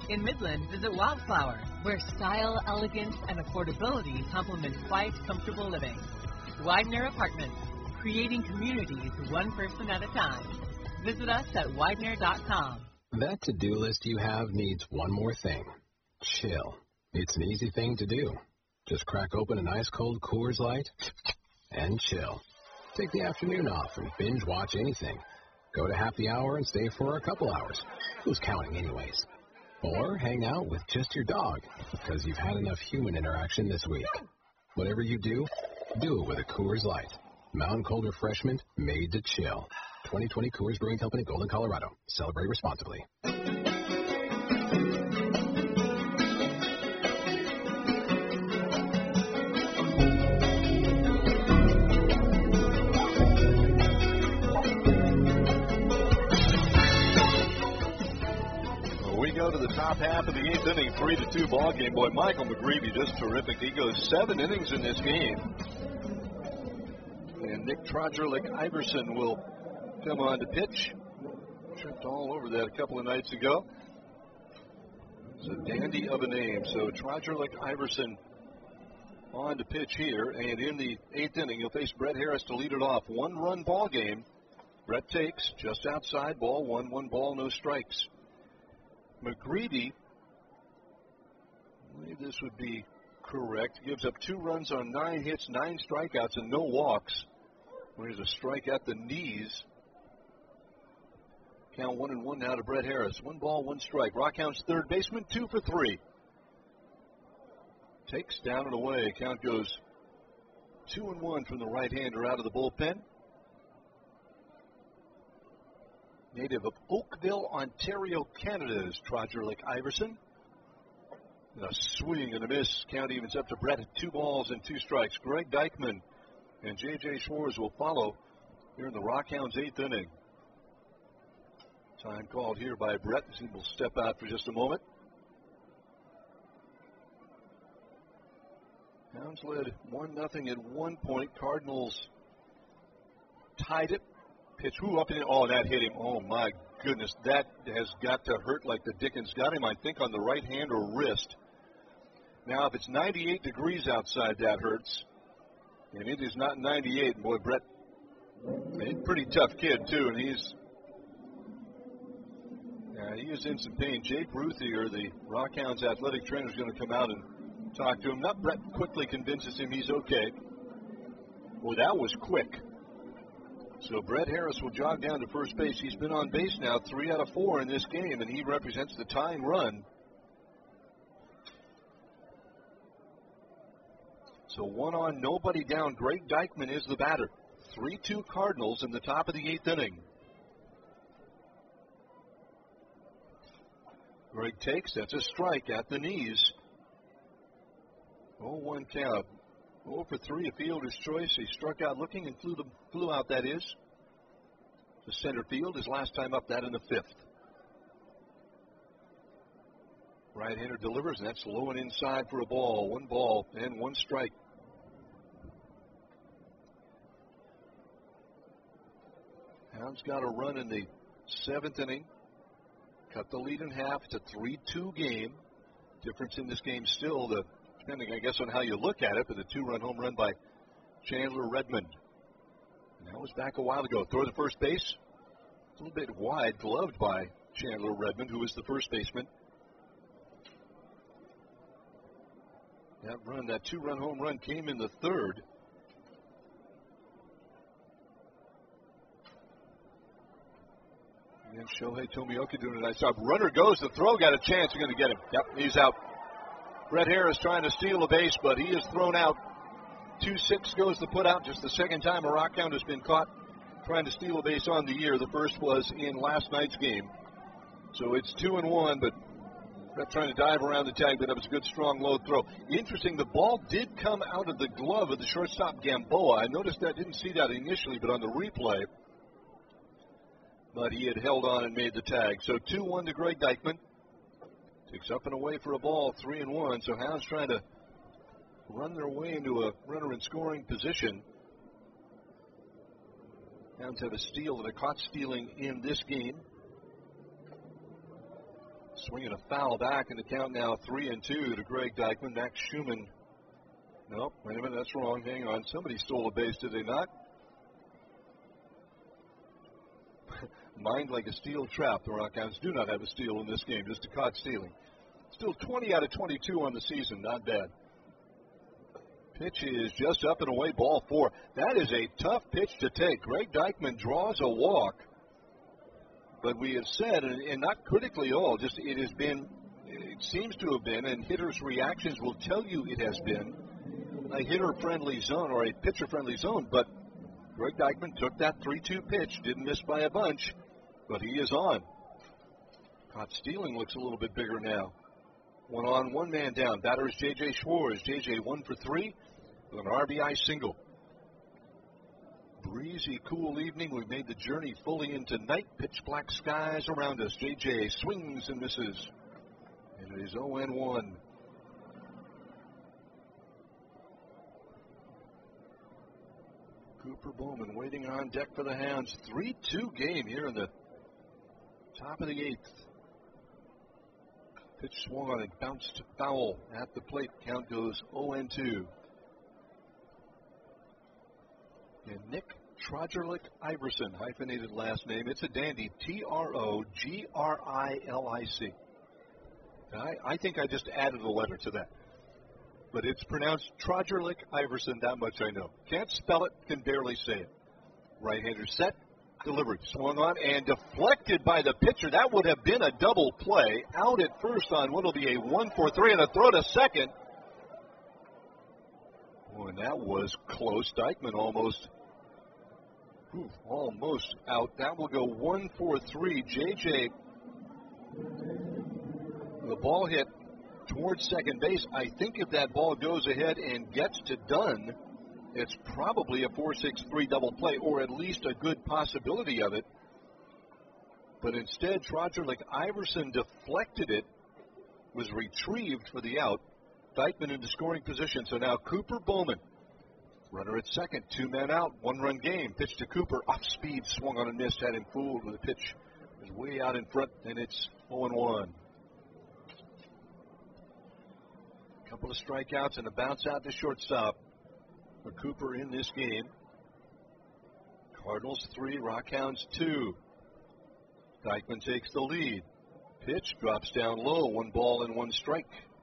In Midland, visit Wildflower, where style, elegance, and affordability complement quiet, comfortable living. Widener Apartments, creating communities one person at a time. Visit us at widener dot com. That to-do list you have needs one more thing. Chill. It's an easy thing to do. Just crack open an ice-cold Coors Light and chill. Take the afternoon off and binge watch anything. Go to happy hour and stay for a couple hours. Who's counting anyways? Or hang out with just your dog because you've had enough human interaction this week. Whatever you do, do it with a Coors Light. Mountain Cold Refreshment made to chill. twenty twenty Coors Brewing Company, Golden, Colorado. Celebrate responsibly. To the top half of the eighth inning, three to two ball game. Boy, Michael McGreevy just terrific. He goes seven innings in this game. And Nick Trodgerlik Iverson will come on to pitch. Tripped all over that a couple of nights ago. It's a dandy of a name. So Trodgerlik Iverson on to pitch here. And in the eighth inning, you'll face Brett Harris to lead it off. One run ball game. Brett takes just outside, ball one, one ball, no strikes. McGreevy, I believe this would be correct, gives up two runs on nine hits, nine strikeouts, and no walks. There's a strike at the knees. Count one and one now to Brett Harris. One ball, one strike. Rockhounds third baseman, two for three. Takes down and away. Count goes two and one from the right-hander out of the bullpen. Native of Oakville, Ontario, Canada, is Trodgerlik Iverson. And a swing and a miss. Count evens up to Brett at two balls and two strikes. Greg Dykman and J J Schwartz will follow here in the Rockhounds' eighth inning. Time called here by Brett. He will step out for just a moment. Hounds led one nothing at one point. Cardinals tied it. Pitch, who up in it? Oh, that hit him. Oh, my goodness. That has got to hurt like the Dickens got him, I think, on the right hand or wrist. Now, if it's ninety-eight degrees outside, that hurts. And it is not ninety-eight. Boy, Brett, he's a pretty tough kid, too, and he's yeah, he is in some pain. Jake Ruthier, the Rockhounds athletic trainer, is going to come out and talk to him. Not Brett quickly convinces him he's okay. Well, that was quick. So Brett Harris will jog down to first base. He's been on base now three out of four in this game, and he represents the tying run. So one on, nobody down. Greg Dykman is the batter. three two Cardinals in the top of the eighth inning. Greg takes, that's a strike at the knees. oh one count. oh for three, a fielder's choice. He struck out looking and flew, the, flew out, that is. To center field, his last time up, that in the fifth. Right-hander delivers, and that's low and inside for a ball. One ball and one strike. Hounds got a run in the seventh inning. Cut the lead in half. It's a three two game. Difference in this game still, the depending, I guess, on how you look at it, but the two-run home run by Chandler Redmond. And that was back a while ago. Throw to first base. A little bit wide, gloved by Chandler Redmond, who was the first baseman. That run, that two-run home run came in the third. And Shohei Tomioka doing a nice job. Runner goes, the throw got a chance. They're going to get him. Yep, he's out. Brett Harris trying to steal a base, but he is thrown out. two six goes the put out. Just the second time a Rockhound has been caught trying to steal a base on the year. The first was in last night's game. So it's two and one, but Brett trying to dive around the tag, but that was a good, strong, low throw. Interesting, the ball did come out of the glove of the shortstop Gamboa. I noticed that, didn't see that initially, but on the replay. But he had held on and made the tag. So two one to Greg Dykman. Takes up and away for a ball, three and one. So Hounds trying to run their way into a runner in scoring position. Hounds have a steal and a caught stealing in this game. Swinging a foul back, and the count now three and two to Greg Dykman. Max Schumann. Nope, wait a minute, that's wrong. Hang on. Somebody stole a base, did they not? Mind like a steel trap. The Rockhounds do not have a steal in this game, just a caught stealing. Still twenty out of twenty-two on the season. Not bad. Pitch is just up and away, ball four. That is a tough pitch to take. Greg Dykman draws a walk. But we have said, and, and not critically all, just it has been, it seems to have been, and hitters' reactions will tell you it has been, a hitter-friendly zone or a pitcher-friendly zone. But Greg Dykman took that three two pitch, didn't miss by a bunch, but he is on. Caught stealing looks a little bit bigger now. One on, one man down. Batter is J J Schwartz. J J one for three with an R B I single. Breezy, cool evening. We've made the journey fully into night. Pitch black skies around us. J J swings and misses. And it is oh and one. Cooper Bowman waiting on deck for the Hounds. three two game here in the top of the eighth. Pitch swung on and bounced foul at the plate. Count goes oh and two. And Nick Trogerlic Iverson, hyphenated last name. It's a dandy. T R O G R I L I C. I, I think I just added a letter to that. But it's pronounced Trogerlic Iverson, that much I know. Can't spell it, can barely say it. Right-hander set, delivered, swung on, and deflected by the pitcher. That would have been a double play. Out at first on what will be a one for three and a throw to second. Oh, and that was close. Dykman almost, whew, almost out. That will go one for three. J J, the ball hit towards second base. I think if that ball goes ahead and gets to Dunn, it's probably a four six three double play, or at least a good possibility of it. But instead, Trogerlic Iverson deflected it, was retrieved for the out. Dykman into scoring position. So now Cooper Bowman, runner at second, two men out, one-run game. Pitch to Cooper, off speed, swung on and missed, had him fooled with a pitch. It was way out in front, and it's oh and one. Couple of strikeouts and a bounce out to shortstop for Cooper in this game. Cardinals three, Rockhounds two. Dykman takes the lead. Pitch drops down low, one ball and one strike.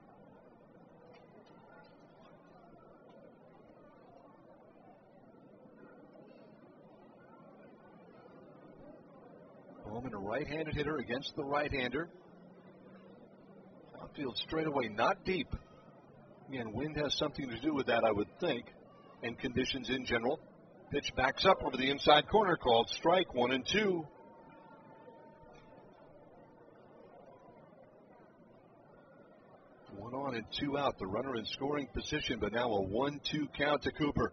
Bowman, a right-handed hitter against the right-hander. Outfield straightaway, not deep. Again, wind has something to do with that, I would think, and conditions in general. Pitch backs up over the inside corner, called strike, one and two. One on and two out. The runner in scoring position, but now a one two count to Cooper.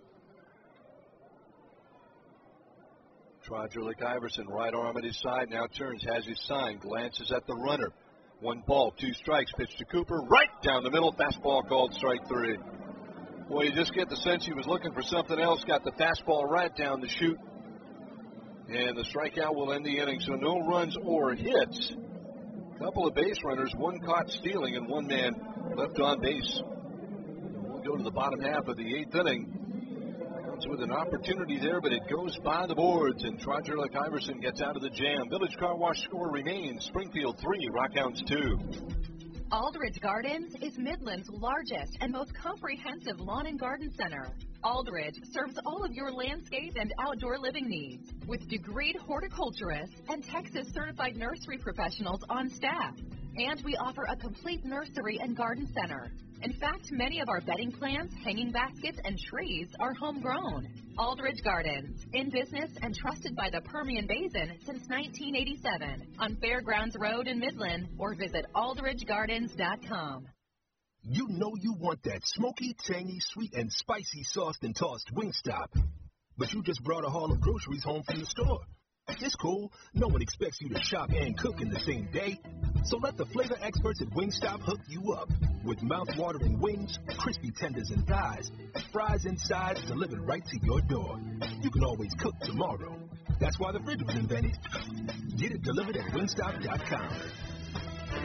Trogerlic Iverson, right arm at his side, now turns, has his sign, glances at the runner. One ball, two strikes, pitch to Cooper, right down the middle, fastball called strike three. Boy, you just get the sense he was looking for something else, got the fastball right down the chute, and the strikeout will end the inning, so no runs or hits. A couple of base runners, one caught stealing, and one man left on base. We'll go to the bottom half of the eighth inning. With an opportunity there, but it goes by the boards, and Trogerlic Iverson gets out of the jam. Village Car Wash score remains Springfield three, Rockhounds two. Aldridge Gardens is Midland's largest and most comprehensive lawn and garden center. Aldridge serves all of your landscape and outdoor living needs with degreed horticulturists and Texas certified nursery professionals on staff. And we offer a complete nursery and garden center. In fact, many of our bedding plants, hanging baskets, and trees are homegrown. Aldridge Gardens, in business and trusted by the Permian Basin since nineteen eighty-seven on Fairgrounds Road in Midland, or visit aldridge gardens dot com. You know you want that smoky, tangy, sweet, and spicy sauced and tossed Wingstop. But you just brought a haul of groceries home from the store. It's cool. No one expects you to shop and cook in the same day. So let the flavor experts at Wingstop hook you up with mouth-watering wings, crispy tenders and thighs, fries and sides delivered right to your door. You can always cook tomorrow. That's why the fridge was invented. Get it delivered at wingstop dot com.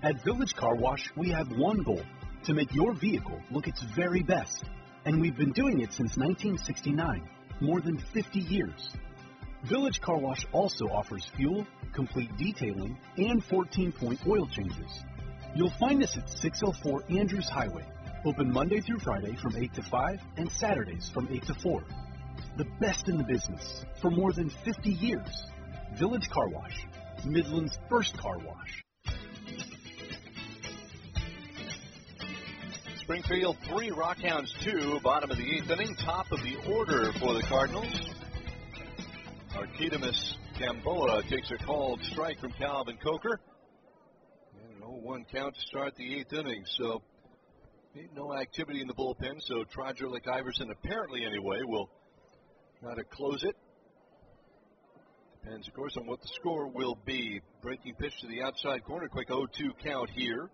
At Village Car Wash, we have one goal, to make your vehicle look its very best. And we've been doing it since nineteen sixty-nine, more than fifty years. Village Car Wash also offers fuel, complete detailing, and fourteen-point oil changes. You'll find us at six oh four Andrews Highway, open Monday through Friday from eight to five and Saturdays from eight to four. The best in the business for more than fifty years. Village Car Wash, Midland's first car wash. Springfield three, Rockhounds two, bottom of the eighth inning, top of the order for the Cardinals. Archidamus Gamboa takes a called strike from Calvin Coker. And an oh one count to start the eighth inning, so no activity in the bullpen, so Trodrick Iverson, apparently anyway, will try to close it. Depends, of course, on what the score will be. Breaking pitch to the outside corner, quick oh two count here.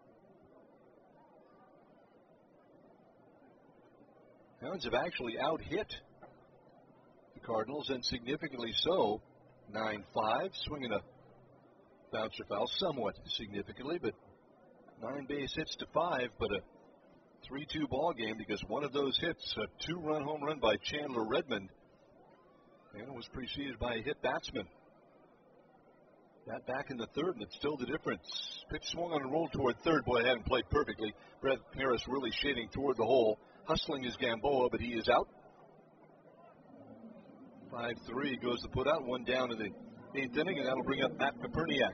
Hounds have actually out-hit the Cardinals, and significantly so. nine five, swinging a bouncer foul, somewhat significantly, but nine base hits to five, but a three two ball game because one of those hits, a two-run home run by Chandler Redmond, and it was preceded by a hit batsman. That back in the third, and it's still the difference. Pitch swung on and rolled toward third. Boy, hadn't played perfectly. Brett Harris really shading toward the hole. Hustling is Gamboa, but he is out. five three goes the put out. One down in the eighth inning, and that'll bring up Matt Koperniak.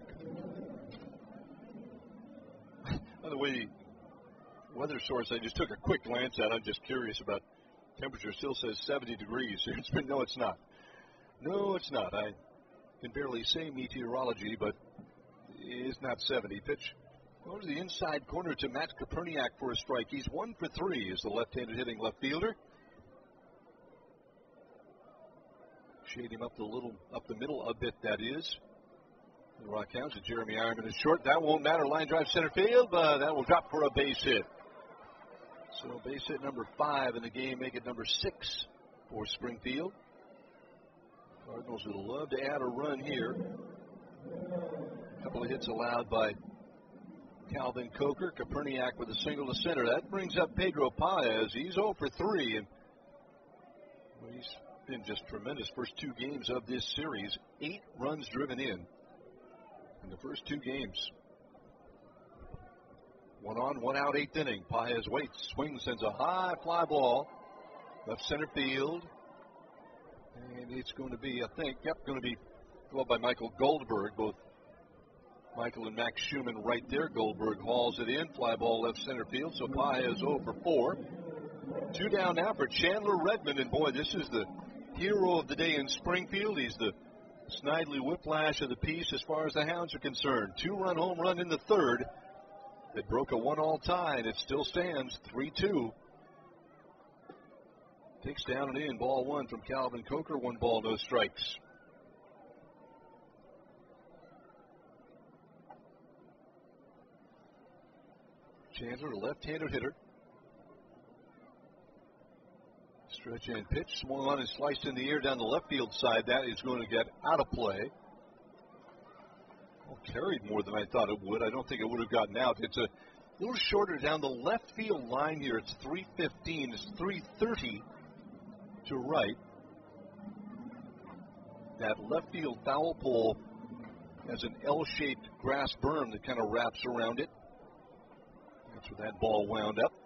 By the way, weather source I just took a quick glance at. I'm just curious about temperature. Still says seventy degrees. It's been, no, it's not. No, it's not. I can barely say meteorology, but it's not seventy. Pitch goes to the inside corner to Matt Koperniak for a strike. He's one for three as the left-handed hitting left fielder. Shade him up the little, up the middle a bit, that is. The Rockhounds and Jeremy Ironman is short. That won't matter. Line drive center field, but that will drop for a base hit. So base hit number five in the game, make it number six for Springfield. Cardinals would love to add a run here. A couple of hits allowed by Calvin Coker. Koperniak with a single to center. That brings up Pedro Paez. He's oh for three, and well, he's been just tremendous first two games of this series. Eight runs driven in in the first two games. One on, one out, eighth inning. Paez waits, swings, sends a high fly ball left center field, and it's going to be, I think, yep, going to be glove by Michael Goldberg. Both Michael and Max Schumann right there. Goldberg hauls it in. Fly ball left center field. So Paez oh for four. Two down now for Chandler Redmond. And boy, this is the hero of the day in Springfield. He's the Snidely Whiplash of the piece as far as the Hounds are concerned. Two-run home run in the third that broke a one-all tie, and it still stands three two. Takes down and in. Ball one from Calvin Coker. One ball, no strikes. Chandler, a left-handed hitter. Stretch and pitch. Swung on and sliced in the air down the left field side. That is going to get out of play. Well, carried more than I thought it would. I don't think it would have gotten out. It's a little shorter down the left field line here. It's three fifteen. It's three thirty to right. That left field foul pole has an L-shaped grass berm that kind of wraps around it. That's where that ball wound up.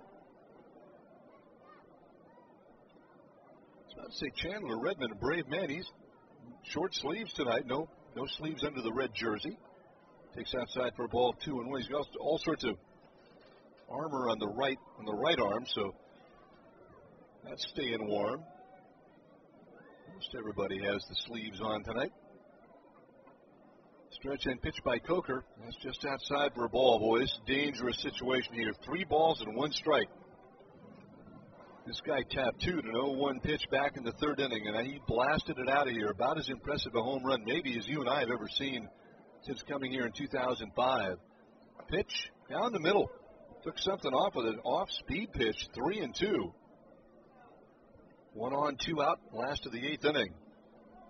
I'd say Chandler Redmond, a brave man. He's short sleeves tonight. No, no sleeves under the red jersey. Takes outside for a ball two and one. He's got all sorts of armor on the right on the right arm, so that's staying warm. Most everybody has the sleeves on tonight. Stretch and pitch by Coker. That's just outside for a ball, boys. Dangerous situation here. Three balls and one strike. This guy tattooed an oh one pitch back in the third inning, and he blasted it out of here. About as impressive a home run maybe as you and I have ever seen since coming here in two thousand five. Pitch down the middle. Took something off with an off-speed pitch, three and two. One on, two out, last of the eighth inning.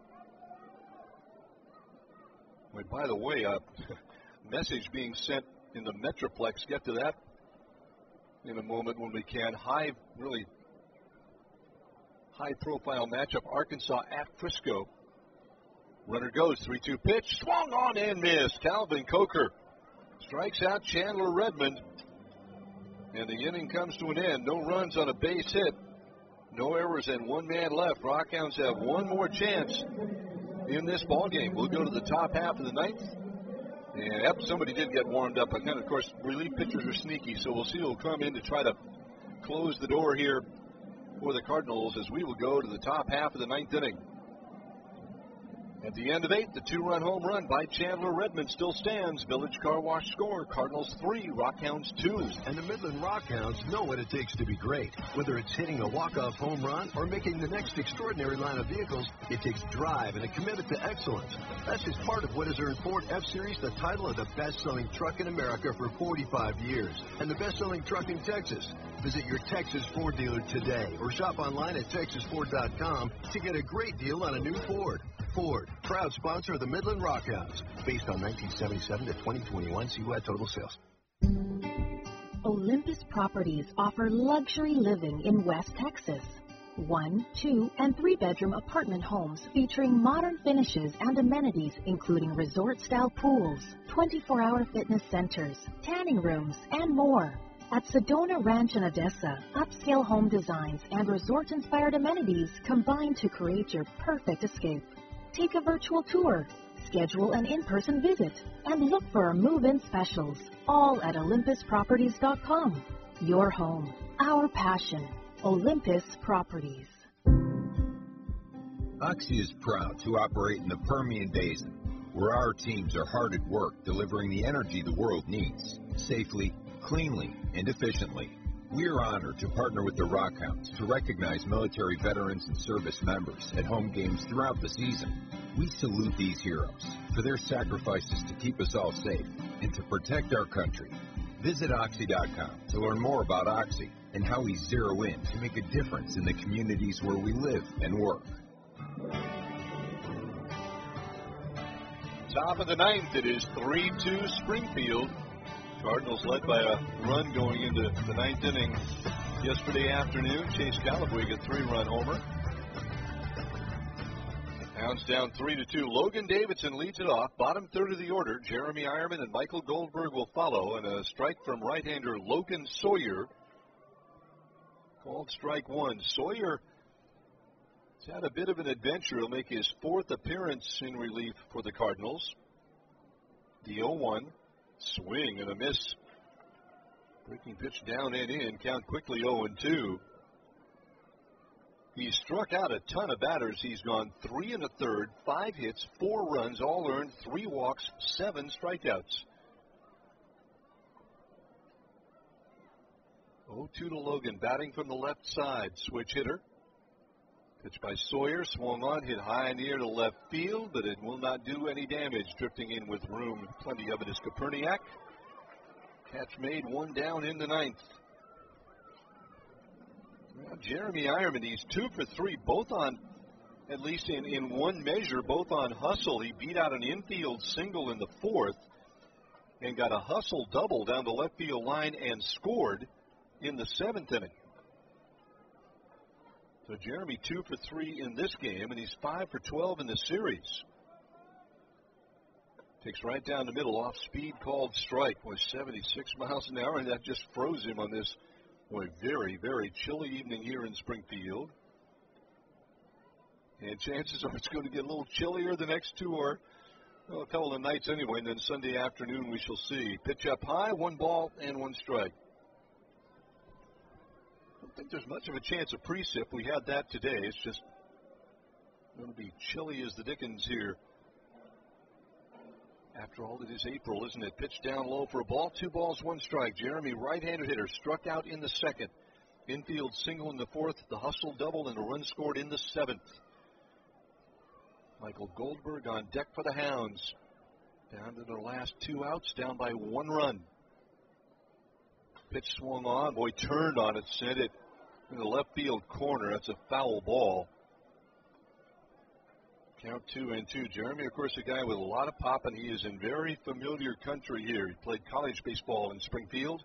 Wait, by the way, a message being sent in the Metroplex. Get to that in a moment when we can. High, really high-profile matchup. Arkansas at Frisco. Runner goes, three two pitch, swung on and missed. Calvin Coker strikes out Chandler Redmond, and the inning comes to an end. No runs on a base hit, no errors, and one man left. Rockhounds have one more chance in this ball game. We'll go to the top half of the ninth. And yep, somebody did get warmed up. And of course, relief pitchers are sneaky, so we'll see who'll come in to try to close the door here for the Cardinals as we will go to the top half of the ninth inning. At the end of eight, the two-run home run by Chandler Redmond still stands. Village Car Wash score, Cardinals three, Rockhounds two. And the Midland Rockhounds know what it takes to be great. Whether it's hitting a walk-off home run or making the next extraordinary line of vehicles, it takes drive and a commitment to excellence. That's just part of what has earned Ford F-Series the title of the best-selling truck in America for forty-five years and the best-selling truck in Texas. Visit your Texas Ford dealer today or shop online at texas ford dot com to get a great deal on a new Ford. Ford, proud sponsor of the Midland Rockhounds. Based on nineteen seventy-seven to twenty twenty-one, see who had total sales. Olympus Properties offer luxury living in West Texas. One, two, and three-bedroom apartment homes featuring modern finishes and amenities including resort-style pools, twenty-four hour fitness centers, tanning rooms, and more. At Sedona Ranch in Odessa, upscale home designs and resort-inspired amenities combine to create your perfect escape. Take a virtual tour, schedule an in-person visit, and look for our move-in specials, all at olympus properties dot com. Your home, our passion. Olympus Properties. Oxy is proud to operate in the Permian Basin, where our teams are hard at work delivering the energy the world needs, safely, cleanly, and efficiently. We are honored to partner with the Rockhounds to recognize military veterans and service members at home games throughout the season. We salute these heroes for their sacrifices to keep us all safe and to protect our country. Visit oxy dot com to learn more about Oxy and how we zero in to make a difference in the communities where we live and work. Top of the ninth, it is three two Springfield. Cardinals led by a run going into the ninth inning yesterday afternoon. Chase Callaway, a three-run homer. Hounds down three to two. Logan Davidson leads it off. Bottom third of the order, Jeremy Ironman and Michael Goldberg will follow, and a strike from right-hander Logan Sawyer. Called strike one. Sawyer has had a bit of an adventure. He'll make his fourth appearance in relief for the Cardinals. The oh one. Swing and a miss. Breaking pitch down and in. Count quickly oh and two. He's struck out a ton of batters. He's gone three and a third, five hits, four runs, all earned, three walks, seven strikeouts. oh two to Logan, batting from the left side. Switch hitter. Pitch by Sawyer, swung on, hit high near to left field, but it will not do any damage. Drifting in with room, plenty of it is Koperniak. Catch made, one down in the ninth. Well, Jeremy Ironman, he's two for three, both on, at least in, in one measure, both on hustle. He beat out an infield single in the fourth and got a hustle double down the left field line and scored in the seventh inning. So Jeremy two for three in this game, and he's five for twelve in the series. Takes right down the middle, off speed, called strike, was seventy-six miles an hour, and that just froze him on this boy, very, very chilly evening here in Springfield. And chances are it's going to get a little chillier the next two or well, a couple of nights anyway, and then Sunday afternoon we shall see. Pitch up high, one ball and one strike. I don't think there's much of a chance of precip. We had that today. It's just going to be chilly as the dickens here. After all, it is April, isn't it? Pitch down low for a ball. Two balls, one strike. Jeremy, right-handed hitter, struck out in the second. Infield single in the fourth. The hustle double and a run scored in the seventh. Michael Goldberg on deck for the Hounds. Down to their last two outs, down by one run. Pitch swung on. Boy, turned on it, sent it in the left field corner. That's a foul ball. Count two and two. Jeremy, of course, a guy with a lot of pop, and he is in very familiar country here. He played college baseball in Springfield.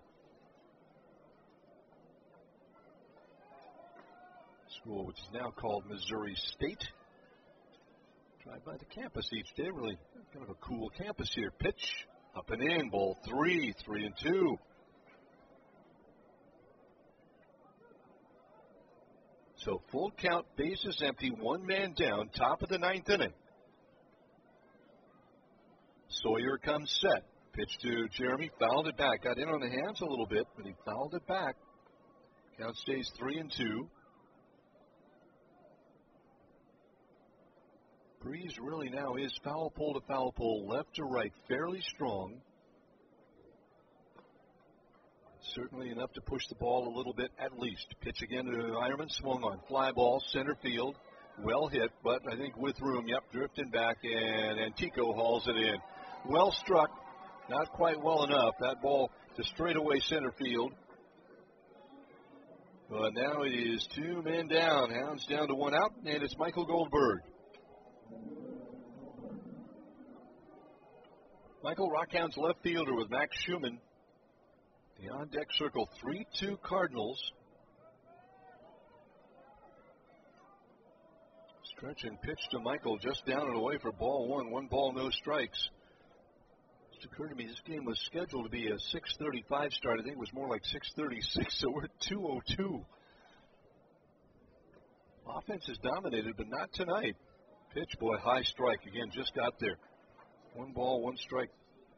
School, which is now called Missouri State. Drive by the campus each day. Really kind of a cool campus here. Pitch up and in. Ball three, three and two. So full count, bases empty, one man down, top of the ninth inning. Sawyer comes set. Pitch to Jeremy, fouled it back. Got in on the hands a little bit, but he fouled it back. Count stays three and two. Breeze really now is foul pole to foul pole, left to right, fairly strong. Certainly enough to push the ball a little bit at least. Pitch again to Ironman, swung on. Fly ball, center field. Well hit, but I think with room. Yep, drifting back, and Antico hauls it in. Well struck, not quite well enough. That ball to straightaway center field. But now it is two men down. Hounds down to one out, and it's Michael Goldberg. Michael, Rockhounds left fielder with Max Schumann. The on-deck circle, three two Cardinals. Stretch and pitch to Michael, just down and away for ball one. One ball, no strikes. It occurred to me this game was scheduled to be a six thirty-five start. I think it was more like six thirty-six, so we're at two oh two. Offense is dominated, but not tonight. Pitch, boy, high strike. Again, just got there. One ball, one strike.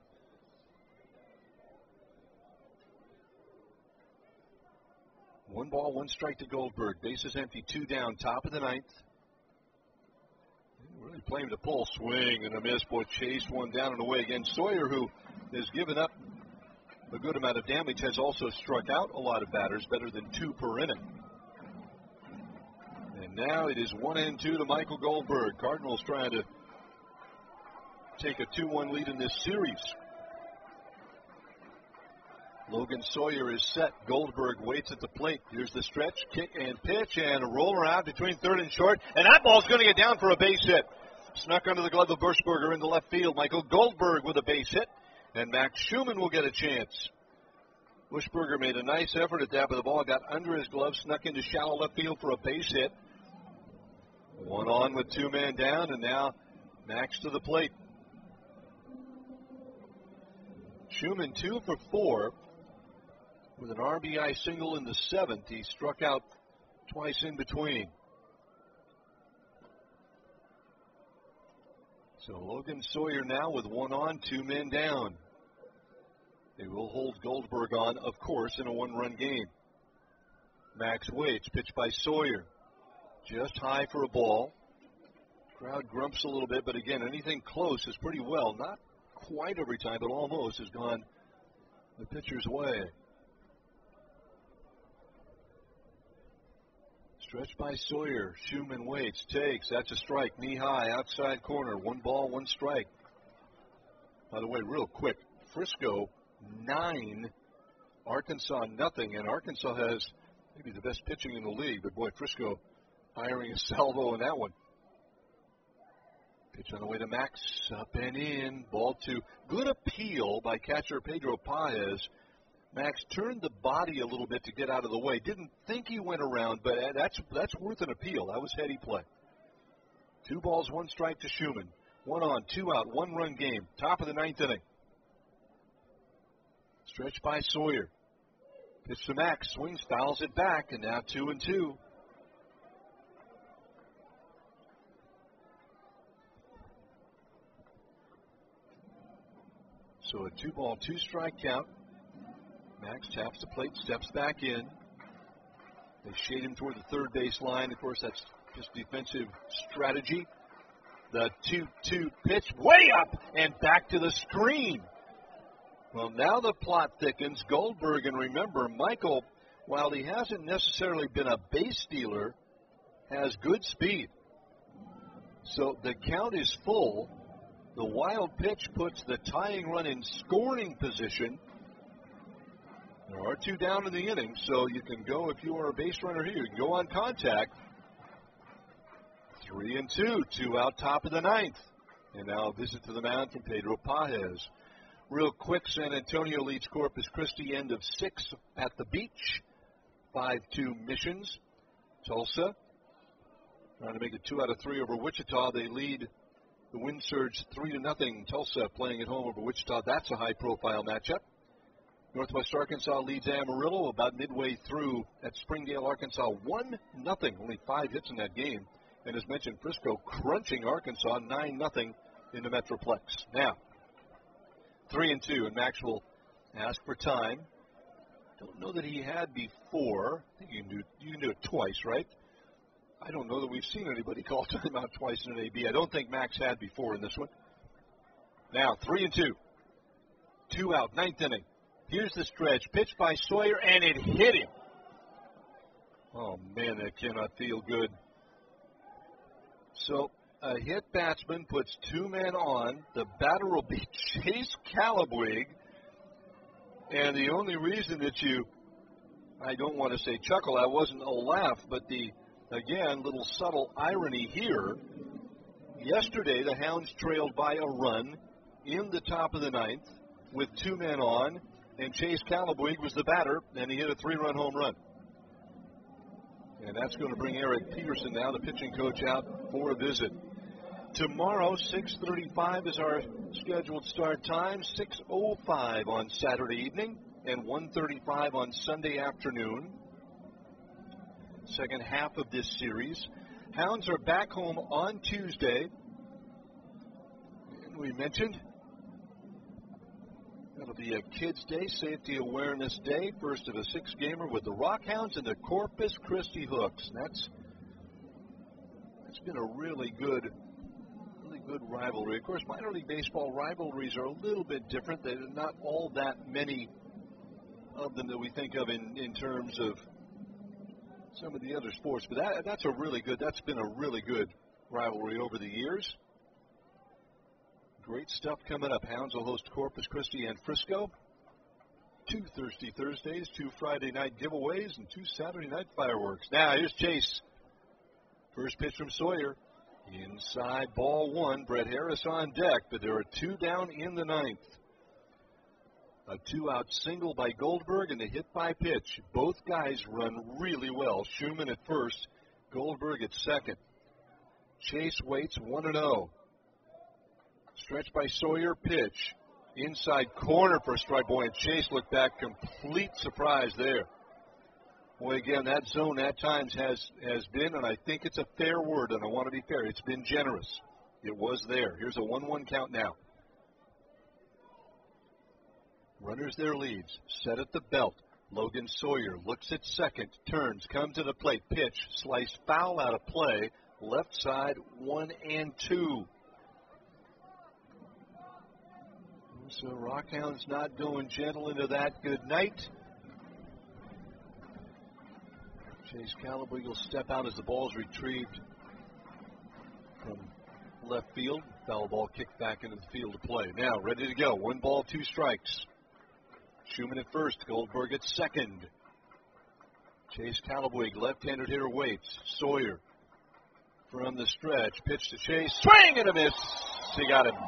One ball, one strike to Goldberg. Bases empty, two down, top of the ninth. Really playing the pull. Swing and a miss. Boy, chased one down and away again. Sawyer, who has given up a good amount of damage, has also struck out a lot of batters, better than two per inning. And now it is one and two to Michael Goldberg. Cardinals trying to take a two one lead in this series. Logan Sawyer is set. Goldberg waits at the plate. Here's the stretch, kick and pitch, and a roller out between third and short. And that ball's going to get down for a base hit. Snuck under the glove of Bushberger in the left field. Michael Goldberg with a base hit. And Max Schumann will get a chance. Bushberger made a nice effort at that, but the ball got under his glove, snuck into shallow left field for a base hit. One on with two men down, and now Max to the plate. Schumann two for four. With an R B I single in the seventh, he struck out twice in between. So Logan Sawyer now with one on, two men down. They will hold Goldberg on, of course, in a one-run game. Max waits, pitch by Sawyer. Just high for a ball. Crowd grumps a little bit, but again, anything close is pretty well. Not quite every time, but almost has gone the pitcher's way. Stretch by Sawyer. Schumann waits, takes. That's a strike. Knee high, outside corner. One ball, one strike. By the way, real quick, Frisco, nine. Arkansas, nothing. And Arkansas has maybe the best pitching in the league. But, boy, Frisco hiring a salvo in that one. Pitch on the way to Max. Up and in. Ball two. Good appeal by catcher Pedro Paez. Max turned the body a little bit to get out of the way. Didn't think he went around, but that's that's worth an appeal. That was heady play. Two balls, one strike to Schumann. One on, two out, one run game. Top of the ninth inning. Stretch by Sawyer. Pitch to Max. Swings, fouls it back, and now two and two. So a two ball, two strike count. Max taps the plate, steps back in. They shade him toward the third base line. Of course, that's just defensive strategy. The two two pitch way up and back to the screen. Well, now the plot thickens. Goldberg, and remember, Michael, while he hasn't necessarily been a base stealer, has good speed. So the count is full. The wild pitch puts the tying run in scoring position. There are two down in the inning, so you can go, if you are a base runner here, you can go on contact. Three and two, two out top of the ninth. And now a visit to the mound from Pedro Pages. Real quick, San Antonio leads Corpus Christi, end of six at the beach. five two Missions. Tulsa trying to make it two out of three over Wichita. They lead the Wind Surge three to nothing. Tulsa playing at home over Wichita. That's a high-profile matchup. Northwest Arkansas leads Amarillo about midway through at Springdale, Arkansas, one nothing. Only five hits in that game. And as mentioned, Frisco crunching Arkansas nine nothing in the Metroplex. Now, three and two, and Maxwell asked for time. Don't know that he had before. I think you can do, you can do it twice, right? I don't know that we've seen anybody call timeout twice in an A B. I don't think Max had before in this one. Now, three and two. Two out, ninth inning. Here's the stretch. Pitched by Sawyer, and it hit him. Oh, man, that cannot feel good. So, a hit batsman puts two men on. The batter will be Chase Calabwig. And the only reason that you, I don't want to say chuckle, that wasn't a laugh, but the, again, little subtle irony here. Yesterday, the Hounds trailed by a run in the top of the ninth with two men on, and Chase Calabwig was the batter, and he hit a three-run home run. And that's going to bring Eric Peterson, now the pitching coach, out for a visit. Tomorrow, six thirty-five is our scheduled start time, six oh five on Saturday evening, and one thirty-five on Sunday afternoon. Second half of this series. Hounds are back home on Tuesday. And we mentioned that'll be a Kids Day, Safety Awareness Day, first of a six-gamer with the Rockhounds and the Corpus Christi Hooks. That's that's been a really good, really good rivalry. Of course, minor league baseball rivalries are a little bit different. There are not all that many of them that we think of in, in terms of some of the other sports. But that, that's a really good, that's been a really good rivalry over the years. Great stuff coming up. Hounds will host Corpus Christi and Frisco. Two Thirsty Thursdays, two Friday night giveaways, and two Saturday night fireworks. Now, here's Chase. First pitch from Sawyer. Inside ball one. Brett Harris on deck, but there are two down in the ninth. A two-out single by Goldberg and a hit by pitch. Both guys run really well. Schumann at first, Goldberg at second. Chase waits one and oh. Stretch by Sawyer, pitch. Inside corner for a strike. Boy, and Chase looked back, complete surprise there. Boy, again, that zone at times has, has been, and I think it's a fair word, and I want to be fair, it's been generous. It was there. Here's a one one count now. Runners their leads. Set at the belt. Logan Sawyer looks at second, turns, comes to the plate, pitch, slice foul out of play, left side, one and two. So Rockhounds not going gentle into that. Good night. Chase Calabwig will step out as the ball is retrieved from left field. Foul ball kicked back into the field to play. Now ready to go. One ball, two strikes. Schumann at first. Goldberg at second. Chase Calabwig, left-handed hitter, waits. Sawyer from the stretch. Pitch to Chase. Swing and a miss. He got him.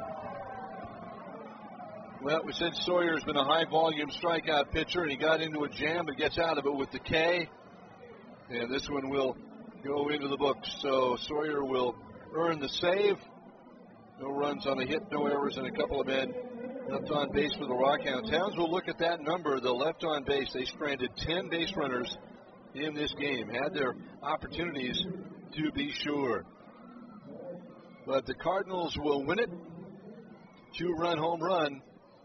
Well, we said Sawyer's been a high-volume strikeout pitcher, and he got into a jam but gets out of it with the K. And this one will go into the books. So Sawyer will earn the save. No runs on a hit, no errors, and a couple of men left on base for the Rockhounds. Hounds will look at that number, the left on base. They stranded ten base runners in this game. Had their opportunities to be sure. But the Cardinals will win it. Two-run home run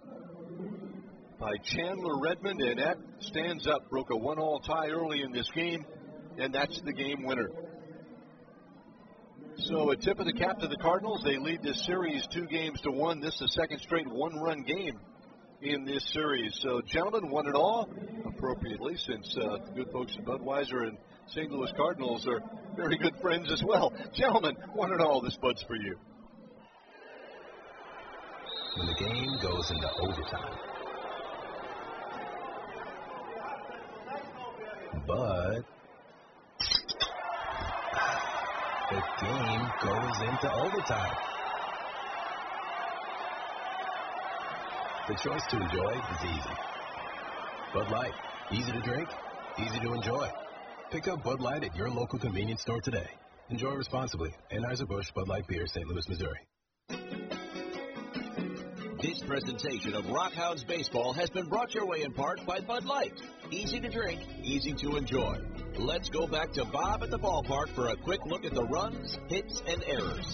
by Chandler Redmond, and that stands up. Broke a one-all tie early in this game, and that's the game winner. So a tip of the cap to the Cardinals. They lead this series two games to one. This is the second straight one-run game in this series. So, gentlemen, one and all, appropriately, since uh, the good folks at Budweiser and Saint Louis Cardinals are very good friends as well. Gentlemen, one and all, this Bud's for you. When the game goes into overtime, but The game goes into overtime. The choice to enjoy is easy. Bud Light, easy to drink, easy to enjoy. Pick up Bud Light at your local convenience store today. Enjoy responsibly. Anheuser-Busch Bud Light Beer, Saint Louis, Missouri. This presentation of Rockhounds Baseball has been brought your way in part by Bud Light. Easy to drink, easy to enjoy. Let's go back to Bob at the ballpark for a quick look at the runs, hits, and errors.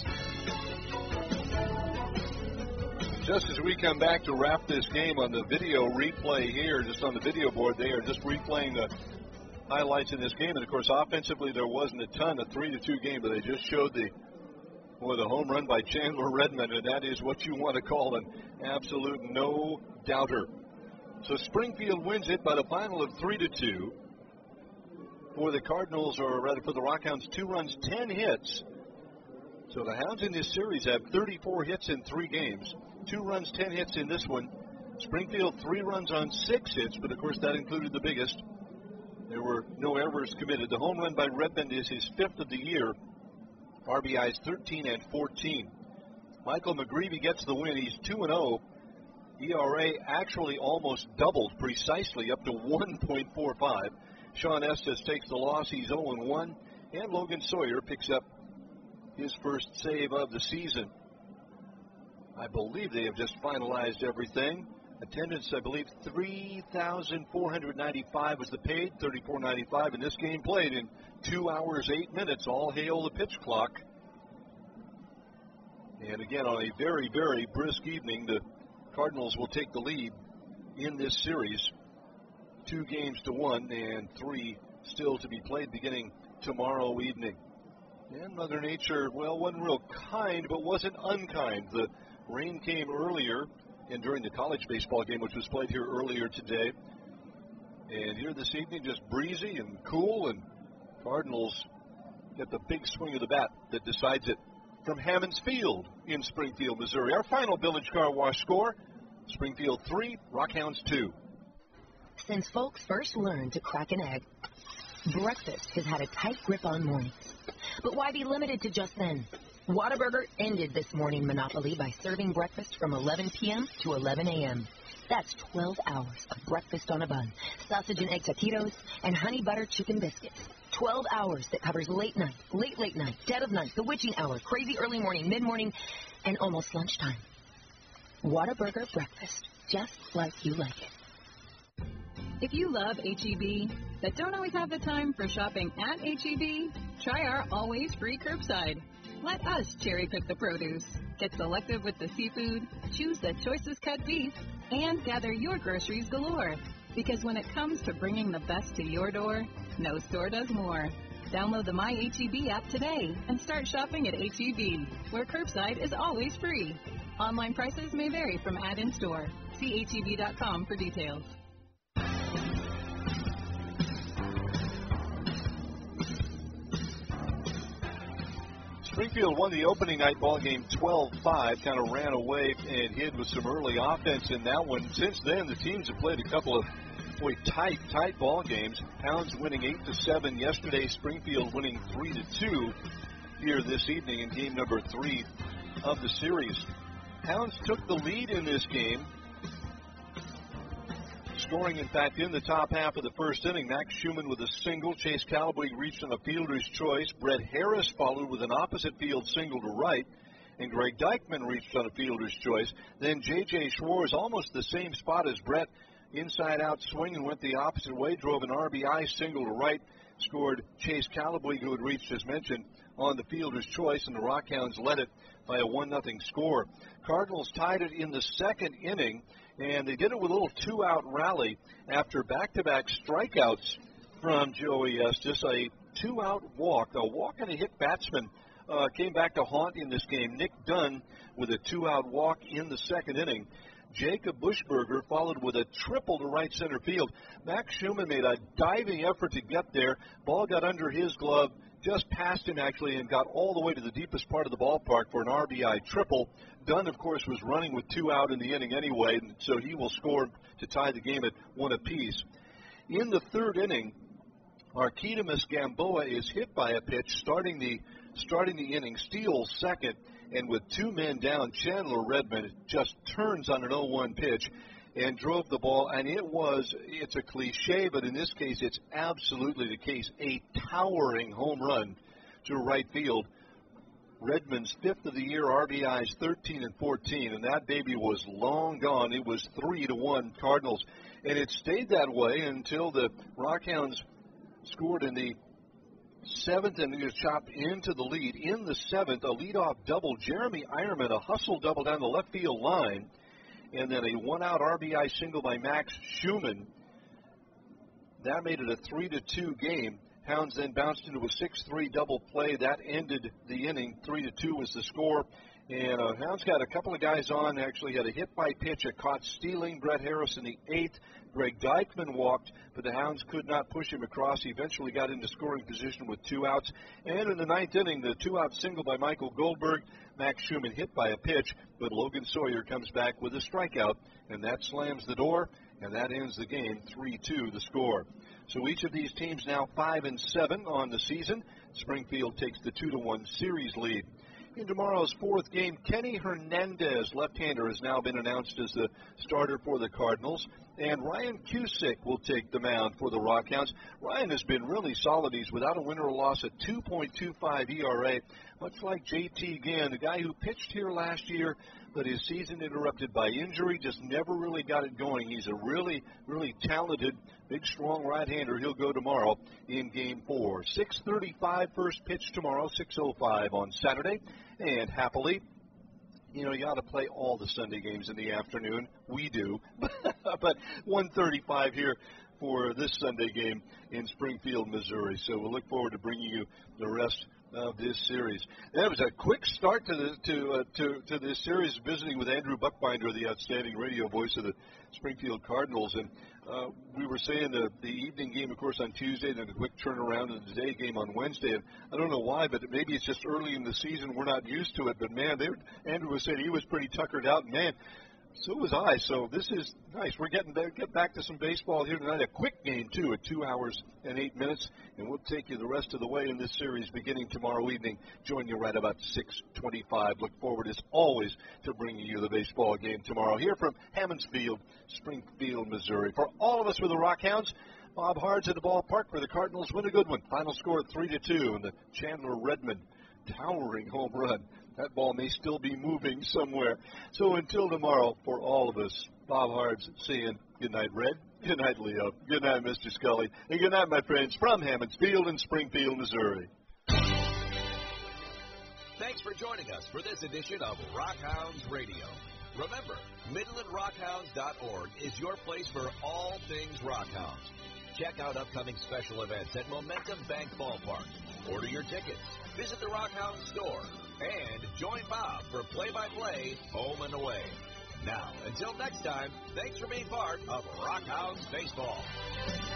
Just as we come back to wrap this game on the video replay here, just on the video board, they are just replaying the highlights in this game. And, of course, offensively there wasn't a ton, a three to two game, but they just showed the Boy, the home run by Chandler Redmond, and that is what you want to call an absolute no-doubter. So Springfield wins it by the final of three to two. For the Cardinals, or rather for the Rockhounds, two runs, ten hits. So the Hounds in this series have thirty-four hits in three games. Two runs, ten hits in this one. Springfield, three runs on six hits, but of course that included the biggest. There were no errors committed. The home run by Redmond is his fifth of the year. R B Is thirteen and fourteen. Michael McGreevy gets the win. He's two and oh. E R A actually almost doubled precisely up to one point four five. Sean Estes takes the loss. He's oh and one. And Logan Sawyer picks up his first save of the season. I believe they have just finalized everything. Attendance, I believe, three thousand four hundred ninety-five was the paid, thirty-four ninety-five, and this game played in two hours, eight minutes. All hail the pitch clock. And again, on a very, very brisk evening, the Cardinals will take the lead in this series. Two games to one, and three still to be played beginning tomorrow evening. And Mother Nature, well, wasn't real kind, but wasn't unkind. The rain came earlier, and during the college baseball game, which was played here earlier today. And here this evening, just breezy and cool, and Cardinals get the big swing of the bat that decides it from Hammonds Field in Springfield, Missouri. Our final Village Car Wash score, Springfield three, Rockhounds two. Since folks first learned to crack an egg, breakfast has had a tight grip on mornings. But why be limited to just then? Whataburger ended this morning monopoly by serving breakfast from eleven p.m. to eleven a.m. That's twelve hours of breakfast on a bun, sausage and egg taquitos, and honey butter chicken biscuits. twelve hours that covers late night, late, late night, dead of night, the witching hour, crazy early morning, mid-morning, and almost lunchtime. Whataburger breakfast, just like you like it. If you love H E B, but don't always have the time for shopping at H E B, try our always free curbside. Let us cherry pick the produce. Get selective with the seafood, choose the choicest cut beef, and gather your groceries galore. Because when it comes to bringing the best to your door, no store does more. Download the My H E B app today and start shopping at H E B, where curbside is always free. Online prices may vary from ad in store. See H E B dot com for details. Springfield won the opening night ball game twelve five, kind of ran away and hid with some early offense in that one. Since then, the teams have played a couple of boy, tight, tight ball games. Hounds winning eight to seven yesterday. Springfield winning three to two here this evening in game number three of the series. Hounds took the lead in this game, scoring, in fact, in the top half of the first inning. Max Schumann with a single. Chase Callaway reached on a fielder's choice. Brett Harris followed with an opposite field single to right. And Greg Dykman reached on a fielder's choice. Then J J. Schwartz, almost the same spot as Brett, inside out swing and went the opposite way, drove an R B I single to right, scored Chase Callaway, who had reached, as mentioned, on the fielder's choice, and the Rockhounds led it by a one nothing score. Cardinals tied it in the second inning, and they did it with a little two-out rally after back-to-back strikeouts from Joey Estes. A two-out walk, a walk and a hit batsman uh, came back to haunt in this game. Nick Dunn with a two-out walk in the second inning. Jacob Buschberger followed with a triple to right center field. Max Schumann made a diving effort to get there. Ball got under his glove, just past him actually, and got all the way to the deepest part of the ballpark for an R B I triple. Dunn, of course, was running with two out in the inning anyway, so he will score to tie the game at one apiece. In the third inning, Archidamus Gamboa is hit by a pitch, starting the starting the inning, steals second, and with two men down, Chandler Redmond just turns on an oh one pitch and drove the ball, and it was, it's a cliche, but in this case, it's absolutely the case, a towering home run to right field. Redmond's fifth of the year, R B Is thirteen and fourteen, and that baby was long gone. It was three to one Cardinals, and it stayed that way until the Rockhounds scored in the seventh, and he was chopped into the lead. In the seventh, a leadoff double, Jeremy Eierman, a hustle double down the left field line, and then a one-out R B I single by Max Schumann. That made it a three to two game. Hounds then bounced into a six three double play. That ended the inning. three to two was the score. And uh, Hounds got a couple of guys on. Actually had a hit by pitch, a caught stealing. Brett Harris in the eighth. Greg Dykman walked, but the Hounds could not push him across. He eventually got into scoring position with two outs. And in the ninth inning, the two-out single by Michael Goldberg. Max Schumann hit by a pitch, but Logan Sawyer comes back with a strikeout, and that slams the door, and that ends the game. three two the score. So each of these teams now five and seven on the season. Springfield takes the two to one series lead. In tomorrow's fourth game, Kenny Hernandez, left-hander, has now been announced as the starter for the Cardinals. And Ryan Cusick will take the mound for the Rockhounds. Ryan has been really solid. He's without a win or a loss at two point two five E R A, much like J T Gann, the guy who pitched here last year, but his season interrupted by injury, just never really got it going. He's a really, really talented, big, strong right-hander. He'll go tomorrow in Game four. six thirty-five first pitch tomorrow, six oh five on Saturday. And happily, you know, you ought to play all the Sunday games in the afternoon. We do. But one thirty-five here for this Sunday game in Springfield, Missouri. So we'll look forward to bringing you the rest of this series. That was a quick start to the, to uh, to to this series. Visiting with Andrew Buckbinder, the outstanding radio voice of the Springfield Cardinals, and uh, we were saying the the evening game, of course, on Tuesday, then a quick turnaround in the day game on Wednesday. And I don't know why, but maybe it's just early in the season. We're not used to it. But man, they were, Andrew was saying he was pretty tuckered out. And man, so was I. So this is nice. We're getting back, get back to some baseball here tonight. A quick game, too, at two hours and eight minutes. And we'll take you the rest of the way in this series beginning tomorrow evening. Join you right about six twenty-five. Look forward, as always, to bringing you the baseball game tomorrow here from Hammonds Field, Springfield, Missouri. For all of us with the Rockhounds, Bob Hards at the ballpark for the Cardinals. Win a good one. Final score three to two. And the Chandler Redmond towering home run. That ball may still be moving somewhere. So until tomorrow, for all of us, Bob Hards saying good night, Red. Good night, Leo. Good night, Mister Scully. And good night, my friends, from Hammonds Field in Springfield, Missouri. Thanks for joining us for this edition of Rockhounds Radio. Remember, Midland Rockhounds dot org is your place for all things Rockhounds. Check out upcoming special events at Momentum Bank Ballpark. Order your tickets. Visit the Rockhounds store. And join Bob for play-by-play home and away. Now, until next time, thanks for being part of Rockhounds Baseball.